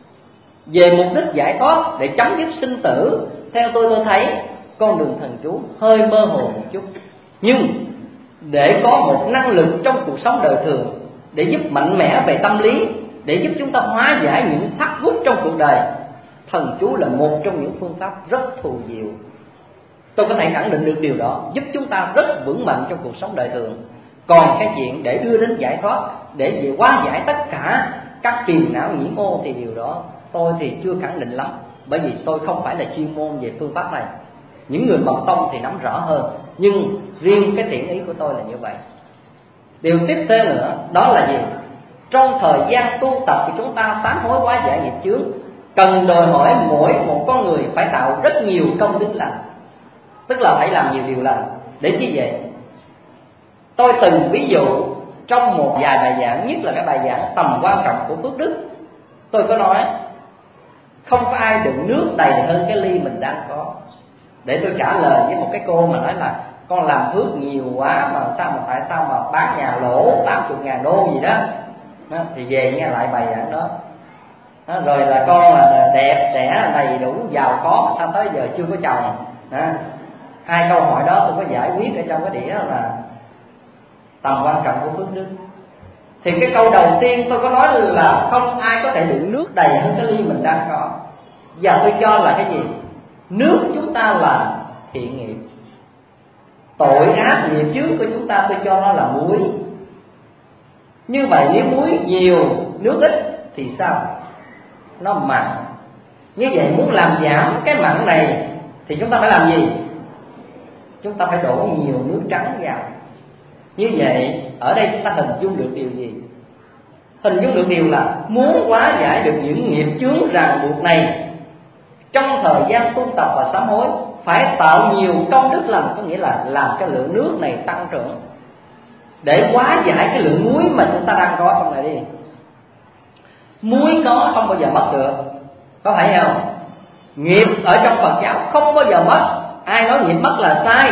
Về mục đích giải thoát để chấm dứt sinh tử, theo tôi tôi thấy con đường thần chú hơi mơ hồ một chút. Nhưng để có một năng lực trong cuộc sống đời thường, để giúp mạnh mẽ về tâm lý, để giúp chúng ta hóa giải những thắt gút trong cuộc đời, thần chú là một trong những phương pháp rất thù diệu. Tôi có thể khẳng định được điều đó, giúp chúng ta rất vững mạnh trong cuộc sống đời thường. Còn cái chuyện để đưa đến giải thoát, để về hóa giải tất cả các phiền não nhiễm ô thì điều đó tôi thì chưa khẳng định lắm. Bởi vì tôi không phải là chuyên môn về phương pháp này. Những người mật tông thì nắm rõ hơn. Nhưng riêng cái thiện ý của tôi là như vậy. Điều tiếp theo nữa đó là gì? Trong thời gian tu tập thì chúng ta sám hối hóa giải nghiệp chướng, cần đòi hỏi mỗi một con người phải tạo rất nhiều công đức lành. Tức là phải làm nhiều điều lành. Để chi vậy? Tôi từng ví dụ trong một vài bài giảng, nhất là cái bài giảng tầm quan trọng của phước đức, tôi có nói không có ai đựng nước đầy hơn cái ly mình đang có. Để tôi trả lời với một cái cô mà nói là con làm phước nhiều quá mà sao mà tại sao mà bán nhà lỗ tám mươi ngàn đô gì đó. Đó, thì về nghe lại bài giảng đó. Đó, rồi là con là đẹp trẻ đầy đủ giàu có sao tới giờ chưa có chồng. Đó, hai câu hỏi đó tôi có giải quyết ở trong cái đĩa là tầm quan trọng của phước đức. Thì cái câu đầu tiên tôi có nói là không ai có thể đựng nước đầy hơn cái ly mình đang có. Và tôi cho là cái gì? Nước chúng ta là thiện nghiệp, tội ác nghiệp chướng của chúng ta tôi cho nó là muối. Như vậy nếu muối nhiều nước ít thì sao? Nó mặn. Như vậy muốn làm giảm cái mặn này thì chúng ta phải làm gì? Chúng ta phải đổ nhiều nước trắng vào. Như vậy ở đây chúng ta hình dung được điều gì? Hình dung được điều là muốn hóa giải được những nghiệp chướng ràng buộc này, trong thời gian tu tập và sám hối phải tạo nhiều công đức lành, có nghĩa là làm cho lượng nước này tăng trưởng, để hóa giải cái lượng muối mà chúng ta đang có trong này đi. Muối có không bao giờ mất được, có phải không? Nghiệp ở trong Phật giáo không bao giờ mất. Ai nói nghiệp mất là sai.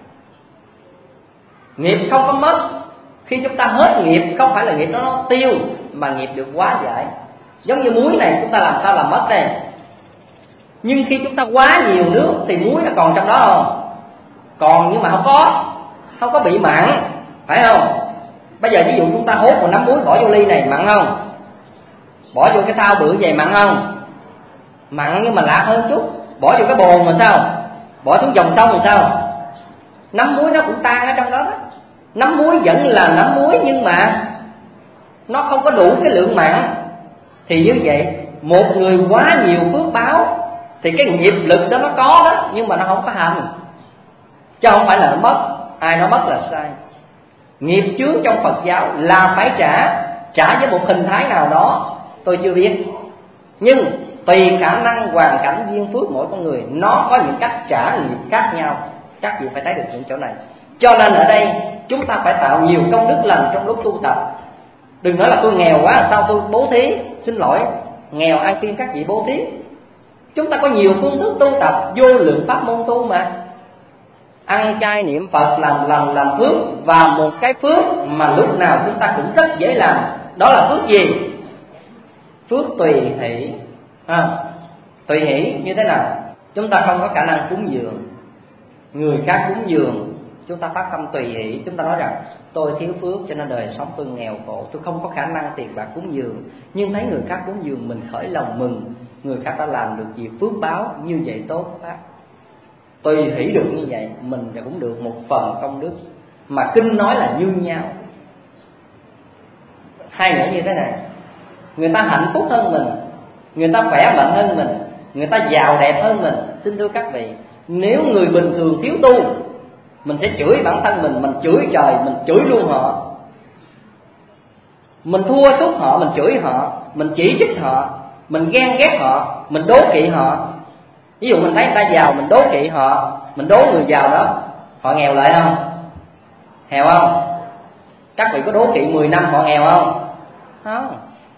Nghiệp không có mất. Khi chúng ta hết nghiệp, không phải là nghiệp đó nó tiêu, mà nghiệp được hóa giải. Giống như muối này chúng ta làm sao làm mất đây? Nhưng khi chúng ta quá nhiều nước thì muối nó còn trong đó không? Còn nhưng mà không có Không có bị mặn, phải không? Bây giờ ví dụ chúng ta hốt một nắm muối bỏ vô ly này, mặn không? Bỏ vô cái thau bự vậy mặn không? Mặn nhưng mà lạ hơn chút. Bỏ vô cái bồn mà sao? Bỏ xuống dòng sông thì sao? Nắm muối nó cũng tan ở trong đó đó. Nắm muối vẫn là nắm muối, nhưng mà nó không có đủ cái lượng mặn. Thì như vậy một người quá nhiều phước báo thì cái nghiệp lực đó nó có đó, nhưng mà nó không có hành, chứ không phải là nó mất. Ai nói mất là sai. Nghiệp chướng trong Phật giáo là phải trả, trả với một hình thái nào đó tôi chưa biết, nhưng tùy khả năng, hoàn cảnh, duyên phước mỗi con người, nó có những cách trả nghiệp khác nhau. Các vị phải thấy được những chỗ này. Cho nên ở đây chúng ta phải tạo nhiều công đức lành trong lúc tu tập. Đừng nói là tôi nghèo quá sao tôi bố thí. Xin lỗi, nghèo ai khuyên các vị bố thí. Chúng ta có nhiều phương thức tu tập, vô lượng pháp môn tu mà. Ăn chay niệm Phật, làm lành làm phước. Và một cái phước mà lúc nào chúng ta cũng rất dễ làm, đó là phước gì? Phước tùy hỷ. à, Tùy hỷ như thế nào? Chúng ta không có khả năng cúng dường, người khác cúng dường, chúng ta phát tâm tùy hỷ. Chúng ta nói rằng tôi thiếu phước cho nên đời sống tôi nghèo khổ, tôi không có khả năng tiền bạc cúng dường. Nhưng thấy người khác cúng dường, mình khởi lòng mừng, người khác đã làm được gì phước báo, như vậy tốt quá. Tùy hỷ được như vậy, mình cũng được một phần công đức. Mà kinh nói là như nhau. Hai nữa như thế này, người ta hạnh phúc hơn mình, người ta khỏe mạnh hơn mình, người ta giàu đẹp hơn mình. Xin thưa các vị, nếu người bình thường thiếu tu, mình sẽ chửi bản thân mình, mình chửi trời, mình chửi luôn họ. Mình thua sút họ, mình chửi họ, mình chỉ trích họ, mình ghen ghét họ, mình đố kỵ họ. Ví dụ mình thấy người ta giàu, mình đố kỵ họ, mình đố người giàu đó, họ nghèo lại không? Nghèo không? Các vị có đố kỵ mười năm họ nghèo không? Không.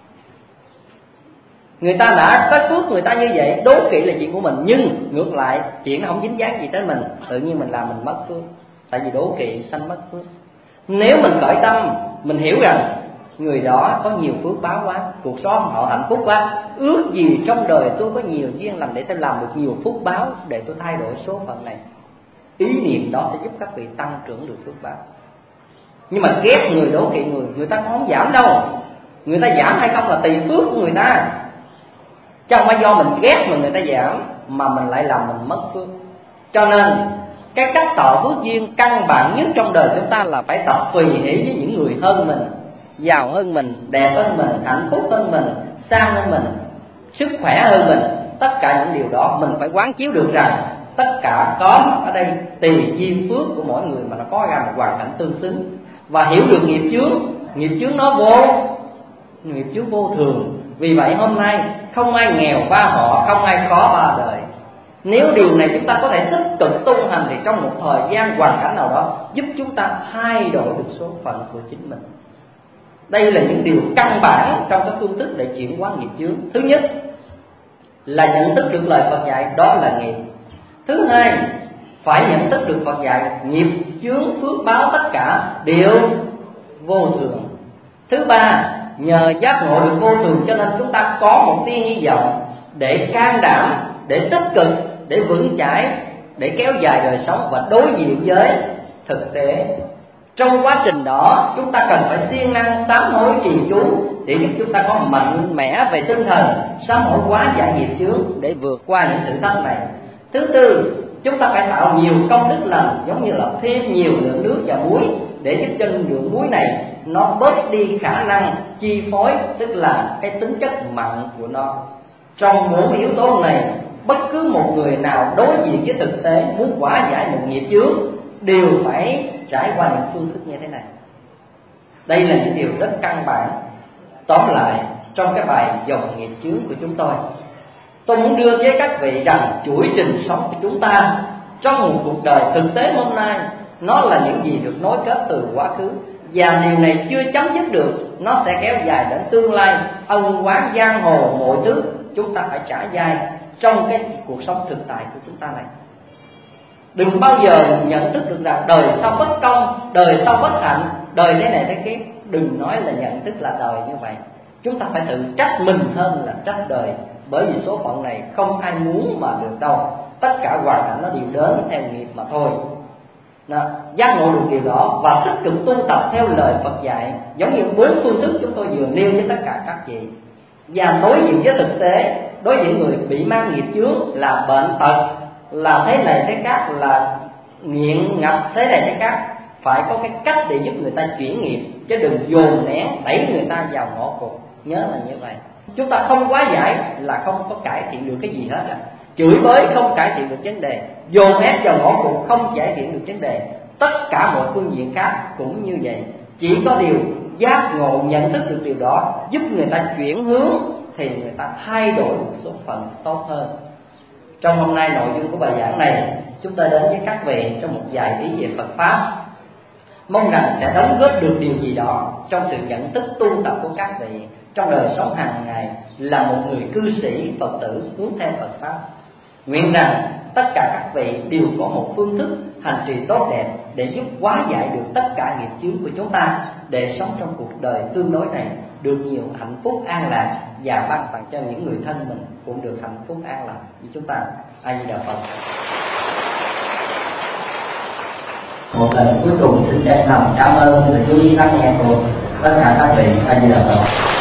Người ta đã có phước người ta như vậy, đố kỵ là chuyện của mình. Nhưng ngược lại, chuyện nó không dính dáng gì tới mình, tự nhiên mình làm mình mất phước. Tại vì đố kỵ sanh mất phước. Nếu mình khởi tâm, mình hiểu rằng người đó có nhiều phước báo quá, cuộc sống họ hạnh phúc quá, ước gì trong đời tôi có nhiều duyên lành để tôi làm được nhiều phước báo, để tôi thay đổi số phận này. Ý niệm đó sẽ giúp các vị tăng trưởng được phước báo. Nhưng mà ghét người, đố kỵ người, người ta không giảm đâu. Người ta giảm hay không là tùy phước của người ta, chứ không phải do mình ghét mà người ta giảm, mà mình lại làm mình mất phước. Cho nên cái cách tạo phước duyên căn bản nhất trong đời chúng ta là phải tập tùy hỷ với những người hơn mình, giàu hơn mình, đẹp hơn mình, hạnh phúc hơn mình, sang hơn mình, sức khỏe hơn mình. Tất cả những điều đó mình phải quán chiếu được rằng tất cả có ở đây tùy duyên phước của mỗi người mà nó có ra một hoàn cảnh tương xứng. Và hiểu được nghiệp chướng, nghiệp chướng nó vô, nghiệp chướng vô thường. Vì vậy hôm nay không ai nghèo qua họ, không ai khó ba đời. Nếu điều này chúng ta có thể tích cực tu hành, thì trong một thời gian hoàn cảnh nào đó giúp chúng ta thay đổi được số phận của chính mình. Đây là những điều căn bản trong các phương thức để chuyển hóa nghiệp chướng. Thứ nhất là nhận thức được lời Phật dạy, đó là nghiệp. Thứ hai, phải nhận thức được Phật dạy nghiệp chướng phước báo tất cả đều vô thường. Thứ ba, nhờ giác ngộ được vô thường cho nên chúng ta có một tia hy vọng để can đảm, để tích cực, để vững chãi, để kéo dài đời sống và đối diện với thực tế. Trong quá trình đó chúng ta cần phải siêng năng sám hối trì chú để giúp chúng ta có mạnh mẽ về tinh thần, sám hối hóa giải nghiệp chướng để vượt qua những thử thách này. Thứ tư, chúng ta phải tạo nhiều công đức lành, giống như là thêm nhiều lượng nước và muối để giúp cho lượng muối này nó bớt đi khả năng chi phối, tức là cái tính chất mặn của nó. Trong bốn yếu tố này, bất cứ một người nào đối diện với thực tế muốn hóa giải một nghiệp chướng đều phải trải qua những phương thức như thế này. Đây là những điều rất căn bản. Tóm lại, trong cái bài dòng nghiệp chướng của chúng tôi, tôi muốn đưa với các vị rằng chuỗi trình sống của chúng ta trong một cuộc đời thực tế hôm nay, nó là những gì được nối kết từ quá khứ, và điều này chưa chấm dứt được, nó sẽ kéo dài đến tương lai. Ân oán giang hồ mọi thứ chúng ta phải trả dai trong cái cuộc sống thực tại của chúng ta này. Đừng bao giờ nhận thức được rằng đời sau bất công, đời sau bất hạnh, đời thế này thế kia. Đừng nói là nhận thức là đời như vậy. Chúng ta phải tự trách mình hơn là trách đời. Bởi vì số phận này không ai muốn mà được đâu. Tất cả hoàn cảnh nó đều đến theo nghiệp mà thôi. Đó, giác ngộ được điều đó và tích cực tu tập theo lời Phật dạy, giống như bốn phương thức chúng tôi vừa nêu với tất cả các vị. Và đối diện với thực tế, đối diện người bị mang nghiệp chướng là bệnh tật, là thế này thế khác, là nghiện ngập thế này thế khác, phải có cái cách để giúp người ta chuyển nghiệp, chứ đừng dồn nén đẩy người ta vào ngõ cụt. Nhớ là như vậy. Chúng ta không hóa giải là không có cải thiện được cái gì hết à. Chửi bới không cải thiện được vấn đề, dồn ép vào ngõ cụt không cải thiện được vấn đề. Tất cả mọi phương diện khác cũng như vậy. Chỉ có điều giác ngộ nhận thức được điều đó, giúp người ta chuyển hướng thì người ta thay đổi một số phận tốt hơn. Trong hôm nay nội dung của bài giảng này, chúng ta đến với các vị trong một vài ý về Phật Pháp, mong rằng sẽ đóng góp được điều gì đó trong sự nhận thức tu tập của các vị trong đời sống hàng ngày là một người cư sĩ Phật tử hướng theo Phật Pháp. Nguyện rằng tất cả các vị đều có một phương thức hành trì tốt đẹp để giúp hóa giải được tất cả nghiệp chướng của chúng ta, để sống trong cuộc đời tương đối này được nhiều hạnh phúc an lạc, và ban tặng cho những người thân mình cũng được hạnh phúc an lạc như chúng ta. A Di Đà Phật. Một lần cuối cùng xin chân lòng cảm ơn sự chú ý lắng nghe của tất cả các vị. A Di Đà Phật.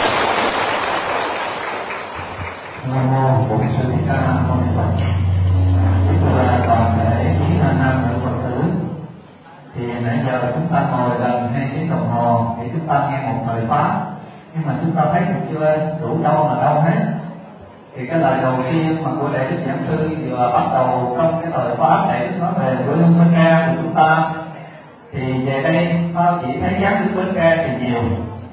Nam mô Bổn Sư Thích Ca Mâu Ni Phật. Chúng tôi là toàn thể quý nam nữ Phật tử. Thì nãy giờ chúng ta ngồi gần hai tiếng đồng hồ thì chúng ta nghe một thời pháp, nhưng mà chúng ta thấy được chưa đủ đâu mà đâu hết. Thì cái lời đầu tiên mà của Đại Đức Giảng Sư vừa bắt đầu trong cái thời pháp Đại Đức nói về quê hương Bến Tre của chúng ta, thì về đây ta chỉ thấy giác đức Bến Tre thì nhiều.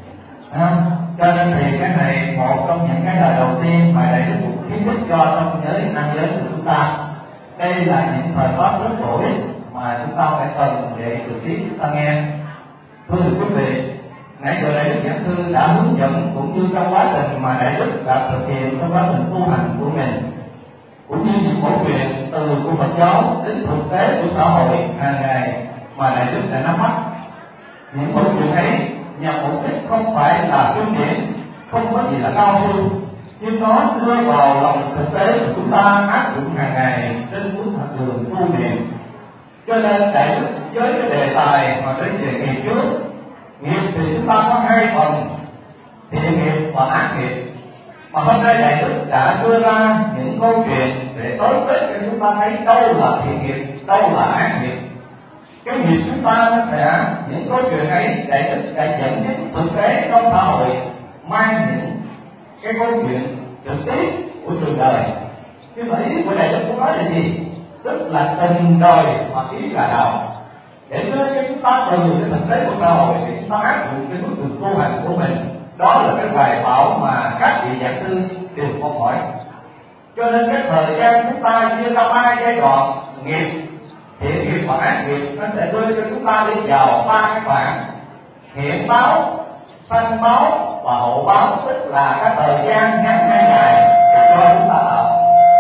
À, cho nên thì cái này một trong những cái lời đầu tiên mà Đại Đức cũng khuyến khích cho trong giới nam giới của chúng ta. Đây là những thời pháp rất bổ ích mà chúng ta phải cần để thực tiễn chúng ta nghe. Thưa quý vị, nãy giờ Đại Đức Giảng Sư đã hướng dẫn cũng như trong quá trình mà Đại Đức đã thực hiện trong quá trình tu hành của mình, cũng như những câu chuyện từ của Phật giáo đến thực tế của xã hội hàng ngày mà Đại Đức đã nắm bắt. Những câu chuyện ấy nhằm mục đích không phải là kinh điển, không có gì là cao siêu, nhưng nó đưa vào lòng thực tế của chúng ta áp dụng hàng ngày trên bước hành đường tu luyện. Cho nên Đại Đức với cái đề tài mà nói về nghiệp trước, nghiệp thì chúng ta có hai phần, thiện nghiệp và ác nghiệp. Mà hôm nay Đại Đức đã đưa ra những câu chuyện để tối kết cho chúng ta thấy đâu là thiện nghiệp, đâu là ác nghiệp. Cái nghiệp chúng ta sẽ những câu chuyện ấy Đại Đức đã dẫn đến thực tế trong xã hội, mang những cái câu chuyện trực tiếp của trường đời. Nhưng mà ý của Đại Đức muốn nói là gì? Tức là tình đời hoặc ý là đạo, để cho chúng ta từ cái thực tế của xã hội thì chúng ta áp dụng cái bước đường tu hành của mình. Đó là cái bài bảo mà các vị giảng sư đều mong mỏi. Cho nên cái thời gian chúng ta chia ra ba giai đoạn nghiệp, thiện nghiệp và ác nghiệp, nó sẽ đưa cho chúng ta đi vào ba cái khoảng hiện báo, sanh báo và hậu báo, tức là cái thời gian ngắn hay dài để cho chúng ta ở.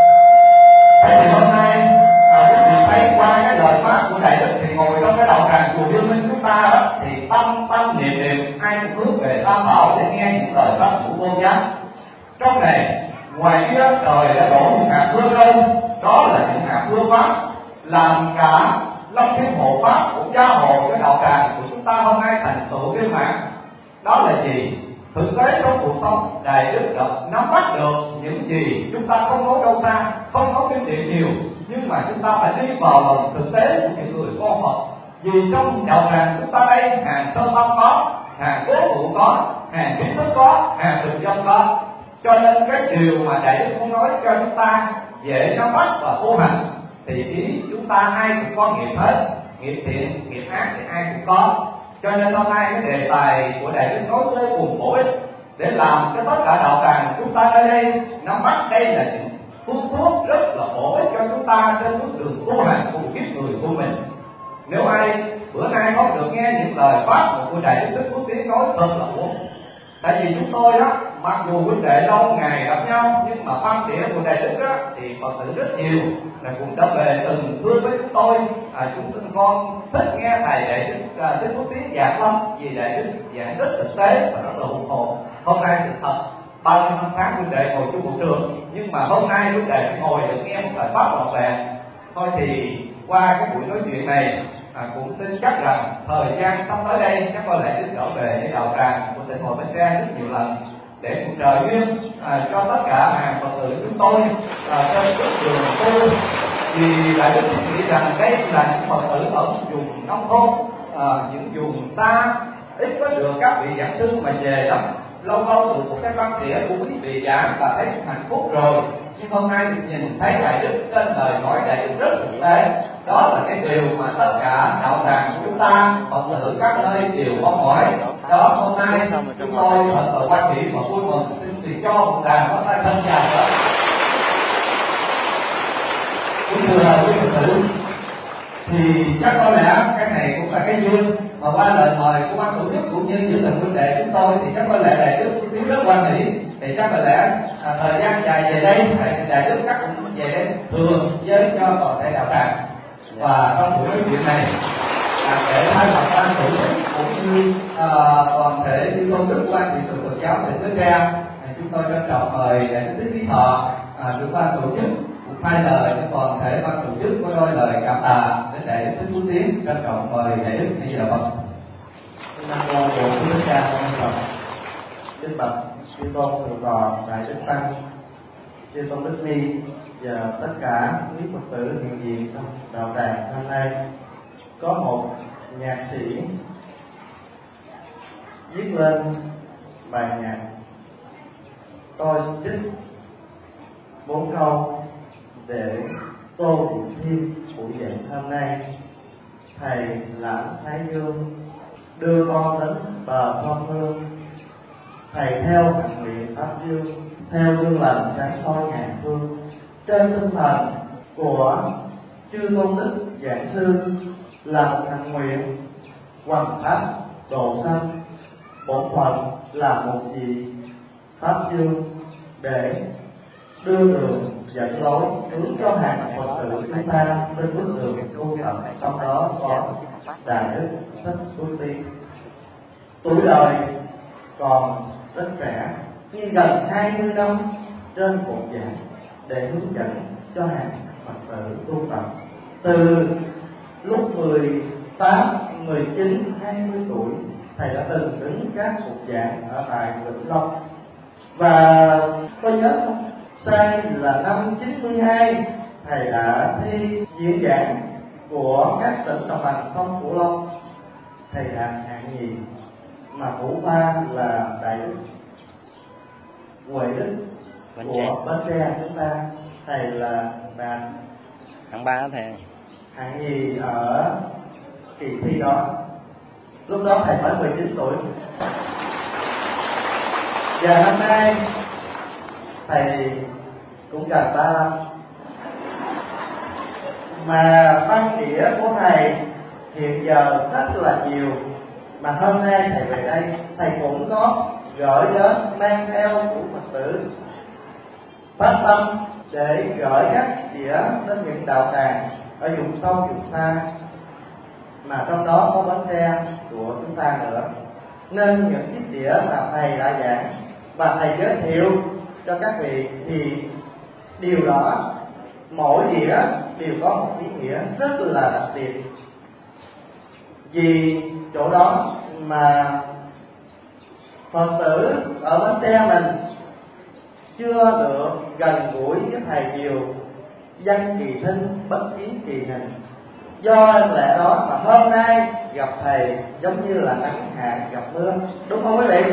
Thế thì hôm nay quý vị thấy qua cái lời pháp của Đại Đức thì ngồi trong cái đạo tràng chùa Viên Minh chúng ta đó, thì tâm tâm niệm niệm ai cũng hướng về Tam Bảo để nghe những lời pháp của vô giác. Trong này ngoài kia trời đã đổ những hạt mưa rơi, đó là những hạt mưa pháp làm cả Long Thiên Hộ Pháp cũng gia hộ cái đạo tràng của chúng ta hôm nay thành tựu viên mãn. Đó là gì? Thực tế trong cuộc sống Đại Đức đã nắm bắt được những gì chúng ta không nói đâu xa, không nói kinh điển nhiều, nhưng mà chúng ta phải đi vào lòng thực tế của những người con Phật. Vì trong đạo tràng chúng ta đây hàng sơ tâm có, hàng cố phụ có, hàng kiến thức có, hàng thực dân có. Cho nên cái điều mà Đại Đức muốn nói cho chúng ta dễ nắm bắt và tu hành thì ý chúng ta ai cũng có nghiệp hết, nghiệp thiện, nghiệp ác thì ai cũng có. Cho nên hôm nay cái đề tài của Đại Đức nói vô cùng bổ ích để làm cho tất cả đạo tràng chúng ta ở đây nắm bắt đây là những phương thuốc rất là bổ ích cho chúng ta trên bước đường tu hành của kiếp người của mình. Nếu ai bữa nay có được nghe những lời pháp của Đại Đức Thích Phước Tiến nói thật là muốn. Tại vì chúng tôi đó, mặc dù huynh đệ lâu ngày gặp nhau, nhưng mà văn địa của Đại Đức đó thì Phật tử rất nhiều, là cũng đã về từng thưa với chúng tôi, à, chúng tôi con thích nghe thầy Đại Đức à, Thích Phước Tiến giảng lắm, vì Đại Đức giảng rất thực tế và rất là hùng hồn. Hôm nay sự thật bao nhiêu năm tháng huynh đệ ngồi chung một trường, nhưng mà hôm nay huynh đệ ngồi được nghe một lời pháp trọn vẹn. Thôi thì qua cái buổi nói chuyện này, À, cũng tin chắc rằng thời gian sắp tới đây các con lại Đức trở về với đạo tràng của tỉnh hội Bến Tre rất nhiều lần để cùng trợ duyên à, cho tất cả hàng Phật tử chúng tôi à, trên bước đường tu. Vì Đại Đức nghĩ rằng đây là những Phật tử ở vùng nông thôn, à, những vùng xa, ít có được các vị giảng sư mà về lắm, lâu lâu được một cái băng đĩa của quý vị giảng và thấy hạnh phúc rồi. Nhưng hôm nay được nhìn thấy đại đức trên lời nói đại đức rất thực tế. Đó là cái điều mà tất cả đạo tràng của chúng ta, Phật tử các nơi đều mong mỏi. Đó, hôm nay chúng tôi thật là quan hỷ và vui mừng xin thì cho một đàn có tay thân dài đó. Kính thưa quý Phật tử, thì chắc có lẽ cái này cũng là cái duyên mà qua lời mời của ban tổ chức cũng như những thần huynh đệ chúng tôi thì chắc có lẽ đại đức tiếng rất quan hỷ. Thì chắc có lẽ à, thời gian dài về đây thầy đại đức các cũng về đây thường với cho toàn thể đạo tràng. Và trong buổi nói chuyện này à, để thay mặt ban tổ chức cũng như à, toàn thể chư tôn đức quan trị sự Phật giáo tỉnh Bến Tre, à, chúng tôi trân trọng mời đại đức Thích Trí Thọ à, trưởng ban tổ chức thay lời cho toàn thể ban tổ chức có đôi lời cảm tạ đến đại đức Thích Phú Tiến. Trân trọng mời đại đức bây giờ Phật. Nam mô Bổn Sư Thích Ca Mâu Ni Phật. Kính bạch chư tôn thượng tọa đại đức tăng, chư tôn đức ni và tất cả quý Phật tử hiện diện trong đạo tràng hôm nay. Có một nhạc sĩ viết lên bài nhạc, tôi trích bốn câu để tô điểm thêm buổi giảng hôm nay. Thầy Lãng Thái Dương đưa con đến bờ non hương, thầy theo hạnh nguyện pháp dương, theo gương lành sáng soi ngàn phương. Trên tinh thần của chư tôn đức giảng sư là một hạnh nguyện hoằng pháp độ sanh, bổn phận là một vị pháp dương để đưa đường dẫn lối hướng cho hàng Phật tử chúng ta trên bước đường tu tập. Trong đó có đại đức Thích Phú Tiến. Tuổi đời còn rất trẻ, nhưng gần hai mươi năm trên một giảng để hướng dẫn cho hàng Phật tử tu tập. Từ lúc mười tám, mười chín, hai mươi tuổi, thầy đã từng đứng các cuộc giảng ở tại Vĩnh Long. Và tôi nhớ sai là năm chín mươi hai, thầy đã thi diễn giảng của các tỉnh đồng bằng sông Cửu Long. Thầy đạt hạng nhì, mà thủ khoa là đại đức Huệ Đức của Bến Tre chúng ta, thầy là đạt hạng ba thầy, hạng nhì ở kỳ thi đó. Lúc đó thầy mới mười chín tuổi. Và năm nay thầy cũng gần ba năm, mà văn đĩa của thầy hiện giờ rất là nhiều. Mà hôm nay thầy về đây, thầy cũng có gửi đến, mang theo của Phật tử phát tâm để gửi các đĩa đến những đạo tràng ở vùng sâu vùng xa, mà trong đó có Bến Tre của chúng ta nữa. Nên những chiếc đĩa mà thầy đã giảng và thầy giới thiệu cho các vị thì điều đó, mỗi đĩa đều có một ý nghĩa rất là đặc biệt. Vì chỗ đó mà Phật tử ở Bến Tre mình chưa được gần gũi với thầy nhiều, văn kỳ thinh bất kiến kỳ hình. Do lẽ đó mà hôm nay gặp thầy giống như là nắng hạn gặp mưa, đúng không quý vị?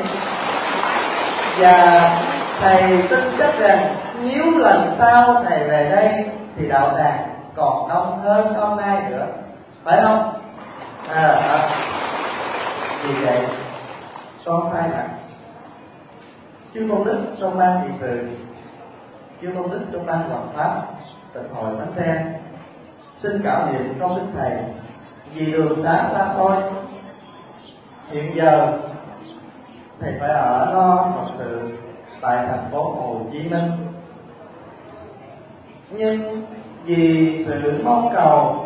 Và thầy tin chắc rằng nếu lần sau thầy về đây thì đạo tràng còn đông hơn hôm nay nữa, phải không? À, à. Vì vậy con thay mặt chư tôn đức trong ban trị sự, chư tôn đức trong ban hoàng pháp tịnh hội Bến Tre xin cảm niệm công đức thầy vì đường xá xa xôi. Hiện giờ thầy phải ở lo Phật sự tại thành phố Hồ Chí Minh, nhưng vì sự mong cầu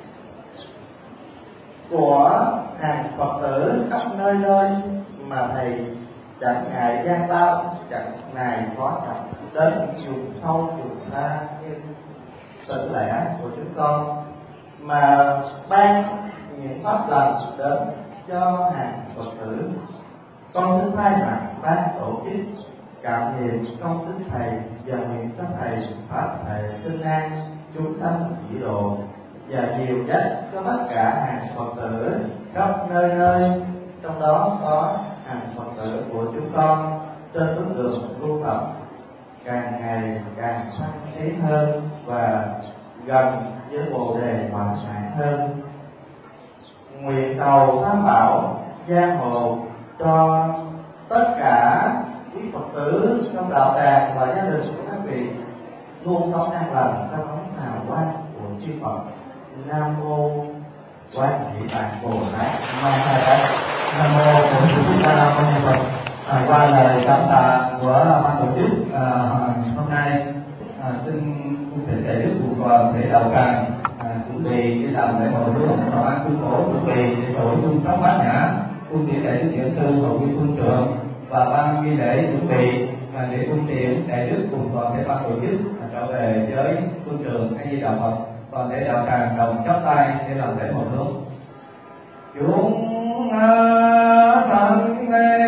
của hàng Phật tử khắp nơi nơi mà thầy chẳng ngại gian lao, chẳng ngại khó nhọc đến vùng sâu vùng xa như tỉnh lẻ của chúng con, mà ban những pháp lành đến cho hàng Phật tử. Con xin thay mặt ban tổ chức cảm niệm công đức thầy và nguyện cho thầy pháp thầy sinh an chúng sanh chỉ độ và nhiều nhất cho tất cả hàng Phật tử khắp nơi nơi trong đó có hàng Phật tử của chúng con trên bước đường tu tập càng ngày càng sanh khí hơn và gần với Bồ đề hoàn sản hơn. Nguyện cầu Tam Bảo gia hộ cho tất cả quý Phật tử trong đạo tràng và gia đình của các vị luôn sống an lành trong ấm hào quang của chư Phật. Nam mô Quan Hệ Tạng Bồ Tát Ma Ha. Nam mô Bổn Sư Thích Ca Mâu Ni Phật. À, qua lời cảm tạ của ban tổ chức à, hôm nay, à, xin cung thỉnh đại đức cùng toàn thể đạo tràng à, chuẩn bị để làm lễ hội hướng và ban tu cổ chuẩn bị để tổ chung pháp bát nhã, cung tiễn đại đức diễn sư hậu quy phương trưởng và ban nghi lễ chuẩn bị à, để cung tiễn đại đức cùng toàn thể ban tổ chức à, trở về với phương trường A Di Đà Phật. Toàn thể đạo tràng đồng chắp tay để làm lễ hội hướng. Chúng thân mê